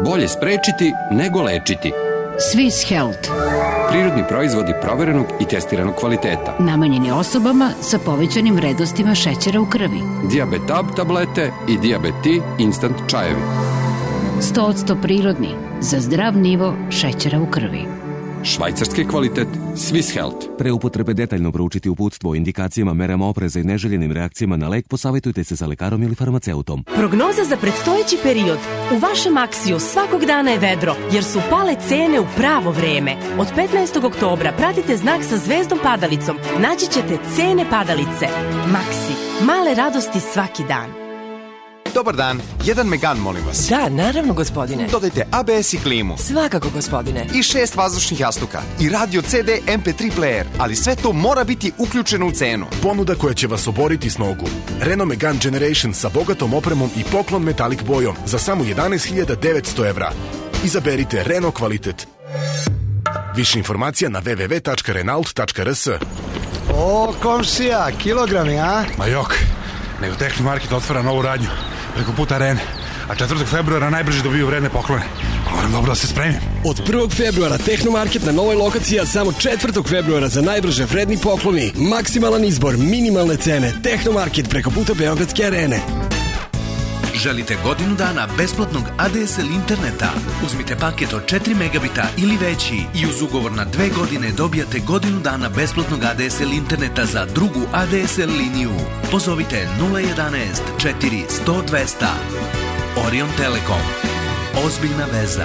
Bolje sprečiti nego lečiti. Swiss Health. Prirodni proizvodi proverenog i testiranog kvaliteta. Namenjeni osobama sa povećanim vrednostima šećera u krvi. Diabetab tablete i Diabeti instant čajevi. sto posto prirodni, za zdrav nivo šećera u krvi. Švajcarski kvalitet Swiss Health. Pre upotrebe detaljno proučiti uputstvo o indikacijama, merama opreza i neželjenim reakcijama na lek, posavitujte se sa lekarom ili farmaceutom. Prognoza za predstojeći period. U vašem Aksiju svakog dana je vedro, jer su pale cene u pravo vreme. Od petnaestog oktobra pratite znak sa zvezdom padalicom. Naći ćete cene padalice. Maksi. Male radosti svaki dan. Dobar dan, jedan Megan, molim vas. Da, naravno, gospodine. Dodajte A B S i klimu. Svakako, gospodine. I šest vazdušnih jastuka. I radio C D M P tri player. Ali sve to mora biti uključeno u cenu. Ponuda koja će vas oboriti s nogu. Renault Megane Generation sa bogatom opremom i poklon metalik bojom za samo jedanaest hiljada devetsto evra. Izaberite Renault kvalitet. Više informacija na w w w tačka renault tačka r s. O, komšija, kilogrami, a? Ma jok, nego Tehnomarket otvara novu radnju preko puta Arene, a četvrtog februara najbrže dobiju vredne poklone. Moram dobro da se spremim. Od prvog februara Tehnomarket na novoj lokaciji, a samo četvrtog februara za najbrže vredni pokloni. Maksimalan izbor, minimalne cene. Tehnomarket preko puta Beogradske Arene. Želite godinu dana besplatnog A D S L interneta? Uzmite paket od četiri megabita ili veći i uz ugovor na dve godine dobijate godinu dana besplatnog A D S L interneta za drugu A D S L liniju. Pozovite nula jedanaest četiri sto dvesta. Orion Telekom. Ozbiljna veza.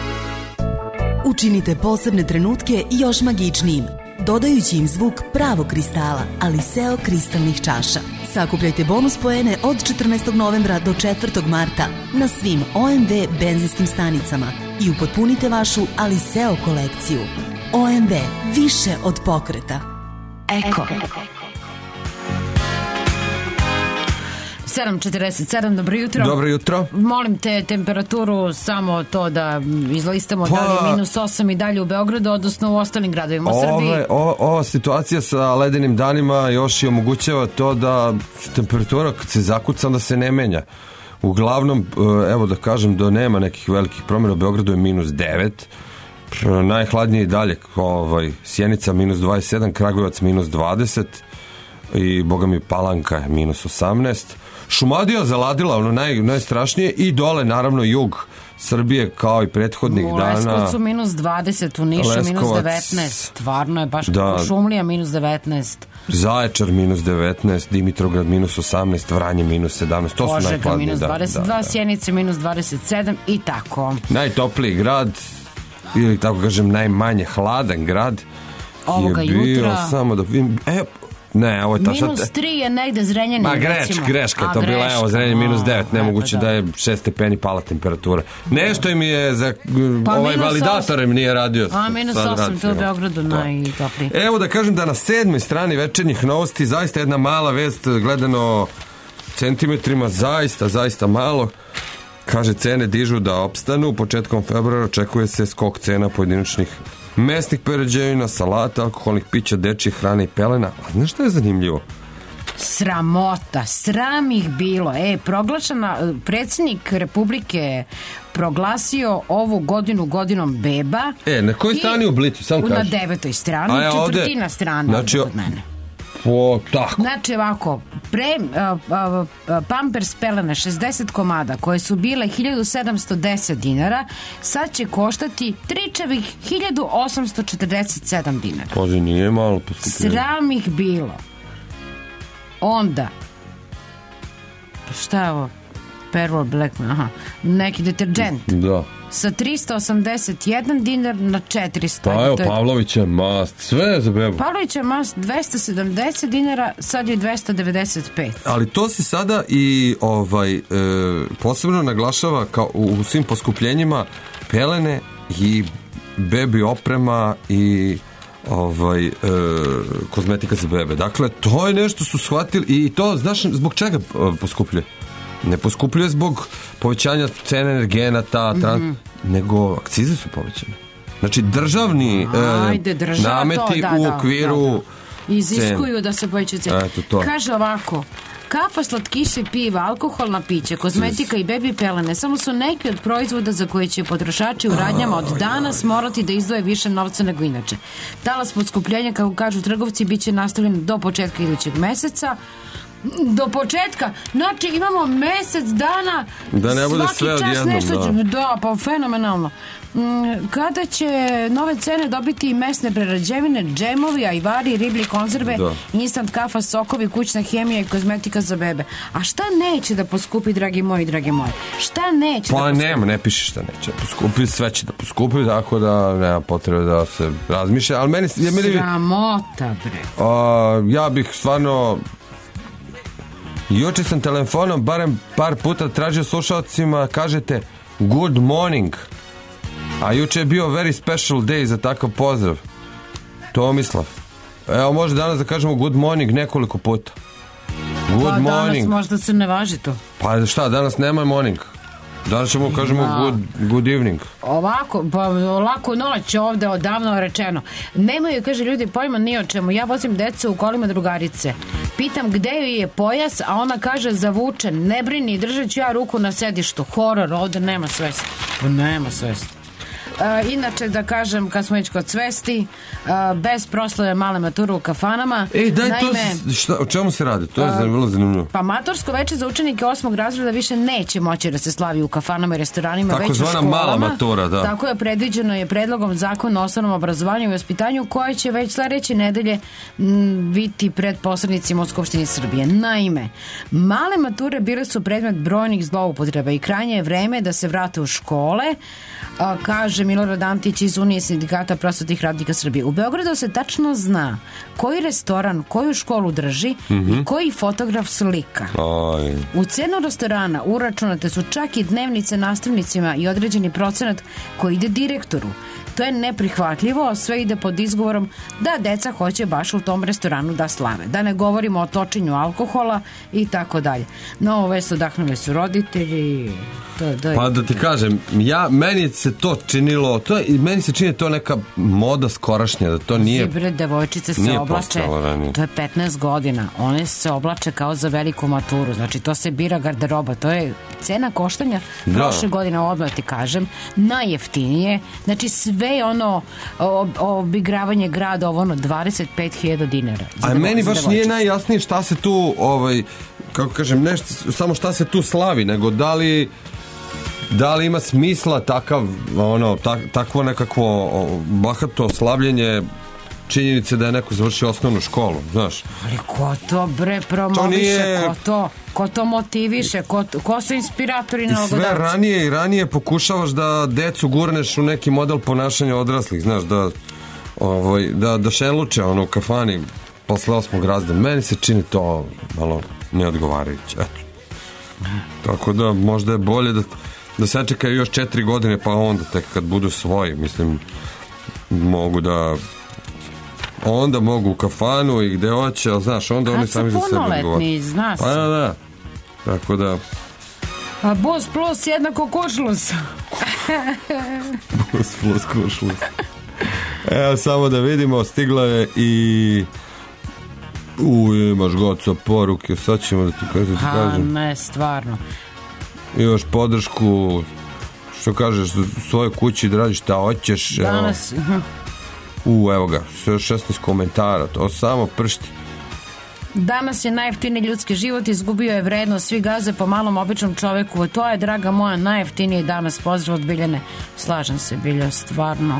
Učinite posebne trenutke još magičnijim, dodajući im zvuk pravog kristala, Aliseo kristalnih čaša. Sakupljajte bonus poene od četrnaestog novembra do četvrtog marta na svim O M V benzinskim stanicama i upotpunite vašu Aliseo kolekciju. O M V, više od pokreta. Eko. sedam četrdeset sedam, dobro jutro. Dobro jutro. Molim te temperaturu samo to da izlistamo pa, da li je minus osam i dalje u Beogradu, odnosno u ostalim gradovima u Srbiji. Ove, ova situacija sa ledenim danima još i omogućava to da temperatura kad se zakuca onda se ne menja. Uglavnom, evo da kažem da nema nekih velikih promjena, u Beogradu je minus devet, najhladnije i dalje ovaj, Sjenica minus dvadeset sedam, Kragujevac minus dvadeset i boga mi Palanka je minus osamnaest. Šumadija zaladila ono naj, najstrašnije i dole naravno jug Srbije kao i prethodnih u dana. U Leskovcu minus dvadeset, u Nišu Leskovac, minus devetnaest, stvarno je baš da, kako Šumlija minus devetnaest. Zaječar minus devetnaest, Dimitrovgrad minus osamnaest, Vranje minus sedamnaest, to Požega, su najhladnije. minus dvadeset dva, da, da. Sjenice minus dvadeset sedam i tako. Najtopliji grad, ili tako kažem najmanje hladan grad ovoga je bio jutra. Samo da vidim, e, ne, ovo je ta minus sad... tri je negde Zrenjanin. Ma greš, greška je to bila, evo Zrenjanin minus devet, nemoguće da. da je šest stepeni pala temperatura. Nešto im je za pa ovaj validator im nije radio. A minus osam, to je u Beogradu najtopliji. Evo da kažem da na sedmoj strani večernjih novosti zaista jedna mala vest gledano centimetrima, zaista, zaista malo. Kaže, cene dižu da opstanu, početkom februara očekuje se skok cena pojedinačnih mesnih prerađevina, salata, alkoholnih pića, dečjih hrane i pelena. A znaš što je zanimljivo? Sramota, sram ih bilo. E, proglašena, predsjednik Republike proglasio ovu godinu godinom beba. E, na kojoj strani u Blicu, sam kaži? Na devetoj strani, ja, četvrtina strana znači, od mene. Po, tako. Znači ovako, pre, uh, uh, Pampers pelene šezdeset komada koje su bile hiljadu sedamsto deset dinara, sad će koštati tričevih hiljadu osamsto četrdeset sedam dinara. Pođe, nije malo poskupljenje. Sram ih bilo. Onda šta je ovo? Perol Blackman, aha, neki deterđent. Da. Sa tristo osamdeset jedan dinar na četiristo. Pa evo, Pavlovića mast, sve za bebu. Pavlovića mast dvesta sedamdeset dinara, sad je dvesta devedeset pet. Ali to se sada i ovaj e, posebno naglašava kao u, u svim poskupljenjima pelene i bebi oprema i ovaj e, kozmetika za bebe. Dakle, to je nešto su shvatili i to, znaš, zbog čega poskupljuje? Ne poskupljuje zbog povećanja cene energenata, mm-hmm. nego akcize su povećane. Znači državni Ajde, država, nameti to, da, u okviru da, da, da. Iziskuju cen. Da se poveća cena. Kaže ovako, Kafa, slatkiše, piva, alkoholna pića, kozmetika i bebi pelene samo su neki od proizvoda za koje će potrošači u radnjama od danas morati da izdvoje više novca nego inače. Talas poskupljenja, kako kažu trgovci, bit će nastavljen do početka idućeg meseca. Do početka, znači imamo mesec dana, da ne bude svaki sve čas odjednom, nešto će, da. da, pa fenomenalno. Mm, Kada će nove cene dobiti i mesne prerađevine, džemovi, ajvari, riblje konzerve, Da. instant kafa, sokovi, kućna hemija i kozmetika za bebe. A šta neće da poskupi, dragi moji, dragi moji? Šta neće da Pa poskupi? nema, ne piše šta neće poskupi, sve će da poskupi, tako da nema potrebe da se razmišlja, ali meni... Ja, meni Sramota, bre. a, ja bih stvarno... Juče sam telefonom barem par puta tražio slušalcima, kažete good morning, a juče je bio very special day za takav pozdrav. Tomislav. Evo, može danas da kažemo good morning nekoliko puta. Good Pa danas morning. možda se ne važi to. Pa šta, danas nema morning. Danas ćemo kažemo Da. good, good evening. Ovako, pa laku noć ovde odavno rečeno. Nemaju, kaže ljudi, pojma ni o čemu. Ja vozim decu u kolima drugarice. Pitam gde joj je pojas, a ona kaže zavučen. Ne brini, držat ću ja ruku na sedištu. Horor, ovde nema svesti. Nema svesti. E, inače, da kažem, kad smo već kod svesti, e, bez proslave male mature u kafanama. Ej, daj Naime, to, šta, o čemu se radi? To je A, vrlo zanimljivo. Pa matursko veče za učenike osmog razreda više neće moći da se slavi u kafanama i restoranima, Tako već u zvana školama. mala matura, da. Tako je predviđeno je predlogom zakona o osnovnom obrazovanju i vaspitanju, koje će već sledeće nedelje m, biti pred posrednicima u Skupštini Srbije. Naime, male mature bile su predmet brojnih zloupotreba i krajnje je vreme da se vrate u škole, a, kaže Milorad Antić iz Unije sindikata prosvetnih radnika Srbije. U Beogradu se tačno zna koji restoran, koju školu drži Mhm. i koji fotograf slika. Aj. U cenu restorana uračunate su čak i dnevnice nastavnicima i određeni procenat koji ide direktoru. To je neprihvatljivo, a sve ide pod izgovorom da deca hoće baš u tom restoranu da slave. Da ne govorimo o točenju alkohola i tako dalje. No, ovo već odahnuli su roditelji. To, to je... Pa da ti kažem, ja, meni se to činilo, to je, meni se čini to neka moda skorašnja, da to nije... Bre, devojčice se nije oblače, postojalo ranije. to je petnaest godina, one se oblače kao za veliku maturu, znači to se bira garderoba, to je cena koštanja Da. prošle godine, odmah ti kažem, najjeftinije, znači sve ono ob, obigravanje grada, ovo ono dvadeset pet hiljada dinara. za A devo- meni za baš nije devojčice. najjasnije šta se tu, ovaj, kako kažem, nešto, samo šta se tu slavi, nego da li da li ima smisla takav, ono, tak, takvo nekakvo o, bahato slavljenje činjenice da je neko završio osnovnu školu, znaš. Ali ko to bre promoviše, To nije- ko to, ko to motiviše, ko, ko su inspiratori I na sve logodavci? ranije i ranije pokušavaš da decu gurneš u neki model ponašanja odraslih, znaš, da ovaj, da, da šeluče ono u kafani posle osmog razreda. Meni se čini to malo neodgovarajuće, eto. Tako da možda je bolje da, da se čekaju još četiri godine, pa onda tek kad budu svoji, mislim, mogu da onda mogu u kafanu i gde hoće, ali znaš, onda Kad oni su sami za sebe punoletni, odgovaraju. zna se. Pa da, da. Tako da A bus plus jednako kušlus. Plus, plus, kušlus. Evo, samo da vidimo, stigla je i u, imaš goco poruke, sad ćemo da ti, da ti A kažem. ne, stvarno. Imaš podršku, što kažeš, u svojoj kući da radiš šta hoćeš. Evo. Danas, mhm. U, evo ga, šesnaest komentara, to samo pršti. Danas je najjeftiniji ljudski život, izgubio je vrednost, svi gaze po malom običnom čoveku. To je, draga moja, najjeftiniji danas. Pozdrav od Biljane. Slažem se, Bilja, stvarno.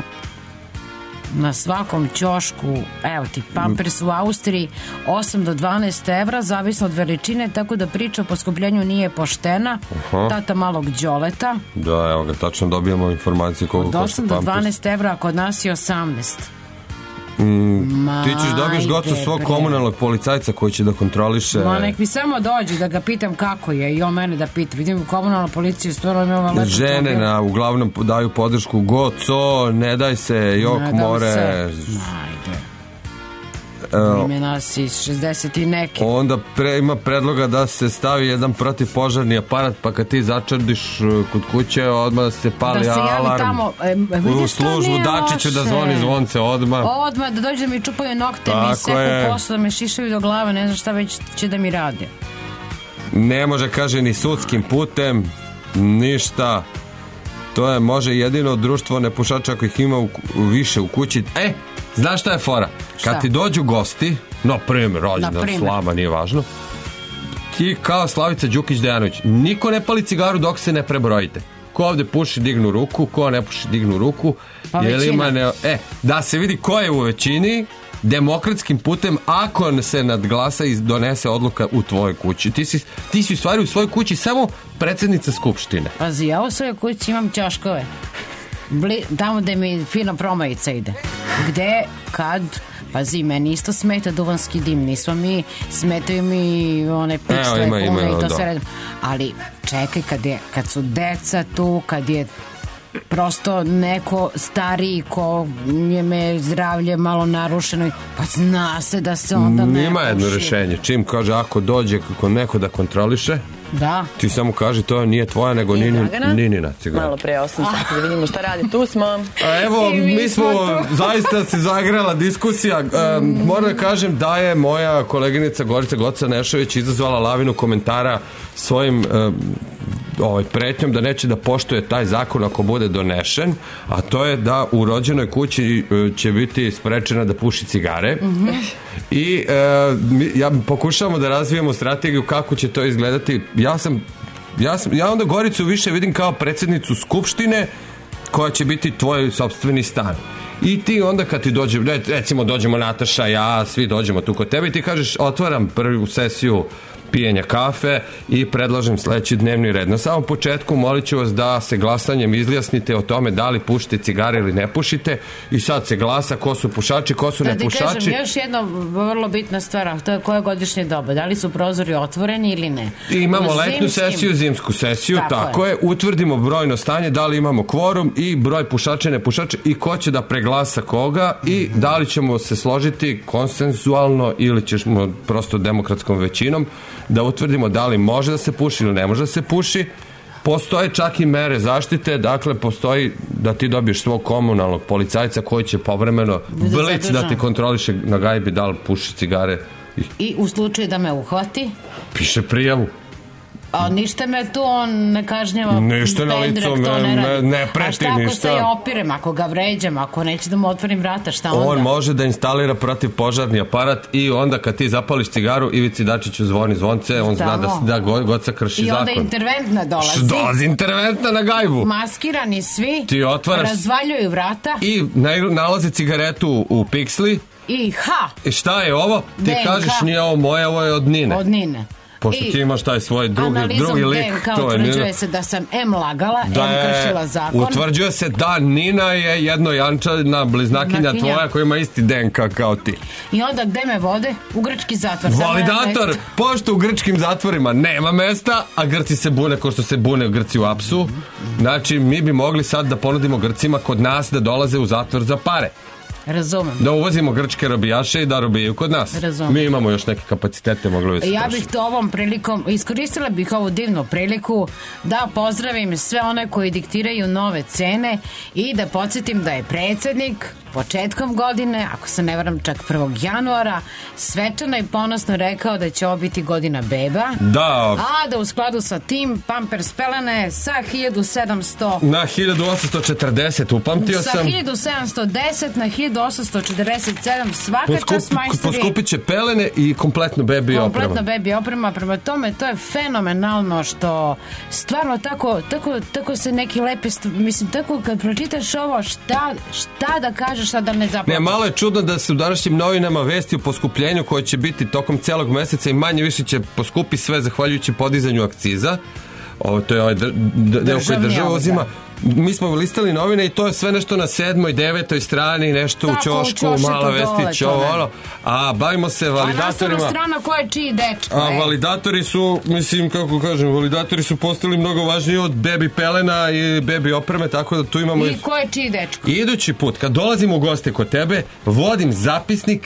Na svakom ćošku, evo ti, Pampers u Austriji osam do dvanaest evra, zavisno od veličine, tako da priča o poskupljenju nije poštena. Aha. Tata malog đoleta. Da, evo ga, tačno dobijamo informacije koliko Od košta osam do Pampers. dvanaest evra, a kod nas je osamnaest. Mm, ti ćeš dobiješ goco Majde, svog bre. komunalnog policajca koji će da kontroliše. Ma nek mi samo dođe da ga pitam kako je i on mene da pita. Vidim komunalna policija stvarno ima lepo Žene toga. na, uglavnom daju podršku goco, ne daj se, jok Ne dam more. se. Ajde. Evo, Ime nas iz šezdeset i neke. onda pre, ima predloga da se stavi jedan protivpožarni aparat, pa kad ti začrdiš uh, kod kuće, odmah da se pali Da se javi alarm. tamo, e, u vidiš, to službu nije Dačiću da loše. zvoni zvonce odmah. Odmah da dođe da mi čupaju nokte, Tako mi seku je. posle, da me šišaju do glave, ne znam šta već će da mi rade. ne može, kaže, ni sudskim putem, ništa. To je može jedino društvo nepušača ako ih ima u, u više u kući. E, znaš šta je fora? Kad Šta? ti dođu gosti, na primjer, rođendan, slava, nije važno, ti kao Slavica Đukić-Dejanović, niko ne pali cigaru dok se ne prebrojite. Ko ovde puši, dignu ruku, ko ne puši, dignu ruku. Pa Jel većina. ima ne... E, da se vidi ko je u većini, demokratskim putem, ako se nadglasa i donese odluka u tvojoj kući. Ti si, ti si u stvari u svojoj kući samo predsjednica skupštine. Pazi, ja u svojoj kući imam ćoškove. Bli, tamo gde mi fina promajica ide. Gde, kad, pazi, meni isto smeta duvanski dim. Nismo mi, smetaju mi one piksle, ima, ima, pume i to da. sve redom. Ali čekaj, kad, je, kad su deca tu, kad je prosto neko stariji ko njeme je zdravlje malo narušeno, pa zna se da se onda ne Ima jedno puši. rešenje. Čim kaže, ako dođe kako neko da kontroliše, Da. ti samo kaže, to nije tvoja, nego nini, Dragana? ninina cigara. Malo pre osam sati da vidimo šta radi. Tu smo. A evo, I mi mi smo smo tu. zaista se zagrela diskusija. E, moram da kažem da je moja koleginica Gorica Goca Nešović izazvala lavinu komentara svojim e, ovaj, pretnjom da neće da poštuje taj zakon ako bude donešen, a to je da u rođenoj kući e, će biti sprečena da puši cigare. I e, mi, ja pokušavamo da razvijemo strategiju kako će to izgledati. Ja sam ja, sam, ja onda Goricu više vidim kao predsjednicu skupštine koja će biti tvoj sopstveni stan. I ti onda kad ti dođe, recimo dođemo Nataša, ja, svi dođemo tu kod tebe i ti kažeš, otvaram prvu sesiju pijenja kafe i predlažem sledeći dnevni red. Na samom početku molit ću vas da se glasanjem izjasnite o tome da li pušite cigare ili ne pušite i sad se glasa ko su pušači, ko su Da ne ti pušači. kažem, još jedna vrlo bitna stvar, a to je koje godišnje doba, da li su prozori otvoreni ili ne. I imamo U letnju zimskim- sesiju, zimsku sesiju, tako, Tako je. Utvrdimo brojno stanje, da li imamo kvorum i broj pušača i nepušača i ko će da preglasa koga i da li ćemo se složiti konsenzualno ili ćemo prosto demokratskom većinom da utvrdimo da li može da se puši ili ne može da se puši. Postoje čak i mere zaštite, dakle postoji da ti dobiješ svog komunalnog policajca koji će povremeno blic da zadužen. ti kontroliše na gajbi da li puši cigare. I I u slučaju da me uhvati, piše prijavu. a ništa me tu on ne kažnjava. Ništa na pendrek, licu to me- radi. me ne preti A šta ako ništa? se ja opirem, ako ga vređam, ako neće da mu otvorim vrata, šta onda? On može da instalira protivpožarni aparat i onda kad ti zapališ cigaru, Ivici Dačiću zvoni zvonce, on zna da, Tamo. da go- Goca krši I onda zakon. interventna dolazi. Dolazi interventna na gajbu. Maskirani svi, Ti otvaraš- razvaljuju vrata I na- nalaze cigaretu u piksli. i ha, I šta je ovo? Ti D N K. kažeš nije ovo moje, ovo je od Nine. od Nine. Pošto I ti imaš taj svoj drugi, analizom drugi lik. D N K to je Nina. utvrđuje se da sam M lagala, Da M je, kršila zakon. utvrđuje se da Nina je jednojančana bliznakinja Bliznakinja. tvoja koja ima isti D N K kao ti. I onda gde me vode? U grčki zatvor. Samo Validator, jedno pošto u grčkim zatvorima nema mesta, a Grci se bune ko što se bune Grci u apsu, znači mi bi mogli sad da ponudimo Grcima kod nas da dolaze u zatvor za pare. Razumem. Da uvozimo grčke robijaše i da robijaju kod nas. Razumem. Mi imamo još neke kapacitete, mogli bi se Ja trošiti. bih to ovom prilikom, iskoristila bih ovu divnu priliku da pozdravim sve one koji diktiraju nove cene i da podsjetim da je predsjednik početkom godine, ako se ne varam čak prvog januara, svečano i ponosno rekao da će ovo biti godina beba. Da, A da u skladu sa tim Pampers pelene sa hiljadu sedamsto na hiljadu osamsto četrdeset upamtio sa sam. hiljadu sedamsto deset na hiljadu osamsto četrdeset sedam svaka Poskup, čast majstori. poskupit će pelene i kompletno bebi oprema. Kompletno bebi oprema, prema tome to je fenomenalno što stvarno tako, tako, tako se neki lepi, st- mislim tako kad pročitaš ovo šta, šta da kažeš a da ne zaplačeš. Ne, malo je čudno da se u današnjim novinama vesti o poskupljenju koje će biti tokom celog meseca i manje više će poskupi sve zahvaljujući podizanju akciza. Ovo, to je ovaj dr- d- deo koji Državni država ovo, uzima. Mi smo listali novine i to je sve nešto na sedmoj, devetoj strani, nešto Tako, u ćošku, u ćošku mala dole, vestić, to ovo, ne. ono. A bavimo se A naslovna validatorima. strana ko je čiji dečko? A e? validatori su, mislim, kako kažem, validatori su postali mnogo važniji od bebi pelena i bebi opreme, tako da tu imamo... I ko je čiji dečko? Idući put, kad dolazimo u goste kod tebe, vodim zapisnik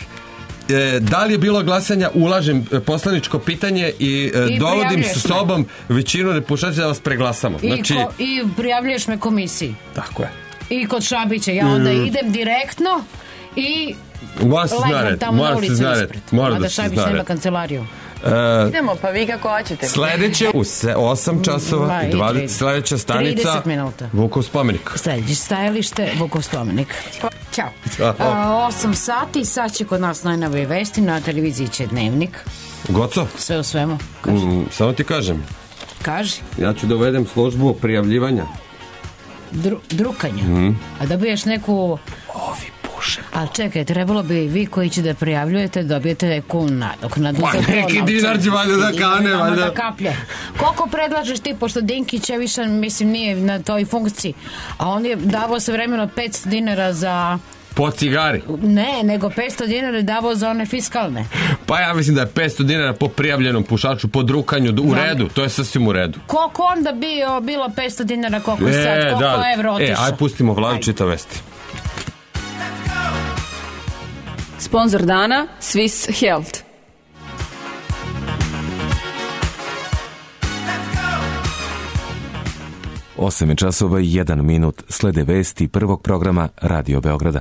e, da li je bilo glasanja, ulažem e, poslaničko pitanje i, e, I dovodim prijavljuješ sa me. sobom većinu nepušača da vas preglasamo. I, Znači, ko, I prijavljuješ me komisiji. tako je. I kod Šabića. Ja onda Mm. idem direktno i Mora se legnem znared, tamo na mora se ulicu znared, ispred. mora Mada da se Šabić nema znared. kancelariju. E, Idemo, pa vi kako hoćete. Sledeće u osam časova Ma, i i dvadeset, trideset. sledeća stanica trideset minuta. Vukov spomenik. Sledeće stajalište, Vukov spomenik. Ćao. Ćao. A, osam sati, sad će kod nas najnovije vesti, na televiziji će Dnevnik. Goco? Sve u svemu. Mm, samo ti kažem, Kaži. ja ću da uvedem službu prijavljivanja. Dru, drukanja. Mhm. A dobiješ neku... Ovi puše. Ali čekaj, trebalo bi vi koji će da prijavljujete dobijete neku nadoknadu. Ma, za to, neki novčanu. dinar će valjda da kane, Dinar valjda. da kaplje. Koliko predlažeš ti, pošto Dinkić je više, mislim, nije na toj funkciji, a on je davao se vremeno petsto dinara za... Po cigari. Ne, nego petsto dinara je davao za one fiskalne. Pa ja mislim da je petsto dinara po prijavljenom pušaču, po drukanju, u Da. redu, to je sasvim u redu. Koliko onda bio, bilo petsto dinara, koliko je sad, koliko da. evro E, otišao? aj pustimo Vladu čita vesti. Sponzor dana Swiss Health. osam je časova i jedan minut. Slede vesti prvog programa Radio Beograda.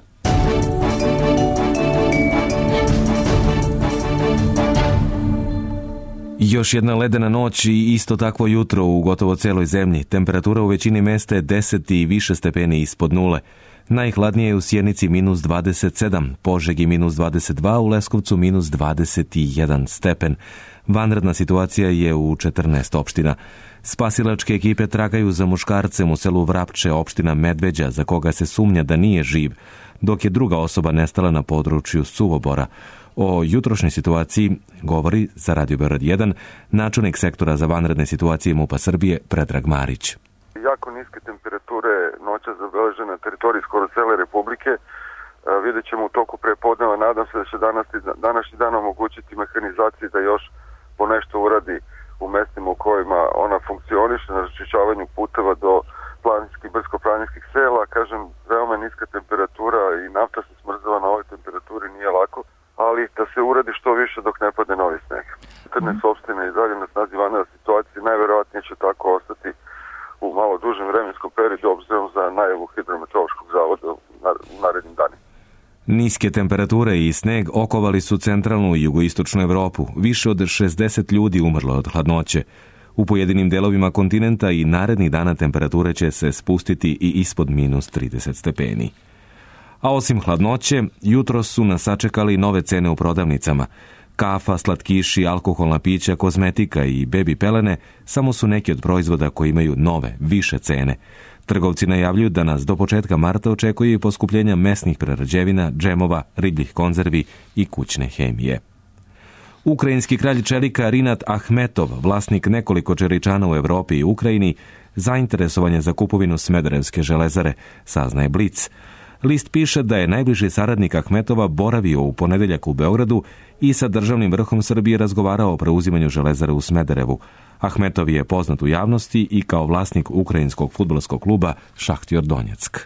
Još jedna ledena noć i isto takvo jutro u gotovo celoj zemlji. Temperatura u većini mesta je deset i više stepeni ispod nule. Najhladnije je u Sjenici minus dvadeset sedam, Požegi minus dvadeset dva, u Leskovcu minus dvadeset jedan stepen. Vanredna situacija je u četrnaest opština. Spasilačke ekipe tragaju za muškarcem u selu Vrapče, opština Medveđa, za koga se sumnja da nije živ, dok je druga osoba nestala na području Suvobora. O jutrošnjoj situaciji govori za Radio Beograd jedan načelnik sektora za vanredne situacije MUP-a Srbije Predrag Marić. Jako niske temperature noća zabeležene na teritoriji skoro cele Republike. E, vidjet ćemo u toku prepodneva. Nadam se da će danas, današnji dan omogućiti mehanizaciji da još po nešto uradi u mestima u kojima ona funkcioniše na raščišćavanju puteva do planinskih, brdsko-planinskih sela. Kažem, veoma niska temperatura i nafta se smrzava na ovoj temperaturi, nije lako, ali da se uradi što više dok ne padne novi sneg. četrnaest opština i dalje na snazi vanredne situacije, najverovatnije će tako ostati u malo dužem vremenskom periodu obzirom za najavu Hidrometeorološkog zavoda u narednim danima. Niske temperature i sneg okovali su centralnu i jugoistočnu Evropu. Više od šezdeset ljudi umrlo od hladnoće. U pojedinim delovima kontinenta i narednih dana temperature će se spustiti i ispod minus trideset stepeni. A osim hladnoće, jutro su nas sačekali nove cene u prodavnicama. Kafa, slatkiši, alkoholna pića, kozmetika i bebi pelene samo su neki od proizvoda koji imaju nove, više cene. Trgovci najavljuju da nas do početka marta očekuje i poskupljenja mesnih prerađevina, džemova, ribljih konzervi i kućne hemije. Ukrajinski kralj čelika Rinat Ahmetov, vlasnik nekoliko čeličana u Evropi i Ukrajini, zainteresovan je za kupovinu Smederevske železare, saznaje Blic. List piše da je najbliži saradnik Ahmetova boravio u ponedeljak u Beogradu i sa državnim vrhom Srbije razgovarao o preuzimanju železare u Smederevu. Ahmetov je poznat u javnosti i kao vlasnik ukrajinskog fudbalskog kluba Šahtjor Donjeck.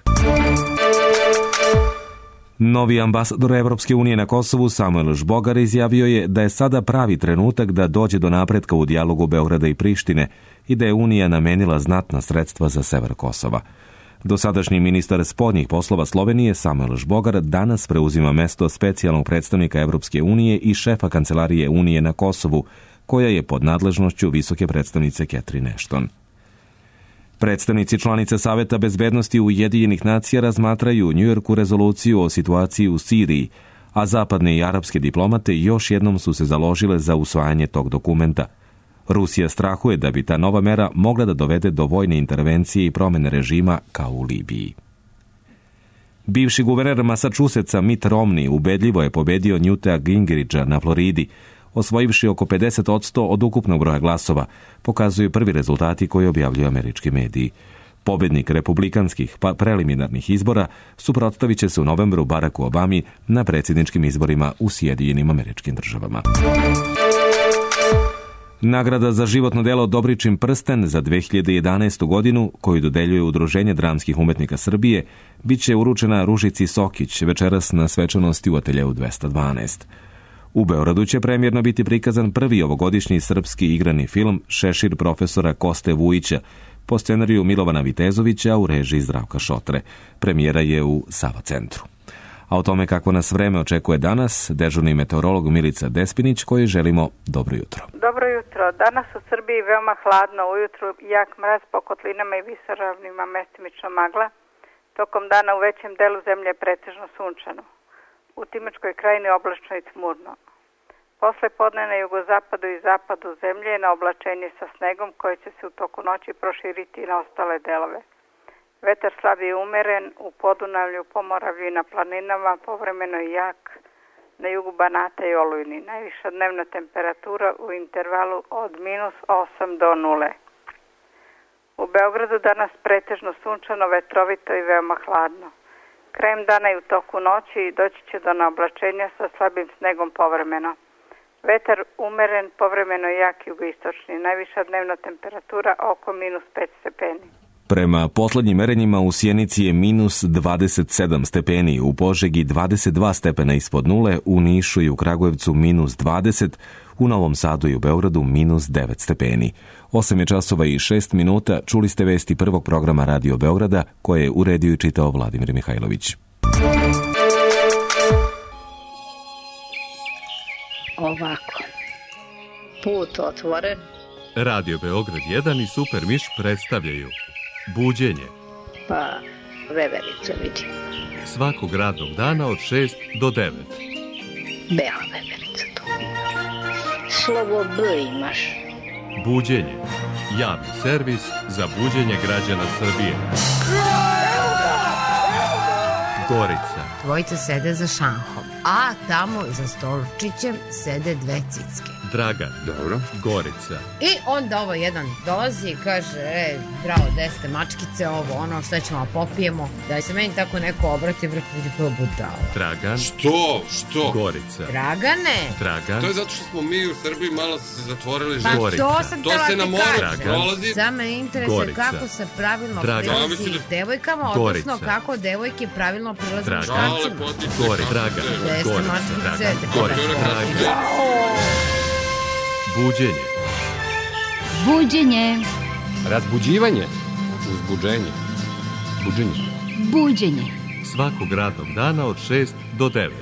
Novi ambasador Evropske unije na Kosovu Samuel Žbogar izjavio je da je sada pravi trenutak da dođe do napretka u dijalogu Beograda i Prištine i da je Unija namenila znatna sredstva za sever Kosova. Dosadašnji ministar spoljnih poslova Slovenije Samuel Žbogar danas preuzima mesto specijalnog predstavnika Evropske unije i šefa kancelarije Unije na Kosovu, koja je pod nadležnošću visoke predstavnice Catherine Ashton. Predstavnici članice Saveta bezbednosti Ujedinjenih nacija razmatraju u Njujorku rezoluciju o situaciji u Siriji, a zapadne i arapske diplomate još jednom su se založile za usvajanje tog dokumenta. Rusija strahuje da bi ta nova mera mogla da dovede do vojne intervencije i promene režima kao u Libiji. Bivši guverner Massachusettsa Mitt Romney ubedljivo je pobedio Newta Gingricha na Floridi, osvojivši oko pedeset posto od ukupnog broja glasova, pokazuju prvi rezultati koje objavljuju američki mediji. Pobednik republikanskih pa preliminarnih izbora suprotstavit će se u novembru Baracku Obami na predsjedničkim izborima u Sjedinjenim Američkim Državama. Nagrada za životno delo Dobričin prsten za dve hiljade jedanaestu godinu, koju dodeljuje Udruženje dramskih umetnika Srbije, bit će uručena Ružici Sokić večeras na svečanosti u ateljeu dvesta dvanaest. U Beogradu će premijerno biti prikazan prvi ovogodišnji srpski igrani film Šešir profesora Koste Vujića po scenariju Milovana Vitezovića u režiji Zdravka Šotre. Premijera je u Sava centru. A o tome kako nas vreme očekuje danas, dežurni meteorolog Milica Despinić, koji želimo dobro jutro. Dobro jutro. Danas u Srbiji veoma hladno ujutru, jak mraz po kotlinama i visoravnima, mestimično magla. Tokom dana u većem delu zemlje je pretežno sunčano. U Timočkoj krajini oblačno i tmurno. Posle podne na jugozapadu i zapadu zemlje je na oblačenje sa snegom koje će se u toku noći proširiti na ostale delove. Vetar slab i umeren, u Podunavlju, Pomoravlju i na planinama, povremeno i jak, na jugu Banata i Olujni. Najviša dnevna temperatura u intervalu od minus osam do nule. U Beogradu danas pretežno sunčano, vetrovito i veoma hladno. Krajem dana i u toku noći doći će do naoblačenja sa slabim snegom povremeno. Vetar umeren, povremeno jak jugoistočni. Najviša dnevna temperatura oko minus pet stepeni. Prema poslednjim merenjima u Sjenici je minus dvadeset sedam stepeni, u Požegi dvadeset dva stepena ispod nule, u Nišu i u Kragujevcu minus dvadeset, u Novom Sadu i u Beogradu minus devet stepeni. osam je časova i šest minuta, čuli ste vesti prvog programa Radio Beograda, koje je uredio i čitao Vladimir Mihajlović. Ovako, put otvoren. Radio Beograd jedan i Super Miš predstavljaju Buđenje. Pa, veverica vidi. Svakog radnog dana od šest do devet. Bela veverica tu. Slovo B imaš. Buđenje. Javni servis za buđenje građana Srbije. Gorica. Dvojica sede za šanhom, a tamo za stolčićem sede dve cicke. Dragan. Dobro. Gorica. I onda ovo jedan dolazi i kaže, e, bravo, gde ste mačkice, ovo, ono, šta ćemo, popijemo. Da se meni tako neko obrati, vrti, vidi koja budala. Dragan. Što? Što? Gorica. Dragane. Dragan. To je zato što smo mi u Srbiji malo se zatvorili. Pa Gorica. to sam To tela se ti na moru kažem. prolazi. Samo me interesuje Gorica. kako se pravilno Dragan. prilazi Ja, devojkama, Gorica. odnosno kako devojke pravilno prilaze Dragan. muškarcima. Gorica. Dragan. Gde ste Gorica. mačkice? Dragan. Gorica. Buđenje. Buđenje. Razbuđivanje. Uzbuđenje. Buđenje. Buđenje. Svakog radnog dana od šest do devet.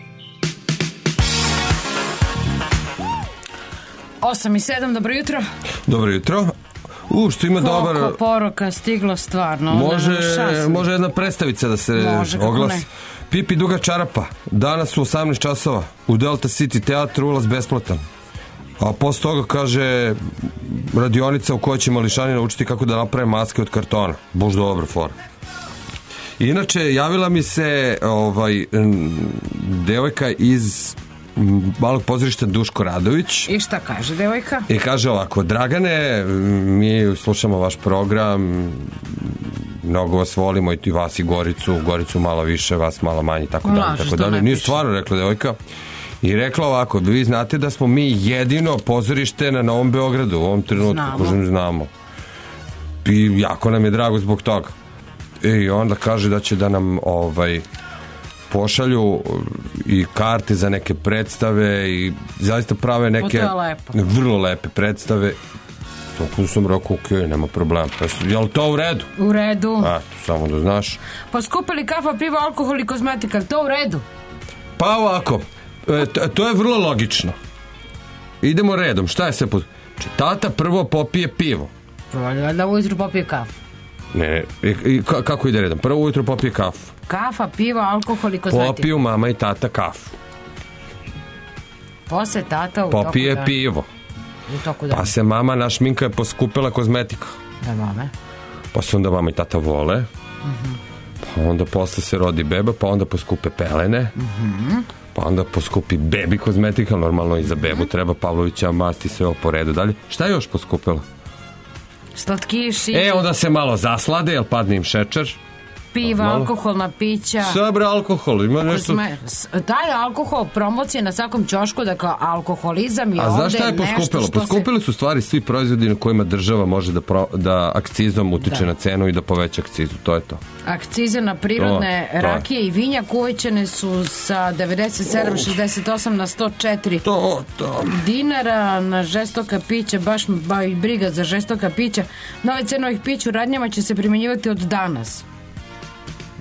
osam i sedam, dobro jutro. Dobro jutro. U, što ima dobar... Koliko poruka stiglo stvarno. Može, može jedna predstavica da se Može, kako oglasi. ne. Pipi Duga čarapa. Danas u osamnaest časova u Delta City teatru, ulaz besplatan. A posle toga kaže radionica u kojoj će mališani naučiti kako da naprave maske od kartona. Bož dobro, fora. Inače, javila mi se ovaj, devojka iz malog pozorišta Duško Radović. I šta kaže devojka? I kaže ovako, Dragane, mi slušamo vaš program, mnogo vas volimo i vas i Goricu, Goricu malo više, vas malo manje, tako dalje, tako dalje. Nije stvarno rekla devojka. I rekla ovako, vi znate da smo mi jedino pozorište na Novom Beogradu u ovom trenutku, Znamo. kožem znamo. I jako nam je drago zbog toga. I onda kaže da će da nam ovaj pošalju i karte za neke predstave i zaista prave neke vrlo lepe predstave. Tako sam rekao, ok, nema problema. Je li to u redu? U redu. A, samo da znaš. Poskupili kafa, pivo, alkohol i kozmetika, to u redu? Pa ovako, e, t- to je vrlo logično. Idemo redom, šta je sve pod... Tata prvo popije pivo. Valjda ujutru popije kafu. Ne, i, i, ka- kako ide redom? Prvo ujutro popije kafu. Kafa, pivo, alkohol i kozmetika. Popiju mama i tata kafu. Posle tata u toku Popije dana. pivo. U toku dana. Pa se mama našminka je poskupila kozmetika. Da, mame. Pa se onda mama i tata vole. Mhm. Pa onda posle se rodi beba, pa onda poskupe pelene. Mhm. Pa onda poskupi bebi kozmetika, normalno i za bebu treba Pavlovića masti, sve ovo po redu dalje. Šta je još poskupila? Slatkiši, E, onda se malo zaslade, jel padne im šećer. piva, malo. alkoholna pića. Sabre alkohol, ima nešto... Kozme- s- Taj alkohol, promocije na svakom ćošku, dakle, alkoholizam je A ovde znaš šta je nešto poskupilo? što se... Poskupili su stvari svi proizvodi na kojima država može da, pro, da akcizom utiče Da. na cenu i da poveća akcizu, to je to. Akcize na prirodne To, to je. rakije i vinjak uvećane su sa devedeset sedam zarez šezdeset osam na sto četiri to, to. dinara na žestoka pića, baš me bavi briga za žestoka pića. Nove cene ovih pića u radnjama će se primjenjivati od danas.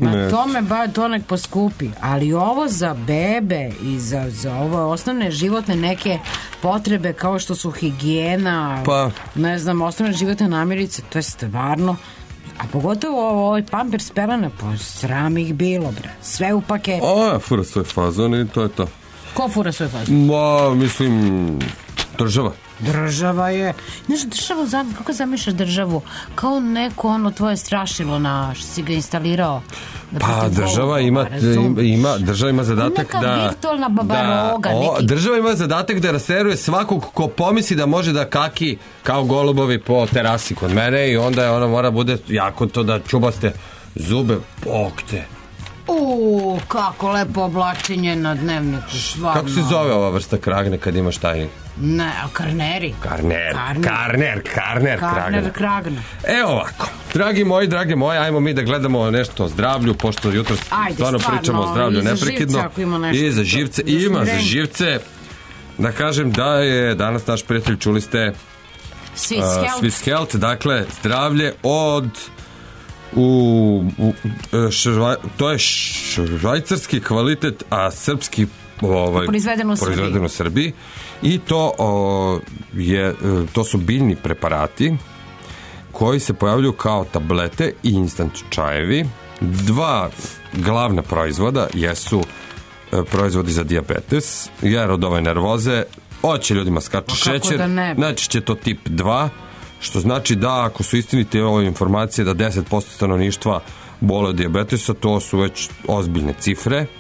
Ma Ne. to me ba, to nek poskupi, ali ovo za bebe i za, za ove osnovne životne neke potrebe kao što su higijena, Pa. ne znam, osnovne životne namirnice, to je stvarno, a pogotovo ovo, ovaj Pampers pelene, pa sram ih bilo, bre, sve u paketu. O, fura svoj fazon i to je to. Ko fura svoj fazon? Ma, mislim, država. Država je, znaš, državu, zam- kako zamišljaš državu? Kao neko ono tvoje strašilo na što si ga instalirao. Da Pa protiv država volova, ima, razumeš? ima, država ima zadatak Neka da... virtualna babaroga, da, o, neki- država ima zadatak da rasteruje svakog ko pomisli da može da kaki kao golubovi po terasi kod mene i onda je ona mora bude jako to da čubaste zube, bok te. Uuu, kako lepo oblačenje na dnevniku, stvarno. Kako se zove ova vrsta kragne kad imaš taj... Ne, a karneri. Karner, Karner. karner, karner, kragna. Karner kragna. E ovako, dragi moji, drage moje, ajmo mi da gledamo nešto o zdravlju, pošto jutro Ajde, stvarno stvarno, pričamo o zdravlju i za neprekidno. živce ako ima nešto. I za živce, Da ima za smirenje. živce. Da kažem da je danas naš prijatelj, čuli ste, Swiss uh, Health. Swiss Health, dakle, zdravlje od u, u švaj, to je švajcarski kvalitet, a srpski ovaj, Proizvedeno u Srbiji. proizvedeno u Srbiji. I to o, je, to su biljni preparati koji se pojavljuju kao tablete i instant čajevi. Dva glavna proizvoda jesu e, proizvodi za dijabetes, jer od ove nervoze oće ljudima skače Pa kako šećer, da ne bi? znači će to tip dva, što znači da ako su istinite ove informacije da deset posto stanovništva bole od dijabetesa, to su već ozbiljne cifre. E,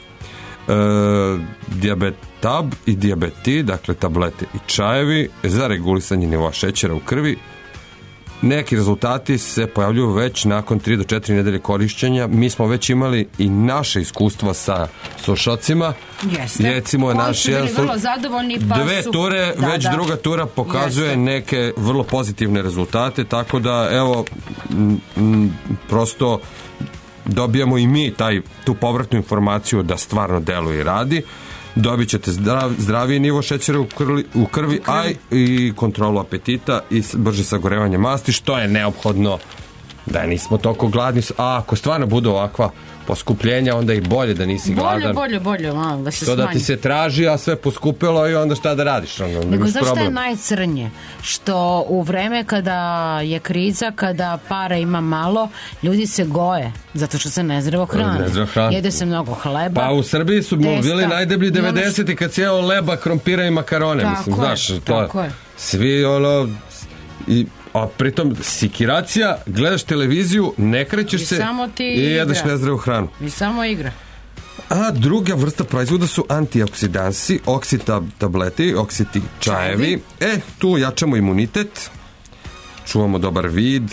diabetab i diabeti, dakle tablete i čajevi za regulisanje nivoa šećera u krvi. Neki rezultati se pojavljuju već nakon tri do četiri nedelje korišćenja. Mi smo već imali i naše iskustva sa slušalcima. Jeste. Recimo, Koji naš su bili jedan slu- vrlo zadovoljni, pa dve su- ture, Da, već da. druga tura pokazuje Jeste. neke vrlo pozitivne rezultate, tako da evo m, m, prosto dobijamo i mi taj, tu povratnu informaciju da stvarno deluje i radi. Dobit ćete zdrav, zdraviji nivo šećera u, krli, u krvi, a i kontrolu apetita i s- brže sagorevanje masti, što je neophodno da nismo toliko gladni. A ako stvarno bude ovakva poskupljenja, onda i bolje da nisi Bolje, gladan. bolje, bolje, malo, da se To smanji. da ti se traži, a sve poskupilo i onda šta da radiš? Onda Nego imaš znaš šta je problem. najcrnje? Što u vreme kada je kriza, kada para ima malo, ljudi se goje, zato što se nezdravo hrane. Nezdravo hrane. Jede se mnogo hleba. Pa u Srbiji su testa. bili najdeblji I ono što- devedeseti kad si jeo leba, krompira i makarone. Tako Mislim, je, znaš, to tako je. svi ono... I, a pritom sikiracija, gledaš televiziju, ne krećeš I se samo ti i jedeš igra. nezdravu hranu. I samo igra. A druga vrsta proizvoda su antioksidansi, oksita tableti, oksiti čajevi. E, tu jačamo imunitet, čuvamo dobar vid,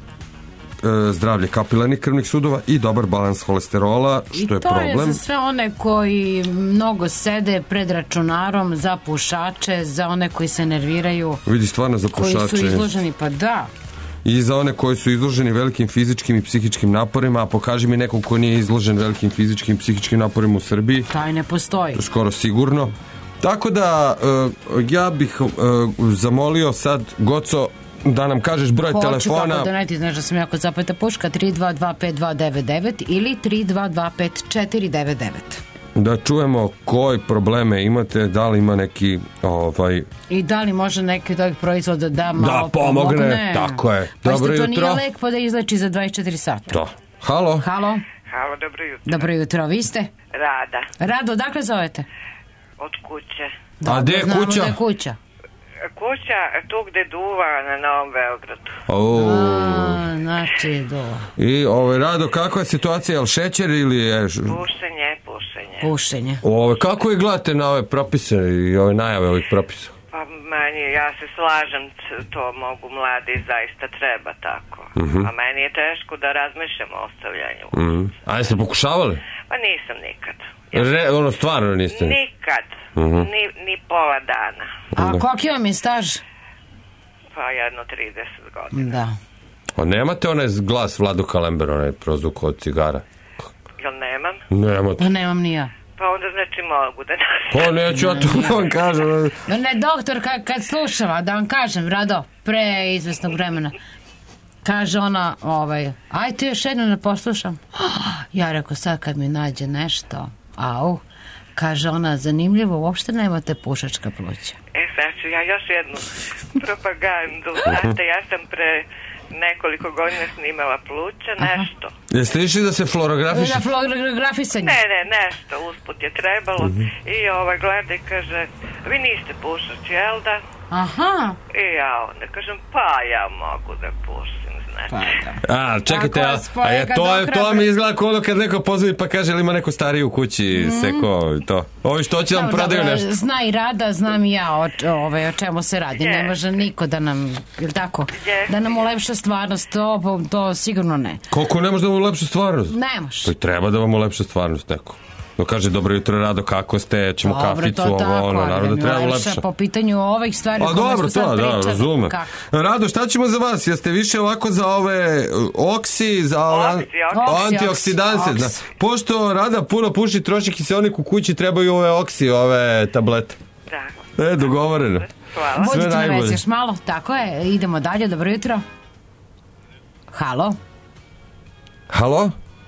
e, zdravlje kapilarnih krvnih sudova i dobar balans holesterola, što I je to problem. je za sve one koji mnogo sede pred računarom, za pušače, za one koji se nerviraju, Vidi, stvarno za koji pušače. su izloženi, pa da. I za one koji su izloženi velikim fizičkim i psihičkim naporima, a pokaži mi nekog ko nije izložen velikim fizičkim i psihičkim naporima u Srbiji. Taj ne postoji. Skoro sigurno. Tako da, uh, ja bih uh, zamolio sad, Goco, da nam kažeš broj Hoću, telefona. kako da ne ti znaš da sam jako zapeta puška, tri dva dva pet dva devet devet ili tri dva dva pet četiri devet devet. Da čujemo koje probleme imate, da li ima neki ovaj... I da li može neki od ovih proizvoda da malo Da pomogne, tako je. Pa Dobro isto to jutro. nije lek pa da izleči za dvadeset četiri sata. Da. Halo? Halo? Halo, dobro jutro. Dobro jutro, vi ste? Rada. Rado, odakle zovete? Od kuće. A gde je Znamo kuća? da je kuća. Kuća tu gde duva na Novom Beogradu. O, A, znači, do. I ovaj, Rado, kakva je situacija? Je li šećer ili je... Pušenje, pušenje. Pušenje. Ove, kako je gledate na ove propise i ove najave ovih propisa? Pa meni, ja se slažem, c- to mogu mladi, zaista treba tako. Mhm. A meni je teško da razmišljam o ostavljanju. Mm. A jeste pokušavali? Pa nisam nikad. Re, ono, stvarno niste? Nikad. Mhm. Ni, ni pola dana. A koliki vam je staž? Pa jedno trideset godina. Da. A nemate onaj glas Vladu Kalember, onaj prozvuk od cigara? Jel nemam? Nemate. Pa nemam ni ja. Pa onda znači mogu da nas... Pa neću ja to da vam kažem. No ne, doktor, kad, kad slušava, da vam kažem, Rado, pre izvesnog vremena, Kaže ona, ovaj, aj ti još jedno ne poslušam. Ja rekao, sad kad mi nađe nešto, au, kaže ona, zanimljivo, uopšte nemate pušačka pluća. E, sad ću ja još jednu propagandu. Znate, ja sam pre nekoliko godina snimala pluća, nešto. Jeste išli da se fluorografiše? Da, fluorografisanje. Ne, ne, nešto, usput je trebalo. Mm-hmm. I ovaj gleda i kaže, vi niste pušač, jel da? Aha. I ja onda kažem, pa ja mogu da pušim, znači. Pa, a, čekajte, a, a je, to, je, to mi izgleda kao ono kad neko pozove pa kaže, ili ima neko stariji u kući, mm. seko, to. Ovi što će vam prodaju nešto. Zna i Rada, znam i ja o, ove, o čemu se radi. Ne može niko da nam, ili tako, da nam ulepša stvarnost, to, to sigurno ne. Koliko ne može da vam ulepša stvarnost? Ne može. Pa treba da vam ulepša stvarnost neko. No kaže, dobro jutro Rado, kako ste, ćemo dobro, kaficu, ovo, tako, ono, naravno da treba ulepša. Po pitanju ovih stvari o dobro, to, da, razumem. Rado, šta ćemo za vas? Jeste više ovako za ove oksi, za ove oksi, oksi, antioksidanse? Oksi. Zna. Pošto Rada puno puši, troši kiseonik u kući, trebaju ove oksi, ove tablete. Da. E, dogovoreno. Hvala. Budite na vezi još malo, tako je, idemo dalje, dobro jutro. Halo? Halo?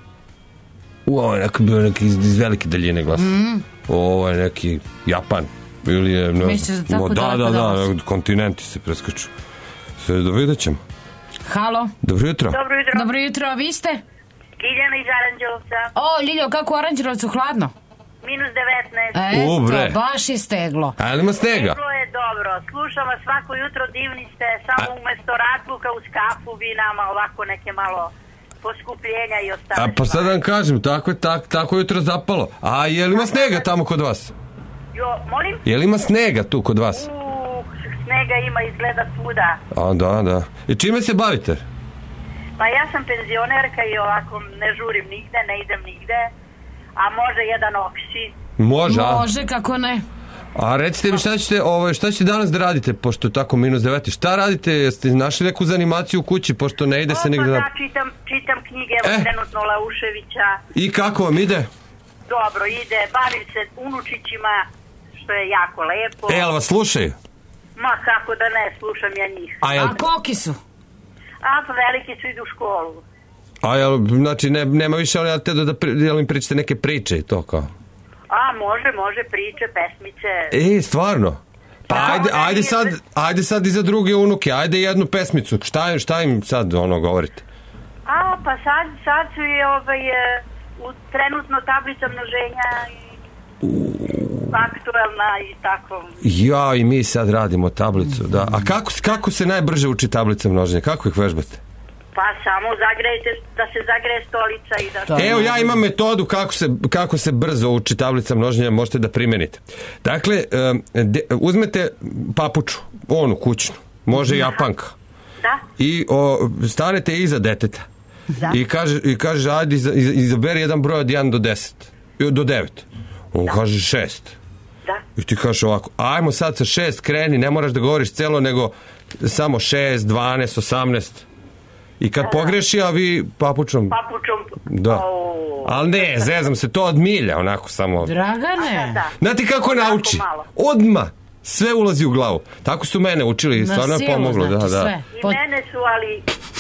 U, ovo je neki, bio neki iz, iz velike daljine glas. Mm. Ovo je neki Japan. Ili je, ne, Misliš da tako da, daleko da, da, da, kontinenti se preskaču. Sve da vidjet ćemo. Halo? Dobro jutro. Dobro jutro. Dobro jutro, a vi ste? Ljiljana iz Aranđelovca. O, Ljiljo, kako u Aranđelovcu hladno? Minus devetnaest. Eto, baš je steglo. A li ima snega? Steglo je dobro. Slušam vas svako jutro, divni ste. Samo a... umesto ratluka uz kafu vi nama ovako neke malo poskupljenja i ostale. A pa sad vam kažem, tako je tak, tako jutro zapalo. A je li ima snega tamo kod vas? Jo, molim? Je li ima snega tu kod vas? Uuu, snega ima izgleda svuda. A, da, da. I čime se bavite? Pa ja sam penzionerka i ovako ne žurim nigde, ne idem nigde. A može jedan oksi. Može, a? Može, kako ne. A recite mi šta ćete, ovo, šta ćete danas da radite, pošto je tako minus devet? Šta radite? Jeste našli neku zanimaciju u kući, pošto ne ide se negde na... Da, čitam, čitam knjige, evo e? trenutno Lauševića. I kako vam ide? Dobro, ide, bavim se unučićima, što je jako lepo. E, ali vas slušaju? Ma, kako da ne, slušam ja njih. A, jel... A koliki su? A, pa veliki su, idu u školu. A, jel, znači, ne, nema više, ali te da, da, da im pričate neke priče i to kao... A, može, može, priče, pesmice. E, stvarno? Pa da, ajde, ajde sad, ajde sad i za druge unuke, ajde jednu pesmicu. Šta, šta im sad ono govorite? A, pa sad, sad su je ovaj, u trenutno tablica množenja i aktuelna i tako. Ja, i mi sad radimo tablicu, da. A kako, kako se najbrže uči tablica množenja? Kako ih vežbate? Pa samo zagrejte, da se zagreje stolica i da... Evo, ja imam metodu kako se, kako se brzo uči tablica množenja, možete da primenite. Dakle, de, uzmete papuču, onu kućnu, može japanka. Da. I o, stanete iza deteta. Da. I kaže, i kaže ajde, iz, iz, izaberi jedan broj od jedan do deset. Do devet. On da. kaže šest. Da. I ti kažeš ovako, ajmo sad sa šest kreni, ne moraš da govoriš celo, nego samo šest, dvanaest, osamnaest. I kad pogreši, a vi papučom... Papučom... Da. Ali ne, zezam se, to od milja, onako samo... Dragane! Znate kako nauči? Odma sve ulazi u glavu. Tako su mene učili, stvarno je pomoglo. Znači, da, da. I mene su, ali...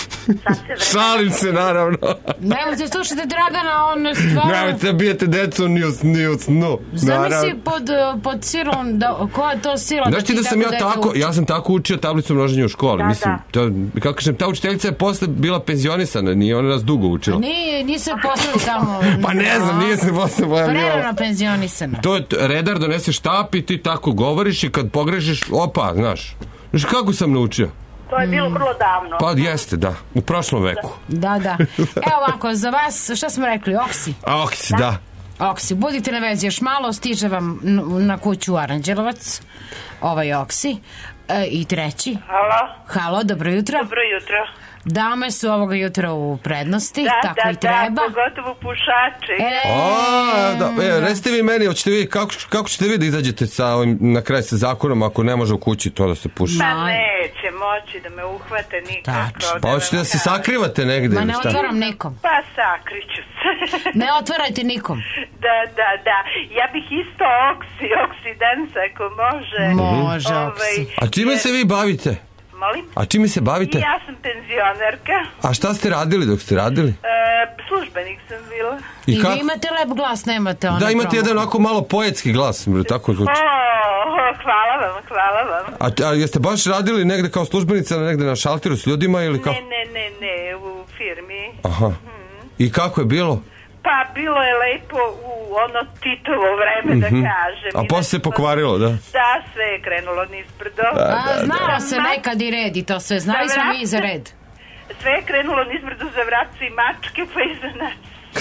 Šalim se, naravno. Nemojte slušati Dragana, on stvarno... Nemojte bijete decu ni u, ni u snu. Zamisli pod, pod silom, da, ko je to silo? Znaš ti da sam ja tako, ja sam tako učio tablicu množenja u školi. Da, mislim, to, kako kažem, ta učiteljica je posle bila penzionisana, nije ona nas dugo učila. Nije, nije se posle tamo... Pa ne znam, nije se posle pojavljivala. Prerano penzionisana. To je, redar donese štap i ti tako govoriš i kad pogrešiš, opa, znaš. Znaš kako sam naučio? To je bilo vrlo davno. Pa jeste, da. U prošlom veku. Da, da. Evo ovako, za vas, šta smo rekli, oksi? Oksi, da. Oksi, budite na vezi još malo, stiže vam na kuću Aranđelovac, ovaj oksi. E, I treći. Halo. Halo, dobro jutro. Dobro jutro. Dame su ovoga jutra u prednosti, da, tako da, i treba. Da, pogotovo pušači. E, A, da, e, recite vi meni, hoćete vi, kako, kako ćete vi da izađete sa ovim, na kraj sa zakonom ako ne može u kući to da se puši? Ma neće moći da me uhvate nikako. Tačno. Pa hoćete da se sakrivate negde? Ma ne otvaram nikom. Pa sakriću se. Ne otvarajte nikom. Da, da, da. Ja bih isto oksi, oksidansa ako može. Može, ovaj, oksi. A čime se vi bavite? Molim? A čime se bavite? I ja sam penzionerka. A šta ste radili dok ste radili? E, službenik sam bila. I, I kako? vi imate lep glas, nemate ono Da, imate promo. jedan onako malo poetski glas, tako zvuči. O, hvala vam, hvala vam. A, a jeste baš radili negde kao službenica, negde na šalteru s ljudima ili kako? Ne, ne, ne, ne, u firmi. Aha. I kako je bilo? Pa bilo je lepo u ono Titovo vreme, da kažem. A posle se pokvarilo, da? Da, sve je krenulo nizbrdo. A, znalo se nekad i red i to sve, znali smo mi i za red. Sve je krenulo nizbrdo za vratce i mačke, pa i za nas.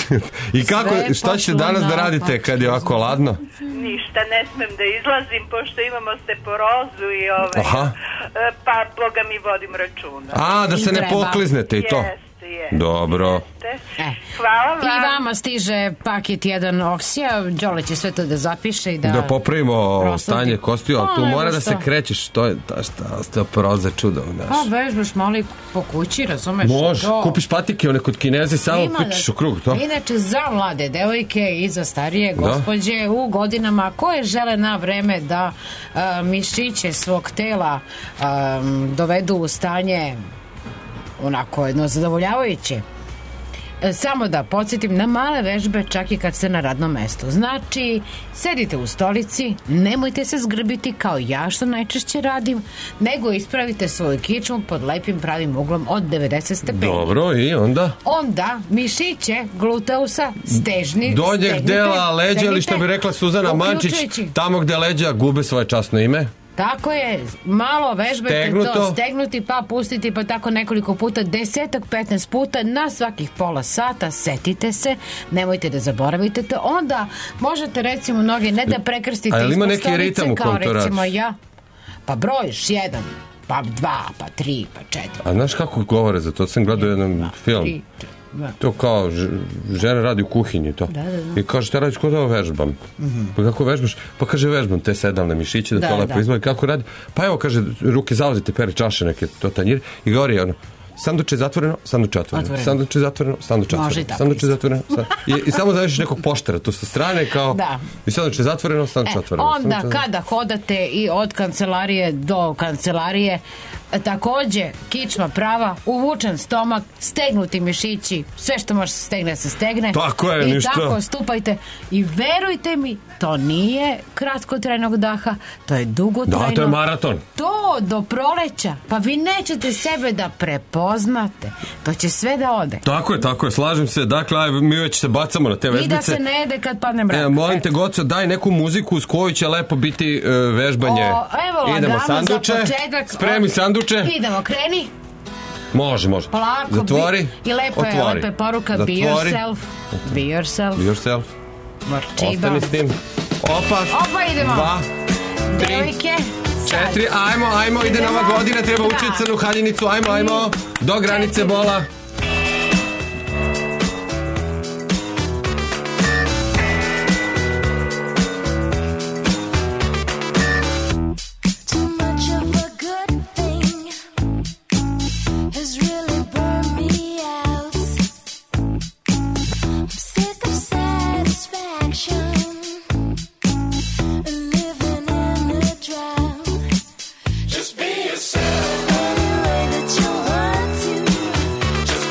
I kako, šta ćete danas da radite kad je ovako ladno? Ništa, ne smem da izlazim, pošto imamo steporozu i ovaj, Aha. pa Boga mi vodim računa. A, da se ne pokliznete i to? Jeste, jeste. Dobro. E. Hvala vam. I vama stiže paket jedan Oksija, Đole će sve to da zapiše i da... Da popravimo prosledi. stanje kostiju, ali tu Pa, mora nego da se što? krećeš, to je ta šta, osteoporoza čudo, znaš. Pa vežbaš malo i po kući, razumeš? Može, To- kupiš patike, one kod Kinezi, samo Ima da- kućiš u krug, to. Inače, za mlade devojke i za starije gospođe u godinama koje žele na vreme da a, mišiće svog tela a, dovedu u stanje onako jedno zadovoljavajuće. E, Samo da podsjetim na male vežbe čak i kad ste na radnom mestu. Znači, sedite u stolici, nemojte se zgrbiti kao ja što najčešće radim, nego ispravite svoju kičmu pod lepim pravim uglom od devedeset stepeni. Dobro, i onda? Onda mišiće gluteusa stežni Donjeg stegnite, dela leđa, ili što bi rekla Suzana Mančić, uključujući- tamo gde leđa gube svoje časno ime. Tako je, malo vežbajte Stegnuto. to, stegnuti pa pustiti pa tako nekoliko puta, desetak, petnaest puta na svakih pola sata, setite se, nemojte da zaboravite to, onda možete recimo noge ne da prekrstite A jel ima ispod neki stolice, ritam u kao kom to recimo radiš? ja, pa brojiš jedan, pa dva, pa tri, pa četiri. A znaš kako govore za to? Sam gledao jedan film. tri, dva. To kao, ž- žena radi u kuhinji to. Da, da, da. I kaže, šta radiš, ko da vežbam? Mhm. Pa kako vežbaš? Pa kaže, vežbam te sedamne mišiće da, Da, to lepo da. izgleda. Kako radi? Pa evo, kaže, ruke zauzite, pere čaše neke, to tanjir. I govori ono, sanduče zatvoreno, sanduče otvoreno, Otvoreno. sanduče zatvoreno, sanduče Može i otvoreno, tako sanduče isto. zatvoreno. San... I, I samo zaviš nekog poštera tu sa strane kao, Da. i sanduče zatvoreno, sanduče E, otvoreno. onda sanduče zatvoreno. kada hodate i od kancelarije do kancelarije, e, takođe kičma prava, uvučen stomak, stegnuti mišići, sve što može se stegne se stegne. Tako je, I ništa. tako stupajte. I verujte mi, to nije kratkotrajnog daha, to je dugotrajno. Da, to je maraton. To do proleća, pa vi nećete sebe da prepoznate. To će sve da ode. Tako je, tako je, slažem se. Dakle, aj, mi već se bacamo na te I da vežbice. se ne jede kad padne mrak. E, molim te, Goco, daj neku muziku s koju će lepo biti e, vežbanje. O, evo, Idemo lagano sanduče. za početak. Spremi O, sanduče. Idemo, kreni. Može, može. Polako. Zatvori. Bi, I lepo je, Otvori. lepa je poruka. Be Zatvori. yourself. Be yourself. Be yourself. Morčiba. Ostani s tim. Opa. Opa, idemo. Dva. Tri. Devojke. Četiri. Ajmo, ajmo. Ide Idemo. nova godina. Treba Da. učiti crnu haljinicu. Ajmo, ajmo. Do granice bola. Too much of a good thing has really burned me out. I'm sick of satisfaction and living in a drought. Just be yourself any way that you want to.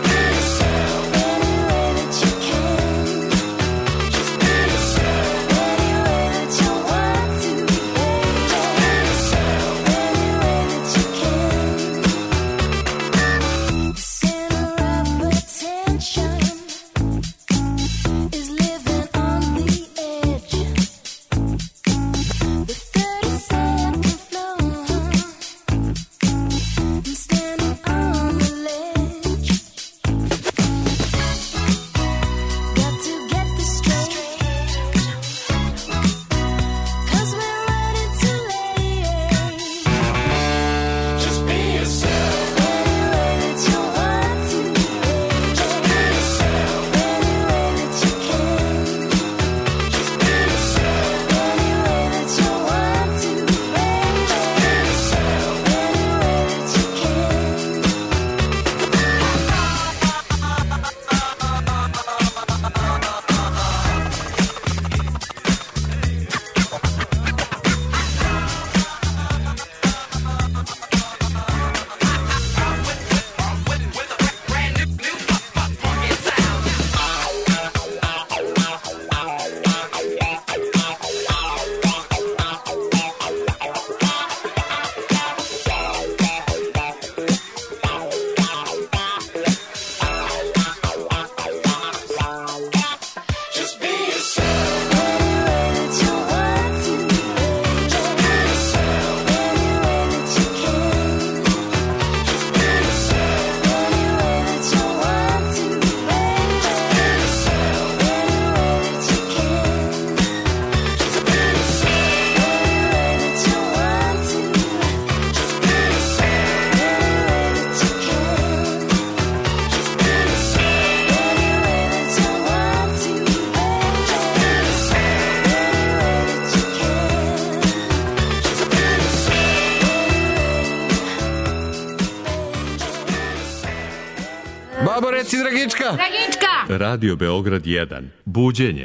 Samo reci Dragička. Dragička! Radio Beograd jedan. Buđenje.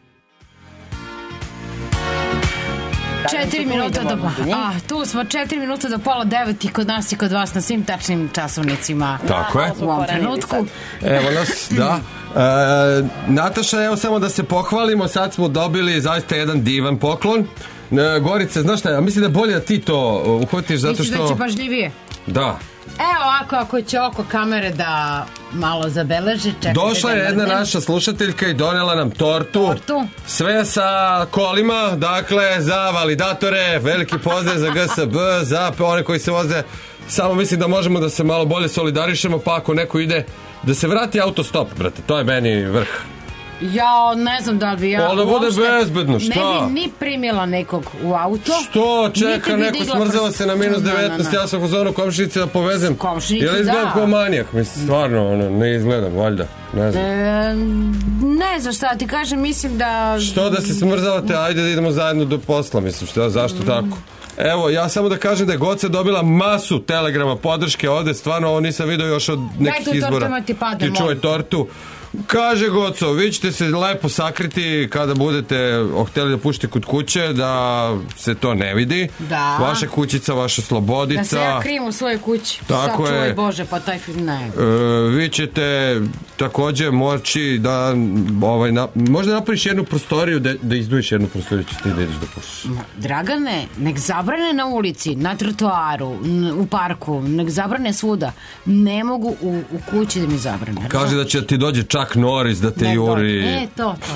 Četiri minuta do... A, tu smo četiri minuta do pola devet i kod nas i kod vas na svim tačnim časovnicima. Tako je. U ovom trenutku. Evo nas, da. E, Nataša, evo samo da se pohvalimo, sad smo dobili zaista jedan divan poklon. E, Gorice, znaš šta, ja mislim da je bolje da ti to uhvatiš zato što... Misliš da će pažljivije? Da. Evo ovako, ako će oko kamere da malo zabeleži. Čekaj, došla je jedna naša slušateljka i donela nam tortu. Tortu. Sve sa kolima, dakle, za validatore, veliki pozdrav za G S B, za one koji se voze. Samo mislim da možemo da se malo bolje solidarišemo, pa ako neko ide, da se vrati autostop, brate, to je meni vrh. Ja ne znam da li bi ja da bude bezbedno, šta? Ne bi ni primila nekog u auto. Što? Čeka, neko smrzava se na minus devetnaest, ja sam u zonu komšinice da povezem. Komšinice, da. Jel izgledam kao manijak? Mislim, stvarno, ono, ne izgledam, valjda. Ne znam. E, ne znam šta ti kažem, mislim da... Što da se smrzavate, ajde da idemo zajedno do posla, mislim, šta, zašto mm. tako? Evo, ja samo da kažem da je Goca dobila masu telegrama podrške ovde, stvarno ovo nisam vidio još od nekih Daj tu izbora. Tortu, ti padne, ti čuvaj tortu. Kaže Goco, vi ćete se lepo sakriti kada budete htjeli da pušite kod kuće, da se to ne vidi. Da. Vaša kućica, vaša slobodica. Da se ja krim u svojoj kući. Tako Sad čuvaj je. Bože, pa taj film ne. E, vi ćete takođe moći da ovaj, na, možda napraviš jednu prostoriju, da, da izdujiš jednu prostoriju, ćeš ti da ideš da pušiš. Dragane, nek zabrane na ulici, na trotoaru, u parku, nek zabrane svuda. Ne mogu u, u kući da mi zabrane. Kaže da će ti dođe Chuck Norris da te ne, juri. E, to, to,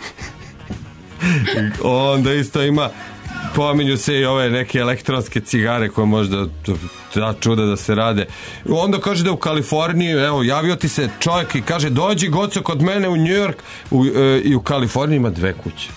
to. Onda isto ima, pominju se i ove neke elektronske cigare koje možda ta čuda da se rade. Onda kaže da u Kaliforniji, evo, javio ti se čovjek i kaže dođi Goco kod mene u New York u, e, i u Kaliforniji ima dve kuće.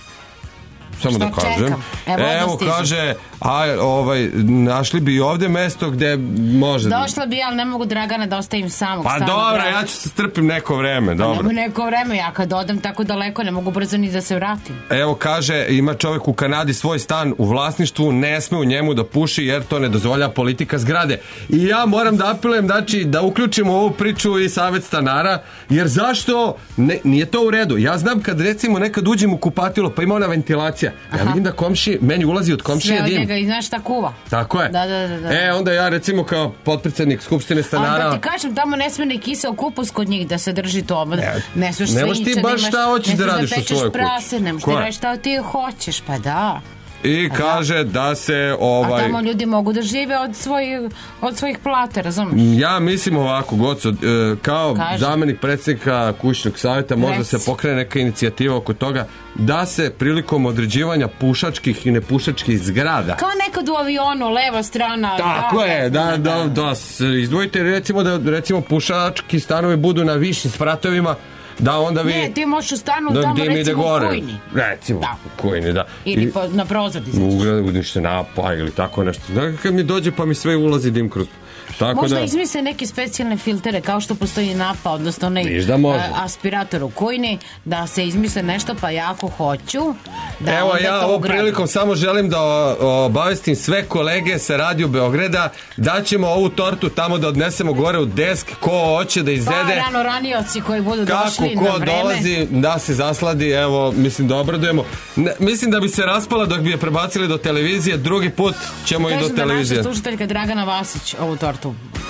Samo šta da kažem. Čekam. Evo, evo kaže, a ovaj, našli bi i ovde mesto gde može... Došla bi, ali ne mogu Dragana da ostavim samog. Pa dobro, ja ću se strpim neko vreme, dobro. Pa neko vreme, ja kad odem tako daleko ne mogu brzo ni da se vratim. Evo kaže, ima čovjek u Kanadi svoj stan u vlasništvu, ne sme u njemu da puši jer to ne dozvolja politika zgrade. I ja moram da apelujem, znači, da uključimo ovu priču i savjet stanara, jer zašto ne, nije to u redu. Ja znam kad recimo nekad uđem u kupatilo pa ima ona ventilacija. Ja Aha. vidim da komši, meni ulazi od komšije dim. Sve od njega i znaš šta kuva. Tako je. Da, da, da, da. E, onda ja recimo kao potpredsjednik Skupštine stanara... A da ti kažem, tamo ne sme ni kiseo kupus kod njih da se drži to. Ne, ne smeš ne možeš ti baš šta hoćeš da radiš u svojoj kući. Ne smeš da pečeš prase, ne možeš ti raditi šta ti hoćeš, pa da. I a kaže da. da se ovaj... A tamo ljudi mogu da žive od svojih, od svojih plata, razumiješ? Ja mislim ovako, Goco, kao Kaži. zamenik predsjednika kućnog savjeta možda Reci. se pokrene neka inicijativa oko toga da se prilikom određivanja pušačkih i nepušačkih zgrada. Kao nekad u avionu, leva strana. Tako da, je, da, da, da, da izdvojite recimo da recimo pušački stanovi budu na višim spratovima. Da, onda vi... Ne, ti možeš u stanu da, tamo recimo u kujni. Recimo da. u kujni, da. Ili po, na prozor izliš. U napa ili tako nešto. Da, kad mi dođe pa mi sve ulazi dim kroz... Tako možda da... izmisle neke specijalne filtere kao što postoji napa, odnosno onaj da aspirator u kujni, da se izmisle nešto pa jako hoću da evo ja ovom ugradim. Prilikom samo želim da obavestim sve kolege sa Radio Beograda da ćemo ovu tortu tamo da odnesemo gore u desk ko hoće da izvede pa rano ranioci koji budu kako, došli ko na vreme dolazi da se zasladi, evo mislim da obradujemo. Ne, mislim da bi se raspala dok bi je prebacili do televizije, drugi put ćemo i do televizije. Kažem da naša slušateljka Dragana Vasić ovu tortu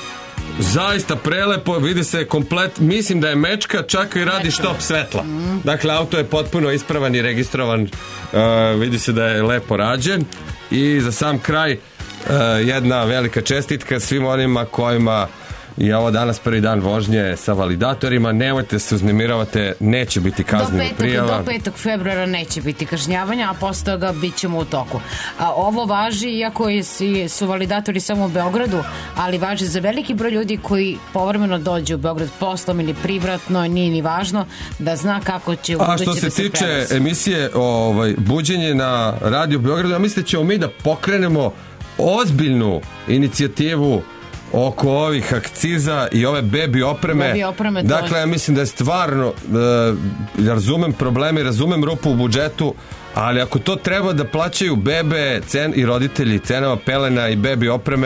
zaista prelepo, vidi se komplet, mislim da je mečka, čak i radi štop svetla. Mm. Dakle, auto je potpuno ispravan i registrovan, uh, vidi se da je lepo rađen i za sam kraj uh, jedna velika čestitka svim onima kojima i ovo danas prvi dan vožnje sa validatorima, nemojte se uznemiravate, neće biti kaznenih prijava. Do petog februara neće biti kažnjavanja, a posle toga bit ćemo u toku. A ovo važi, iako su validatori samo u Beogradu, ali važi za veliki broj ljudi koji povremeno dođu u Beograd poslom ili privratno, nije ni važno, da zna kako će u buduće da se A što se tiče prelazi. emisije ovaj, buđenje na Radio Beogradu, ja mislim da ćemo mi da pokrenemo ozbiljnu inicijativu oko ovih akciza i ove bebi opreme. Bebi opreme dakle, ja mislim da je stvarno uh, razumem probleme, razumem rupu u budžetu, ali ako to treba da plaćaju bebe cen, i roditelji cenama pelena i bebi opreme,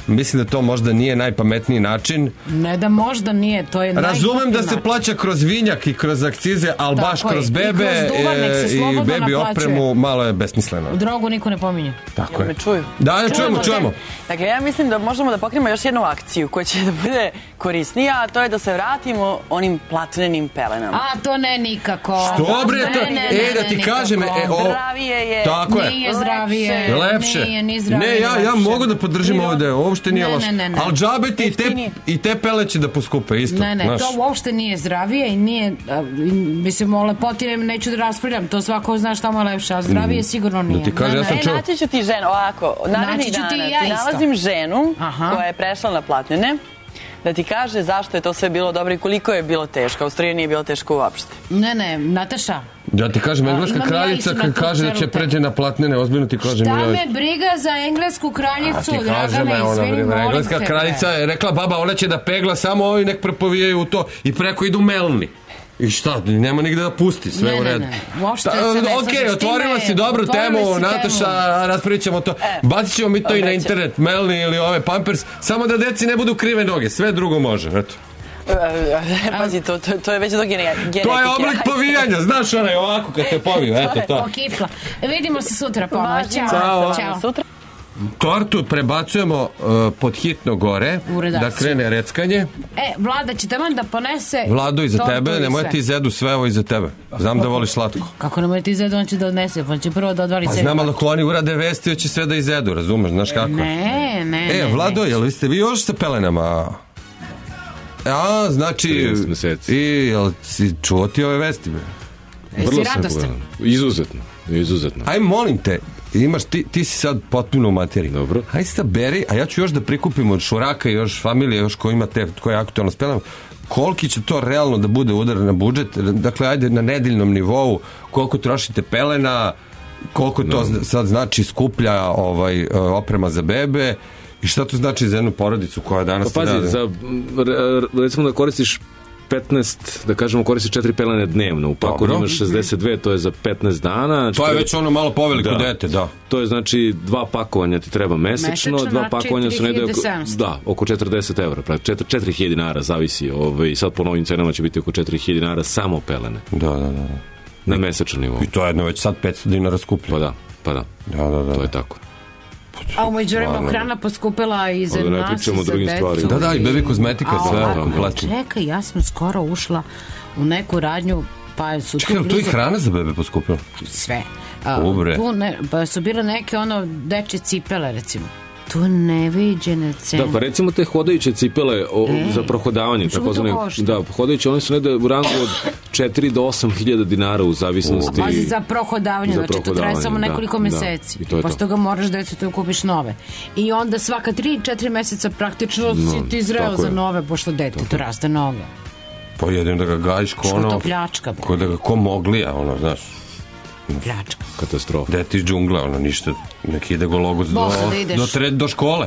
mislim da to možda nije najpametniji način. Ne da možda nije, to je Razumem da se način. plaća kroz vinjak i kroz akcize, ali Tako baš je. kroz I bebe kroz duvan, nek se e, i slobodno bebi naplaćuje. opremu malo je besmisleno. Drogu niko ne pominje. Tako Jel je. me čuju? Da, ja čujemo, čujemo. Dakle, ja mislim da možemo da pokrenemo još jednu akciju koja će da bude korisnija, a to je da se vratimo onim platnenim pelenama. A to ne nikako. Što bre, Ne, to, ne, ne, e, da ne, ti nikako. kažem, e, o, Zdravije je. tako je. Nije zdravije. Lepše. Nije ni zdravije. Ne, ja, ja lepše. mogu da podržim ovo da je uopšte nije Ne, loše. ne, ne, ne. Ali džabe ti i te, Jeftinije. i te pele će da poskupe isto. Ne, ne, znaš. to uopšte nije zdravije i nije, a, i, mislim, o lepoti neću da raspravljam, to svako zna šta mu je lepše, a zdravije sigurno nije. Da ti kažem, Ne, ja ne. sam E, čuo. naći ću ti ženu, ovako, narednih Naći ću dana ti i ja ti isto. nalazim ženu Aha. koja je prešla na platnene, da ti kaže zašto je to sve bilo dobro i koliko je bilo teško. Austrija nije bilo teško uopšte. Ne, ne, Nataša, Ja ti kažem, engleska imam ja kraljica isto na kad tu kaže da celu će te- pređe na platnene, ozbiljno ti kažem. šta ja- me briga za englesku A kraljicu, ti kažem, Dragane, evo, na izvini, primjer, molim engleska te, kraljica bre. je rekla, baba, ona će da pegla, samo ovi nek prepovijaju u to i preko idu melni. I šta, nema nigde da pusti, sve Ne, u ne, redu. ne, uopšte Ta- se ne slažem Okej, s time, otvorila si dobru otvorila temu, si Nataša, temu. raspravit ćemo to. Bacit ćemo mi to i na obraćam. internet, melni ili ove pampers, samo da deci ne budu krive noge, sve drugo može, eto. E, Pazi, to, to, to je već do gene- genetike. To je oblik povijanja, znaš onaj ovako kad te poviju, eto to. O, kifla. Vidimo se sutra ponoć. Ćao. Ćao. Ćao. Sutra. Tortu prebacujemo uh, pod hitno gore, U redakciju. da krene reckanje. E, Vlada će taman da ponese Vlado iza tortu tebe, i nemoj sve. ti zedu, sve ovo iza tebe. Znam da voliš slatko. Kako nemoj ti zedu, on će da odnese, pa će prvo da odvali Pa sebi. znam, ali ako oni urade vesti, hoće sve da izedu, razumeš, znaš kako? Ne, ne, E, ne, Vlado, ne. jel vi ste vi još sa pelenama? A, znači... trinaest meseci. I, jel si čuo ti ove vesti, bre? Vrlo sam pogledan. Izuzetno, izuzetno. Aj, molim te, imaš, ti, ti si sad potpuno u materiji. Dobro. Aj sad beri, a ja ću još da prikupim od Šuraka i još familije, još ko ima te, ko je aktualno s pelenama, koliki će to realno da bude udar na budžet, dakle, ajde na nedeljnom nivou, koliko trošite pelena, koliko to No. sad znači skuplja ovaj, oprema za bebe i šta to znači za jednu porodicu koja danas... Pa pazi, radi? za, r- recimo da koristiš petnaest, da kažemo koristiš četiri pelene dnevno, u paku Dobro. imaš šezdeset dve, to je za petnaest dana. To je već ono malo poveliko Da. dete, da. To je znači dva pakovanja ti treba mesečno, Mesečno, dva znači pakovanja su negde oko, tri hiljade sedamsto. da, oko četrdeset evra, četiri hiljade dinara, zavisi, ovaj, sad po novim cenama će biti oko četiri hiljade dinara samo pelene. Da, da, da. Na mesečnom nivou. I to je jedno već sad petsto dinara skuplje. Pa da, pa da. Da, da, da. To je tako. A umeđu vremenu Stvarno. hrana poskupila i za Ovdje ne nas pričamo i o za drugim decu. stvarima. Da, da, i bebi kozmetika, A sve ovako, kompletno. čekaj, ja sam skoro ušla u neku radnju, pa su Čekaj, tu jel to i blizu- hrana za bebe poskupila? sve. A, Ubre. tu ne, pa su bile neke ono dečje cipele, recimo. Tu neviđene cene. Da, pa recimo te hodajuće cipele o, E, za prohodavanje, što takozvane, to košta? da, hodajuće, one su negde u rangu od četiri do osam hiljada dinara u zavisnosti. Pazi, za prohodavanje, Za znači to traje prohodavanje, samo da, nekoliko da. meseci. I to je Posle to. toga moraš decu da kupiš nove. I onda svaka tri četiri meseca praktično No, si ti zreo tako za je. nove, pošto dete to raste noge. Pa jedem da ga gajiš ko Što ono... to pljačka, bre? Ko da ga ko moglija, ono, znaš. Pljačka. Katastrofa. Dete iz džungle, ono, ništa. Neki ide gologus do, Bosna da ideš. do, tre, do škole.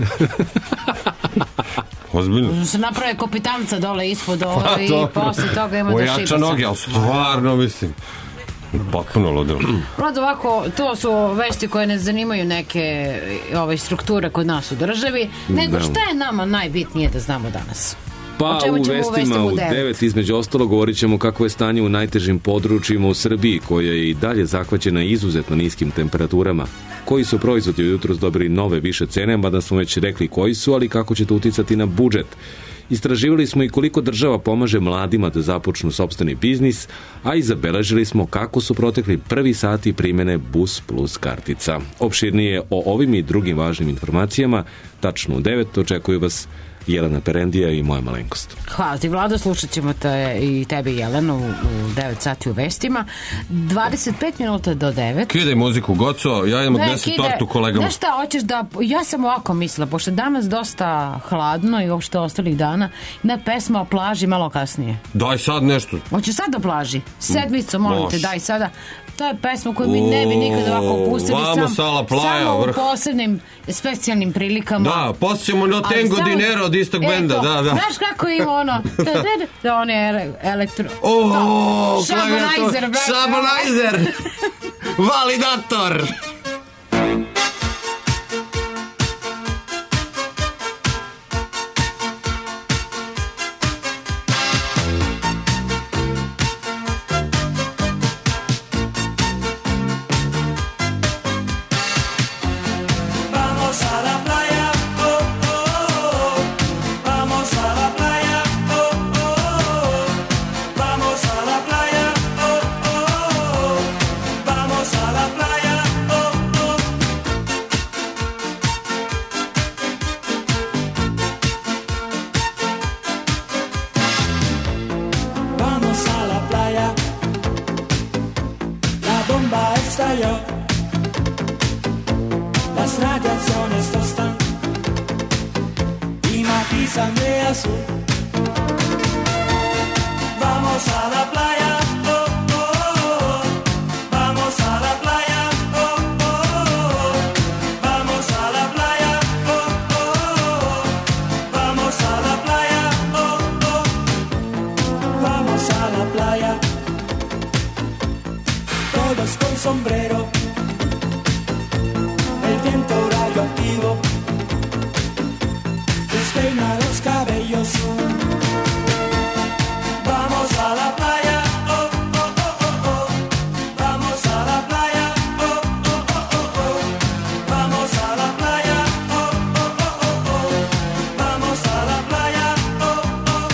Ozbiljno. Se naprave kopitanca dole ispod ovo Pa i to. posle toga ima da šiba Ojača se. noge, ali stvarno, mislim. Potpuno ludilo. Vlad, ovako, to su vesti koje ne zanimaju neke ove strukture kod nas u državi, nego Da. šta je nama najbitnije da znamo danas? Pa O čemu u ćemo u vestima vestima u u devet? devet između ostalo govorit ćemo kako je stanje u najtežim područjima u Srbiji, koja je i dalje zahvaćena izuzetno niskim temperaturama. Koji su proizvodi od jutros dobili nove više cene, mada smo već rekli koji su, ali kako će to uticati na budžet. Istraživali smo i koliko država pomaže mladima da započnu sopstveni biznis, a i zabeležili smo kako su protekli prvi sati primene Bus Plus kartica. Opširnije o ovim i drugim važnim informacijama, tačno u devet, očekuju vas Jelena Perendija i moja malenkost. Hvala ti, Vlado, slušat ćemo te i tebe i Jelenu u, u devet sati u vestima. dvadeset pet minuta do devet. Kidaj muziku, Goco, ja idem odnesem tortu kolegama. Znaš šta, hoćeš da... Ja sam ovako mislila, pošto je danas dosta hladno i uopšte ostalih dana, na pesma o plaži malo kasnije. Daj sad nešto. Hoćeš sad o plaži? Sedmicu, molim te, Može. daj sada. To je pesma koju mi ne bi nikad ovako pustili. Vamo sam, Sala Plaja, samo vrh. u posebnim specijalnim prilikama. Da, posjećemo na Ali Tengo samo- Dinero od istog E, benda, to. da, da. Znaš kako ima ono? Da, on je ele- elektro... O, To. klavijatura, Šabonajzer, brate. Šabonajzer. Validator. febbraio las radiaciones tostan y matizan de azul. Vamos a la playa, oh, oh, oh. Vamos a la playa, oh, oh, oh. Vamos a la playa, oh, oh, oh. Vamos a la playa, oh, oh. Vamos a la playa. Todos con sombrero, el viento radioactivo despeina los cabellos. Vamos a la playa, oh, oh, oh, oh, oh. Vamos a la playa, oh, oh, oh, oh, oh. Vamos a la playa, oh, oh, oh, oh, oh. Vamos a la playa, oh, oh.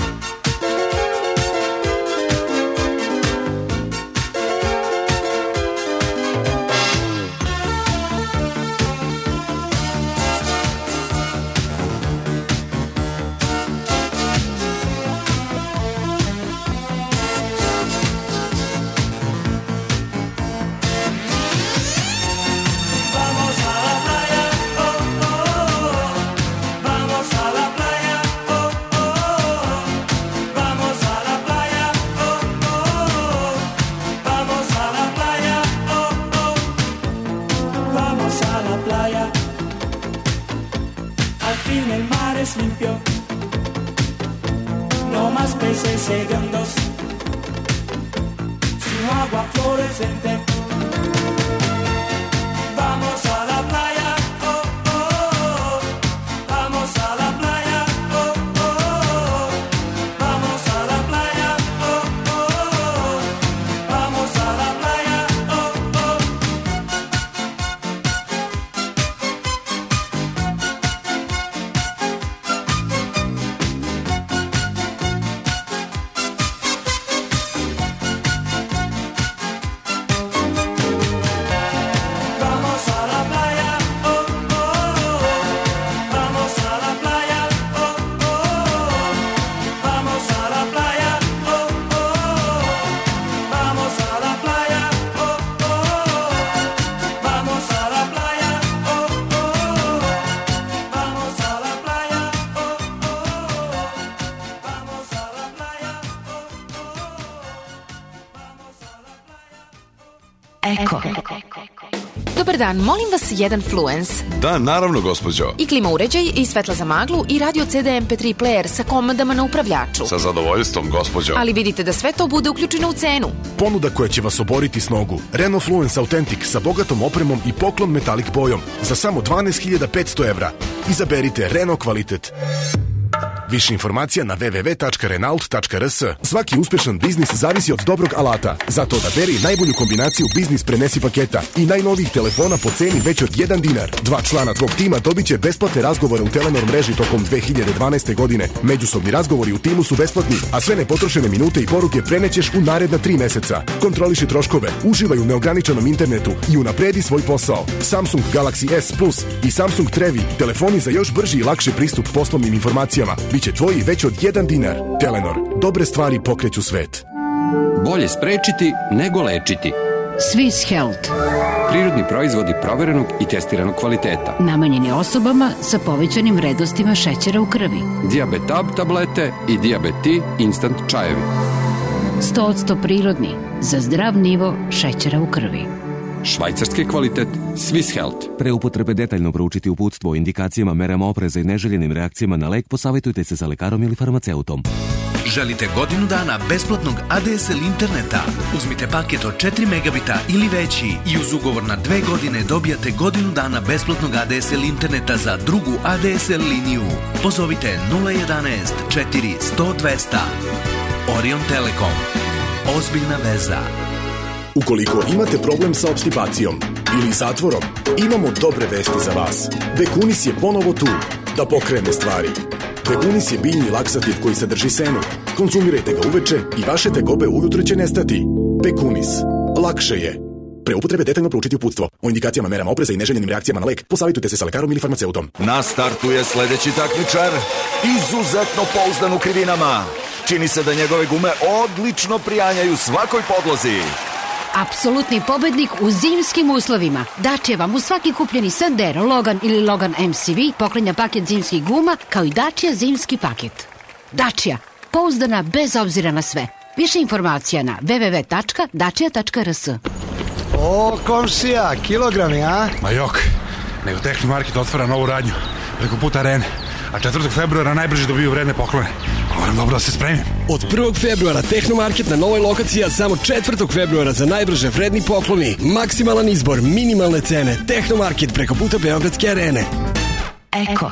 Vamos a la playa, oh, oh, oh. Vamos a la playa, oh, oh, oh. Vamos a la playa, oh, oh. Vamos a la playa, oh, oh. Vamos a la playa. Al fin el mar es limpio, no más peces hediondos, sino agua fluorescente. Vamos a la playa, oh, oh, oh. Vamos a la playa, oh, oh, oh. Vamos a la playa, oh, oh, oh. Vamos a la playa, oh, oh. Vamos a la playa, oh, oh, oh. Vamos a la playa, oh, oh, oh. Vamos a la playa, oh, oh, oh. Vamos a la playa, oh, oh, oh. Vamos a la playa, oh, oh, oh. Vamos a la playa, oh, oh, oh. Vamos a la playa, Eko. Dobar dan, molim vas jedan fluens. Da, naravno, gospođo. I klima uređaj, i svetla za maglu, i radio C D M P tri player sa komandama na upravljaču. Sa zadovoljstvom, gospođo. Ali vidite da sve to bude uključeno u cenu. Ponuda koja će vas oboriti s nogu. Renault Fluence Authentic sa bogatom opremom i poklon metalik bojom za samo dvanaest hiljada petsto evra. Izaberite Renault kvalitet. Više informacija na w w w tačka renault tačka r s. Svaki uspešan biznis zavisi od dobrog alata. Zato odaberi najbolju kombinaciju biznis prenesi paketa i najnovijih telefona po ceni već od jedan dinar. Dva člana tvog tima dobit će besplatne razgovore u Telenor mreži tokom dve hiljade dvanaeste. godine. Međusobni razgovori u timu su besplatni, a sve nepotrošene minute i poruke prenećeš u naredna tri meseca. Kontroliši troškove, uživaj u neograničenom internetu i unapredi svoj posao. Samsung Galaxy S Plus i Samsung Trevi, telefoni za još brži i lakši pristup poslovnim informacijama. Biće tvoji već od jedan dinar. Telenor. Dobre stvari pokreću svet. Bolje sprečiti nego lečiti. Swiss Health. Prirodni proizvodi proverenog i testiranog kvaliteta. Namenjeni osobama sa povećanim vrednostima šećera u krvi. Diabetab tablete i Diabeti instant čajevi. sto posto prirodni, za zdrav nivo šećera u krvi. Švajcarski kvalitet Swiss Health. Pre upotrebe detaljno proučiti uputstvo o indikacijama, merama opreza i neželjenim reakcijama na lek, posavitujte se sa lekarom ili farmaceutom. Želite godinu dana besplatnog A D S L interneta? Uzmite paket od četiri megabita ili veći i uz ugovor na dve godine dobijate godinu dana besplatnog A D S L interneta za drugu A D S L liniju. Pozovite nula jedanaest četiri sto dvesta. Orion Telekom. Ozbiljna veza. Ukoliko imate problem sa obstipacijom ili zatvorom, imamo dobre vesti za vas. Bekunis je ponovo tu da pokrene stvari. Bekunis je biljni laksativ koji sadrži senu. Konzumirajte ga uveče i vaše tegobe ujutro će nestati. Bekunis. Lakše je. Pre upotrebe detaljno proučiti uputstvo. O indikacijama, merama opreza i neželjenim reakcijama na lek posavitujte se sa lekarom ili farmaceutom. Na startu je sledeći takmičar, izuzetno pouzdan u krivinama. Čini se da njegove gume odlično prijanjaju svakoj podlozi. apsolutni pobednik u zimskim uslovima. Dacia vam u svaki kupljeni Sandero, Logan ili Logan M C V pokrenja paket zimskih guma, kao i Dacia zimski paket. Dacia, pouzdana bez obzira na sve. Više informacija na w w w tačka dacia tačka r s. O, komšija, kilogrami, a? Ma jok, nego Tehnomarket otvara novu radnju preko puta Arene, a četvrtog februara najbrže dobiju vredne poklone. Moram dobro da se spremim. Od prvog februara Tehnomarket na novoj lokaciji, a samo četvrtog februara za najbrže vredni pokloni. Maksimalan izbor, minimalne cene. Tehnomarket preko puta Beogradske Arene. Eko.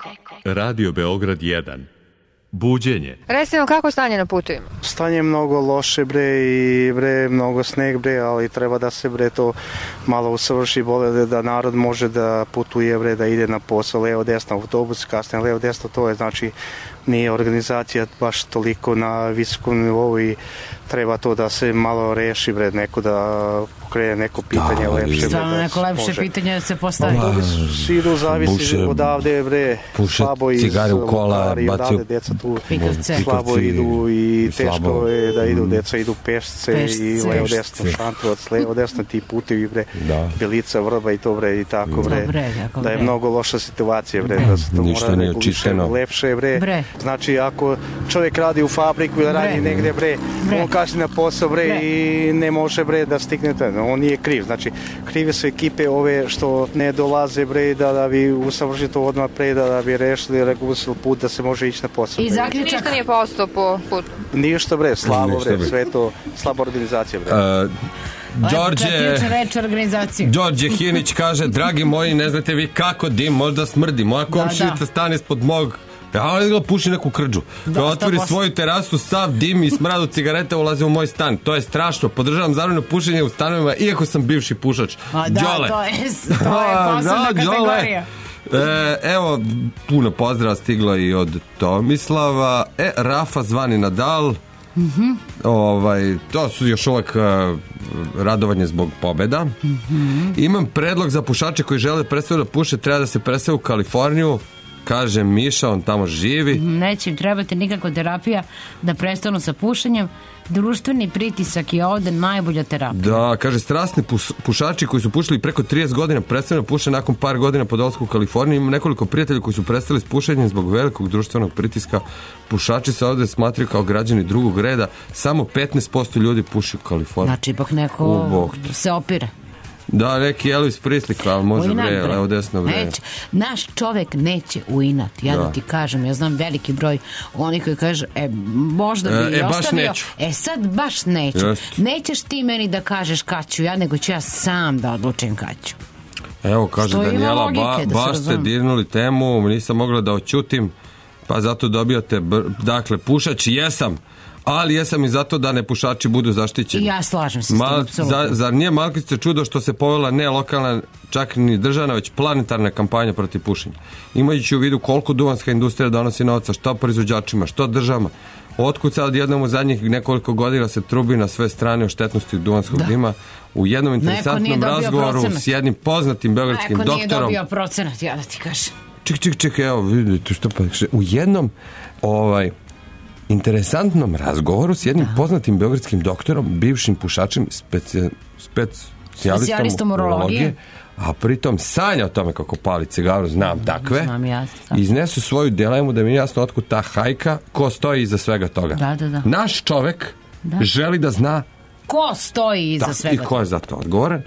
Radio Beograd jedan. Buđenje. Recimo, kako stanje na putovima? Stanje je mnogo loše, bre, i bre, mnogo sneg, bre, ali treba da se, bre, to malo usavrši, bole da narod može da putuje, bre, da ide na posao, levo, desno, autobus, kasnije levo, desno, to je, znači, nije organizacija baš toliko na visokom nivou i treba to da se malo reši, bre, neko da pokrene neko pitanje da, lepše. Stvarno bre, neko lepše može. pitanje da se postavi. Autobus idu, zavisi buše, odavde, bre, puše slabo iz cigare u kola, odavde deca tu Pikavce. slabo idu i teško slabo. je da idu, deca idu pešce, Pešce. i levo, Pešce. desno, Šantrovac, levo, desno, ti putevi, bre, Da. Belica, Vrba i to, bre, i tako, bre, Dobre, jako da je bre. mnogo loša situacija, bre, da se to Ništa mora nije neko više očišćeno. lepše, bre. Bre. Znači, ako čovjek radi u fabriku ili radi Bre. negde, bre, Bre. on kasni na posao, bre, Bre. i ne može, bre, da stigne to. On nije kriv. Znači, krive su ekipe ove što ne dolaze, bre, da, da bi usavršili to odmah pre, da, da bi rešili regulisali put da se može ići na posao. I bre. zaključak. Ništa nije postao po putu. Ništa, bre, slabo, Ništa, bre, bre. sve to, slaba organizacija, bre. Uh, Đorđe... Ključna reč organizacije. Đorđe Hinić kaže, dragi moji, ne znate vi kako dim možda smrdi. Moja komšinica da. stane ispod mog, ja on ga puši neku krđu. Da, Kad otvori sto posto. svoju terasu, sav dim i smrad od cigareta ulaze u moj stan. To je strašno. Podržavam zabranu pušenja u stanovima, iako sam bivši pušač. A da, Đole. to je, to je A, posebna da, Đole. kategorija. E, evo, puno pozdrava stiglo i od Tomislava. E, Rafa zvani Nadal. Mhm. Ovaj, to su još uvek uh, radovanje zbog pobeda. Mhm. Imam predlog za pušače koji žele prestati da puše, treba da se presele u Kaliforniju, kaže Miša, on tamo živi. Neće im trebati nikakva terapija da prestanu sa pušenjem. Društveni pritisak je ovde najbolja terapija. Da, kaže, strasni pus- pušači koji su pušili preko trideset godina prestanu da puše nakon par godina po dolasku u Kaliforniju. Imam nekoliko prijatelja koji su prestali s pušenjem zbog velikog društvenog pritiska. Pušači se ovde smatraju kao građani drugog reda. Samo petnaest posto ljudi puši u Kaliforniji. Znači, ipak U, neko Bog te. se opire. Da, neki Elvis Presley, ali može U inat, bre, bre. levo desno bre. Neće. Naš čovek neće u inat. Ja da. Da. ti kažem, ja znam veliki broj onih koji kaže, e, možda bi E, i e, baš ostavio. neću. E, sad baš neću. Jeste. Nećeš ti meni da kažeš kad ću ja, nego ću ja sam da odlučim kad ću. Evo, kaže Što ima Danijela, logike, ba, da se baš ste razumem. dirnuli temu, nisam mogla da oćutim, pa zato dobijate, br- dakle, pušač jesam, ali jesam i zato da ne pušači budu zaštićeni. I ja slažem se s tim, Mal, apsolutno. za, zar nije malkice čudo što se povela ne lokalna, čak ni državna, već planetarna kampanja protiv pušenja? Imajući u vidu koliko duvanska industrija donosi novca, što proizvođačima, što državama, otkud sad jednom u zadnjih nekoliko godina se trubi na sve strane o štetnosti duvanskog Da. dima. U jednom nije interesantnom dobio razgovoru procenat. s jednim poznatim beogradskim Neko nije doktorom. dobio procenat, ja da ti kažem. Ček, ček, ček, evo, vidite što pa kaže. U jednom, ovaj, interesantnom razgovoru s jednim poznatim beogradskim doktorom, bivšim pušačem, specija, specijalistom Specijalistom urologije. a pritom sanja o tome kako pali cigaru, znam takve. Znam ja. Iznesu svoju dilemu da mi je jasno otkud ta hajka, ko stoji iza svega toga. Da, da, da. Naš čovek Da. želi da zna Ko stoji iza da, svega? i ko je za to odgovoran.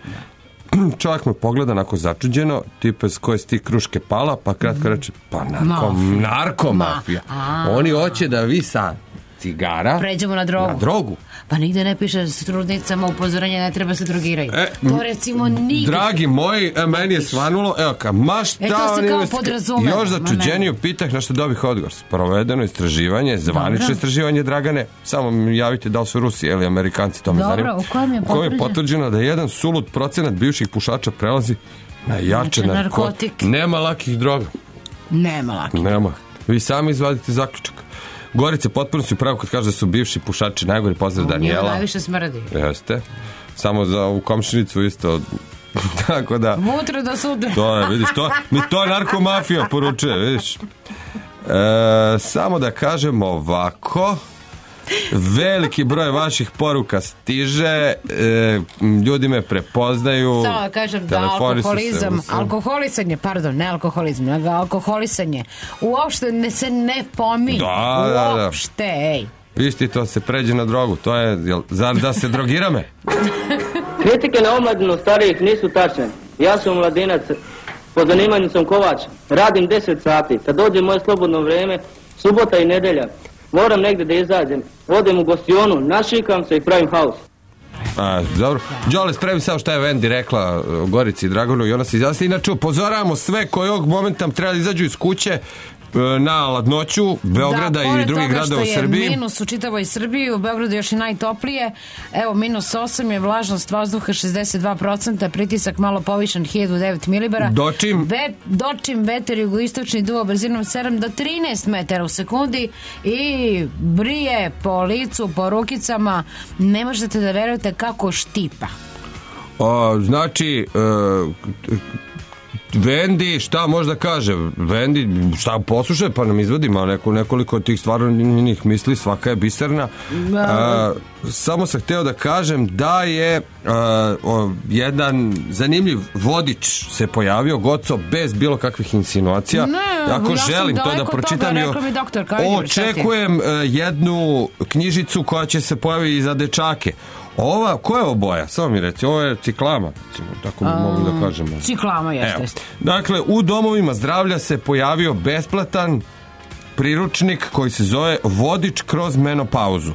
Čovjek me pogleda onako začuđeno, tipa s koje si ti kruške pala, pa kratko reče, pa narko, Mafija. narkomafija. Ma- a. Oni hoće da vi sa cigara Pređemo na drogu. na drogu. Pa nigde ne piše s trudnicama upozorenje ne treba se drogiraju. E, to recimo nigde. Dragi moji, e, meni je svanulo, evo ka, ma šta E, to se oni kao misle- podrazumeva, Još ma začuđeniju pitah na što dobih odgovor. Provedeno istraživanje, zvanično Dobro. istraživanje, Dragane, samo mi javite da li su Rusi ili Amerikanci, to me Dobro, zanima. u kojem je U kojem je potvrđeno? potvrđeno da jedan sulud procenat bivših pušača prelazi na jače Znači, narko- narkotik. Nema lakih droga. Nema lako. Nema. Vi sami izvadite zaključak. Gorice potpuno su pravo kad kaže da su bivši pušači najgori. Pozdrav Njima Danijela. najviše smrdi. Jeste. Samo za u komšinicu isto. Tako da... Mutra da sude. To je, vidiš, to, mi to narkomafija poručuje, vidiš. E, samo da kažem ovako. Veliki broj vaših poruka stiže, e, ljudi me prepoznaju. Samo da kažem da telefoni su se alkoholizam, usam. alkoholisanje, pardon, ne alkoholizam, nego alkoholisanje, uopšte ne, se ne pominje. Da, da, da. Uopšte, ej. Viš ti, to se pređe na drogu, to je, jel, zar da se drogira me? Kritike na omladinu starijih nisu tačne. Ja sam mladinac, po zanimanju sam kovač, radim deset sati. Kad dođe moje slobodno vrijeme, subota i nedelja, moram negdje da izađem. Odem u gostionu, našikam se i pravim haos. A, dobro. Đole, spremi samo šta je Vendi rekla o Gorici i Dragonu i ona se izjasni. Inače, upozoravamo sve koji ovog momenta treba da izađu iz kuće na ladnoću Beograda da, i drugih gradova u Srbiji. Da, pored toga što je minus u čitavoj Srbiji, u Beogradu još i najtoplije, evo, minus osam je, vlažnost vazduha šezdeset dva procenta, pritisak malo povišen hiljadu devet milibara. Dočim? Vet, dočim veter jugoistočni duva brzinom sedam do trinaest metara u sekundi i brije po licu, po rukicama, ne možete da verujete kako štipa. O, znači, e, Vendi, šta možda kaže? Vendi, šta poslušaj, pa nam izvodimo neko, nekoliko tih stvarno njih misli, svaka je biserna. A, samo sam hteo da kažem da je a, o, jedan zanimljiv vodič se pojavio, Goco, bez bilo kakvih insinuacija. Ne, ako ja sam želim to da daleko pročitam, toga, rekao mi doktor Kajger, šta ti? očekujem a, jednu knjižicu koja će se pojaviti i za dečake. Ova, koja je ovo boja? Samo mi reci, ovo je ciklama, tako um, mogu da kažemo. Ciklama, jeste, jeste. Dakle, u domovima zdravlja se pojavio besplatan priručnik koji se zove Vodič kroz menopauzu.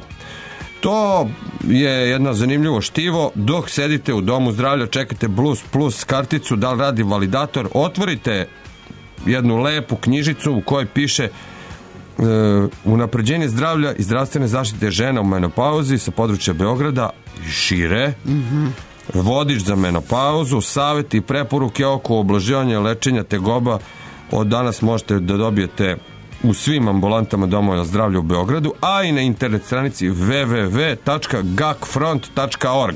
To je jedno zanimljivo štivo. Dok sedite u domu zdravlja, čekate Plus Plus karticu, da li radi validator, otvorite jednu lepu knjižicu u kojoj piše Uh, unapređenje zdravlja i zdravstvene zaštite žena u menopauzi sa područja Beograda i šire, mm-hmm. vodič za menopauzu, savjeti i preporuke oko oblaživanja lečenja tegoba. Od danas možete da dobijete u svim ambulantama domova zdravlja u Beogradu, a i na internet stranici w w w tačka gakfront tačka org.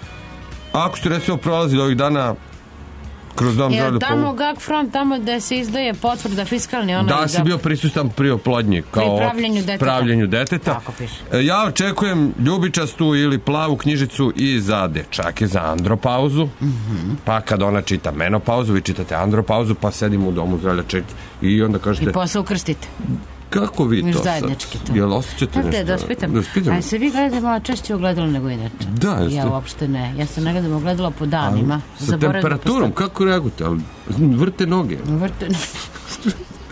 Ako ste recimo prolazili ovih dana kroz dom zdravlja, tamo Gagfront, tamo gde se izdaje potvrda fiskalni onaj, da si bio prisutan pri oplodnji kao pri pravljenju deteta, pravljenju deteta. Tako piše. Ja očekujem ljubičastu ili plavu knjižicu i za dečake za andropauzu, mm-hmm. pa kad ona čita menopauzu, vi čitate andropauzu, pa sedimo u domu zdravlja čekati i onda kažete i posle ukrstite. Kako vi Miš to zajednički to. Jel osjećate nešto? Da spitam, da spitam. A se vi gledate malo češće ogledalo nego inače? Da, jeste. Ja uopšte ne. Ja se ne gledam ogledalo po danima. A, sa temperaturom, postavim. Kako reagujete? Ali vrte noge. Vrte noge.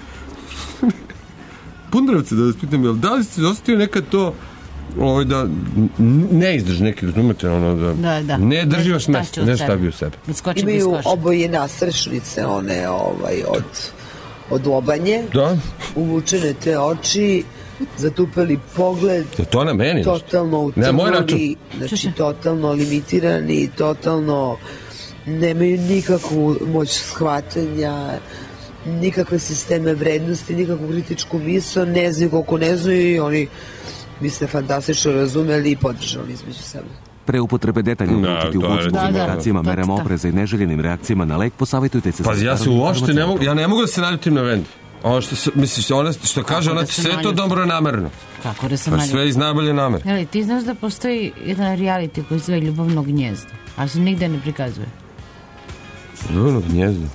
Pundravce, da vas pitam, jel da li ste osjetio nekad to ovaj, da ne izdrži neki, razumete, ono da, da, da. ne drži vas mesto, ne stavi u sebe. Imaju oboje nasršnice, one ovaj, od od lobanje, da. Uvučene te oči, zatupeli pogled, je to na meni? Totalno utrnuli, znači totalno limitirani, totalno nemaju nikakvu moć shvatanja, nikakve sisteme vrednosti, nikakvu kritičku misl, ne znaju koliko ne znaju i oni bi se fantastično razumeli i podržali između sebe. Pre upotrebe detaljno učiti u početnim indikacijama, merama opreza i neželjenim reakcijama na lek, posavjetujte se. Pa ja se uopšte ne mogu, ja ne mogu da se naljutim na Vendi. Ono što se, misliš, ona što kaže, ona sve to dobro namerno. Kako da se naljutim? Sve iz najbolje namere. Jeli, ti znaš da postoji jedan reality koji se zove Ljubavno gnjezdo, ali se nigde ne prikazuje. Ljubavno gnjezdo?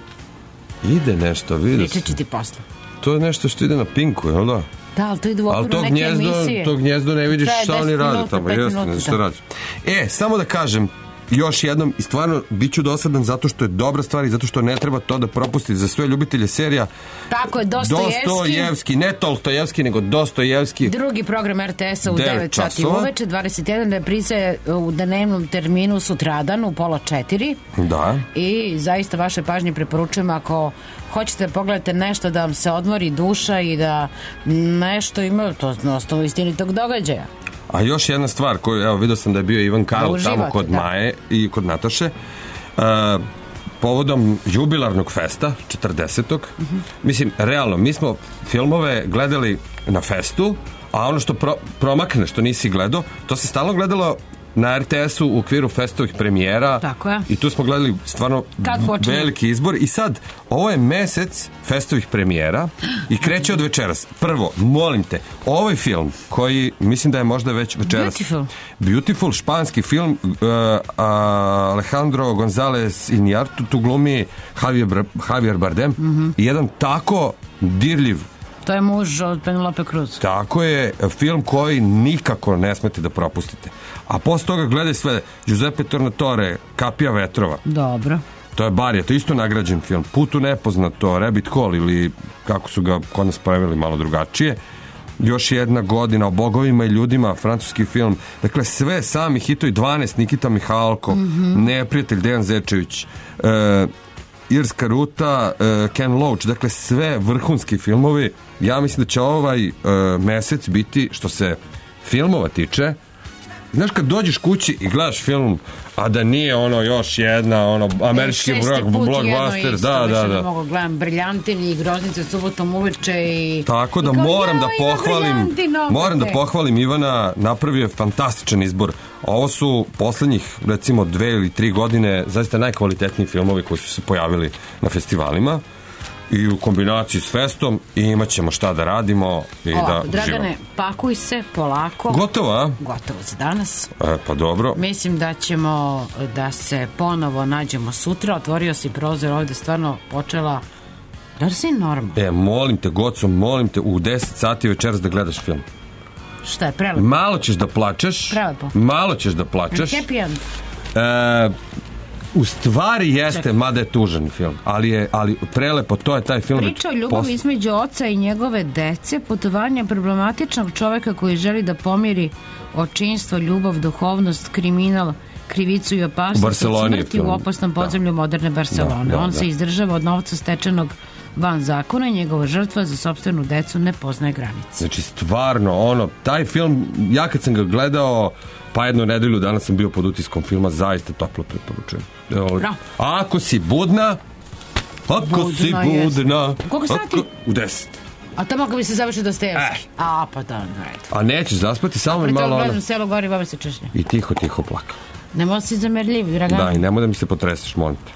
Ide nešto, vidio sam. Pričat ću ti posle. To je nešto što ide na Pinku, jel da? Da, ali to ide u okviru neke gnjezdo, emisije. To gnjezdo ne vidiš šta oni rade tamo. Jesno, ne šta radi. E, samo da kažem, još jednom, i stvarno bit ću dosadan zato što je dobra stvar i zato što ne treba to da propustiti za sve ljubitelje serija. Tako je, Dostojevski. Dostojevski, ne Tolstojevski, nego Dostojevski. Drugi program er te esa u devet sati uveče, dvadeset jedan reprize u dnevnom terminu sutradan u pola četiri. Da. I zaista vaše pažnje preporučujem ako hoćete pogledate nešto da vam se odmori duša i da nešto ima, to na osnovu istinitog događaja. A još jedna stvar koju, evo, vidio sam da je bio Ivan Karl tamo kod da. Maje i kod Nataše, uh, povodom jubilarnog festa, četrdesetog. Uh-huh. Mislim, realno, mi smo filmove gledali na festu, a ono što pro, promakne, što nisi gledao, to se stalno gledalo na R T S-u u okviru festovih premijera. Tako je. I tu smo gledali stvarno veliki izbor. I sad, ovo je mesec festovih premijera i kreće od večeras. Prvo, molim te, ovaj film koji mislim da je možda već večeras. Beautiful. Beautiful, španski film, uh, Alejandro González Iñárritu, tu glumi Javier, Javier Bardem. Mm-hmm. I jedan tako dirljiv. To je muž od Penelope Cruz. Tako je, film koji nikako ne smete da propustite. A posle toga gledaj sve Giuseppe Tornatore, Kapija vetrova. Dobro. To je Barija, to je isto nagrađen film. Put u nepoznato, Rabbit Hole ili kako su ga kod nas preveli malo drugačije. Još jedna godina o bogovima i ljudima, francuski film. Dakle, sve sami hitovi, dvanaest Nikita Mihalko, mm-hmm. Neprijatelj Dejan Zečević, e, Irska ruta, uh, Ken Loach, dakle sve vrhunski filmovi. Ja mislim da će ovaj uh, mesec biti, što se filmova tiče, znaš kad dođeš kući i gledaš film, a da nije ono još jedna ono američki blockbuster, da, da, da. Mogu gledam Briljantini i Groznice subotom uveče i... Tako da i kao, moram ja, da pohvalim moram da te. pohvalim Ivana, napravio je fantastičan izbor. Ovo su poslednjih recimo dve ili tri godine zaista najkvalitetniji filmovi koji su se pojavili na festivalima i u kombinaciji s festom i imat ćemo šta da radimo i Ovako, da Dragane, živamo. pakuj se polako. Gotovo, a? Gotovo za danas. E, pa dobro. Mislim da ćemo da se ponovo nađemo sutra. Otvorio si prozor, ovde stvarno počela. Da li si normalno? E, molim te, Goco, molim te u deset sati večeras da gledaš film. Šta je, prelepo? Malo ćeš da plačeš. Prelepo. Malo ćeš da plačeš. Happy end. E, u stvari jeste, Čekaj. mada je tužan film, ali je ali prelepo, to je taj film. Priča o ljubavi pos... između oca i njegove dece, putovanje problematičnog čoveka koji želi da pomiri očinstvo, ljubav, duhovnost, kriminal, krivicu i opasnost od smrti u opasnom podzemlju da. moderne Barcelone. Da, da, On da. se izdržava od novca stečenog van zakona i njegova žrtva za sopstvenu decu ne poznaje granice. Znači stvarno, ono, taj film, ja kad sam ga gledao pa jednu nedelju danas sam bio pod utiskom filma, zaista toplo preporučujem. Bravo. Ako si budna, ako budna si budna, koliko sati? Ako, u deset. A to mogu bi se završiti Dostojevski. Eh. A, pa da, najde. A nećeš zaspati, samo mi malo... Pre toga gledam selo gori, baba se češnja. I tiho, tiho plaka. Nemoj si zamerljiv, Dragana. Da, i nemoj da mi se potreseš, molim te.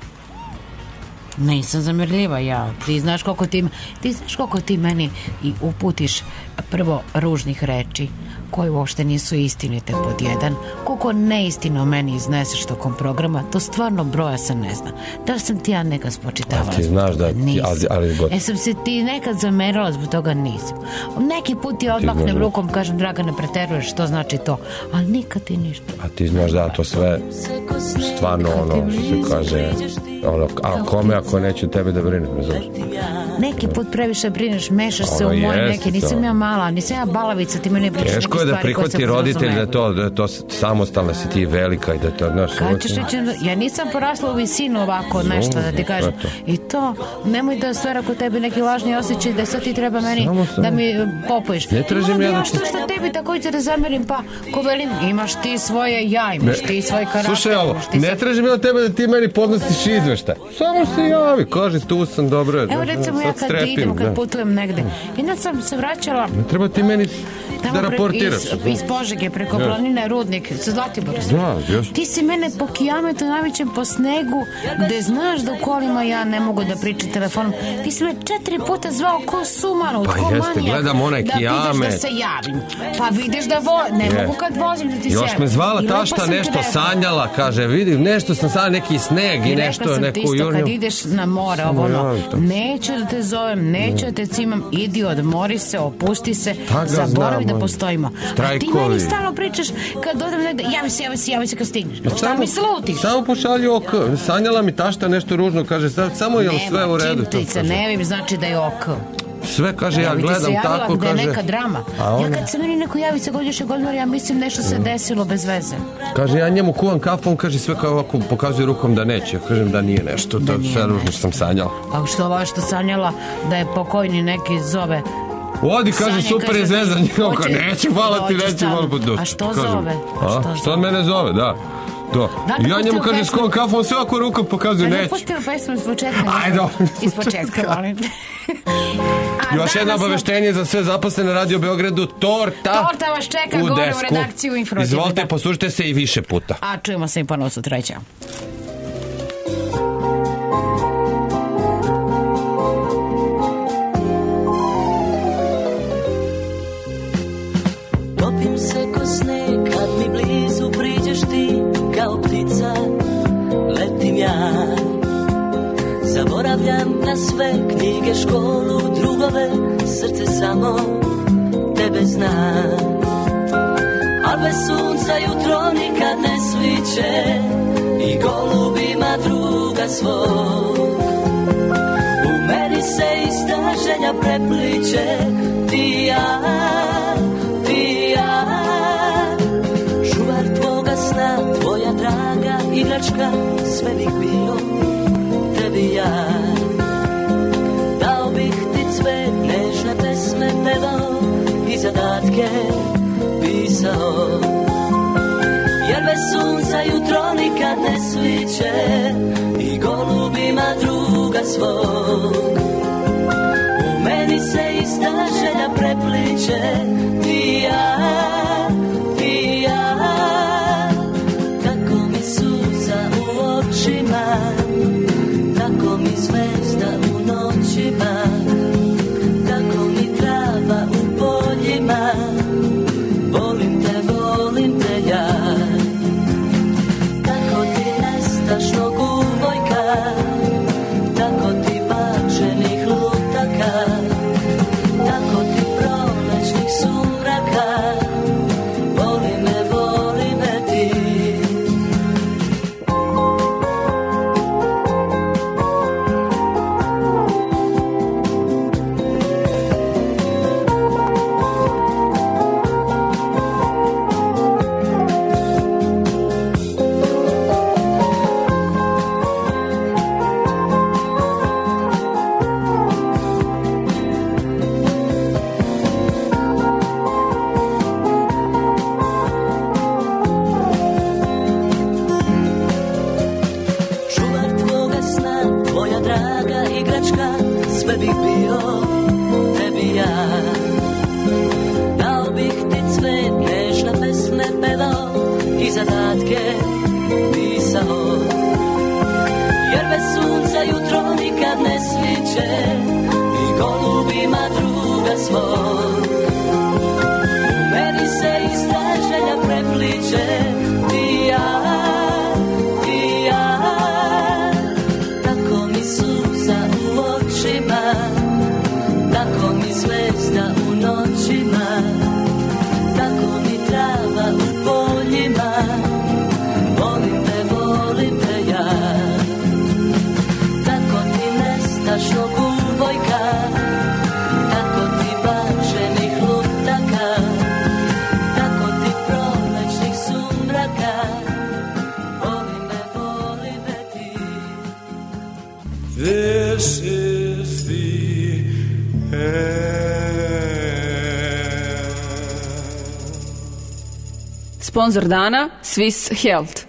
Nisam zamerljiva ja. Ti znaš koliko ti, ti znaš koliko ti meni i uputiš prvo ružnih reči koje uopšte nisu istinite pod jedan. Koliko neistino meni izneseš tokom programa, to stvarno broja se ne zna. Da li sam ti ja nekad spočitavala? Ti znaš da ti, ali, ali god. E sam se ti nekad zamerala zbog toga, nisam. Neki put ti odmahnem da... rukom, kažem, Dragane, preteruješ, što znači to? Ali nikad ti ništa. A ti znaš da to sve stvarno ono, što se kaže, ono, a kome ako neću tebe da brinem, ne znaš? Neki put previše brineš, mešaš se u moje neke, nisam ja mala, nisam ja balavica, ti mene pričaš. Teško je da prihvati roditelj da to, da to samostalna si ti velika i da to, znaš. Kad ćeš reći, ja nisam porasla u visinu ovako nešto da ti kažem. I to, nemoj da stvara kod tebi neki lažni osjećaj da sad ti treba meni da mi popojiš. Ne tražim ja da ti... Što što tebi također da zamerim, pa ko velim, imaš ti svoje ja, imaš ti svoj karakter. Slušaj ovo, ne tražim ja tebe da ti meni podnosiš izveštaj. Samo se javi, kaži tu sam, dobro. Evo recimo ja kad idem, kad putujem negde. Inače sam se vraćala... Ne treba ti meni da raportiraš. Iz, iz Požege, preko planine Rudnik, sa Zlatibora. Da, ti si mene po kijametu navićem po snegu, gde znaš da u kolima ja ne mogu da pričam telefonom. Ti si me četiri puta zvao ko sumano, pa ko jeste, manijak, gledam onaj da kijamet. vidiš da se javim. Pa vidiš da vo... ne yes. mogu kad vozim da ti još sjevim. me zvala tašta nešto sanjala, kaže, vidi, nešto sam sanjala, neki sneg i, i nešto, neku jurnju. Rekla sam ti isto, kad ideš na more, ovo ono, neću da te zovem, neću da te cimam, idi, odmori se, opusti se, zaboravi da postojimo. A ti meni stalno pričaš kad odem negde, javi se, javi se, javi se kad stigneš. Šta mi slutiš? Samo pošalji ok. Sanjala mi tašta nešto ružno, kaže, samo je li sve u redu? Nema, čim ti se ne vim, znači da je ok. Sve, kaže, ja gledam tako, kaže... Da je neka drama. Ja kad se meni neko javi se godišnje godinu, ja mislim nešto se desilo bez veze. Kaže, ja njemu kuvam kafu, on kaže sve kao ovako, pokazuje rukom da neće. Ja kažem da nije nešto, da sve ružno sam sanjala. A što ova što sanjala da je pokojni neki zove... Odi, kaže, super je zvezdan, neću, hvala ti, neću, hvala. A što zove? A, što od mene zove, da. Da. I ja njemu kažem s kojom kafom, on sve ovako rukom pokazuje, neću. Pustimo pesmu iz početka. Ajde. Iz početka, molim. Još jedno obaveštenje za sve zaposlene na Radio Beogradu, torta. Torta vas čeka gore u redakciju informativnu. Izvolite, poslušajte se i više puta. A čujemo se i ponovo sutra. Ćao. Topim se ko sneg kad mi blizu priđeš ti, kao ptica letim ja. Zaboravljam na sve knjige, školu, drugove, srce samo tebe zna. A bez sunca jutro nikad ne sviće i golubima druga svog. U meni se ista želja prepliče, ti i ja, ti i ja. Čuvar tvoga sna, tvoja draga igračka, sve bih bio tebi ja. Dao bih ti cvet, nežne pesme pevao i zadatke pisao. Jer bez sunca jutro nikad ne sviće i golubima druga svog. U meni se ista želja prepliče, ti i ja, ti i ja. Tako mi suza u očima, tako mi zvezda u noćima, tako mi trava u poljima. Volim te, volim te ja. Tako ti nestašnog uvojka, tako ti bačenih lutaka, tako ti prolećnih sumraka. Voli me, voli me ti. This is the Sponzor dana Swiss Health.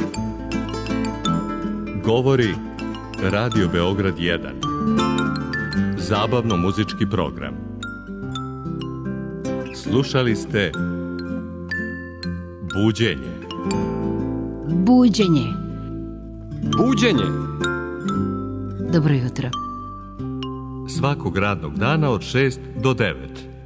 Govori Radio Beograd jedan. Zabavno-muzički program. Slušali ste Buđenje. Buđenje. Buđenje. Dobro jutro. Svakog radnog dana od šest do devet.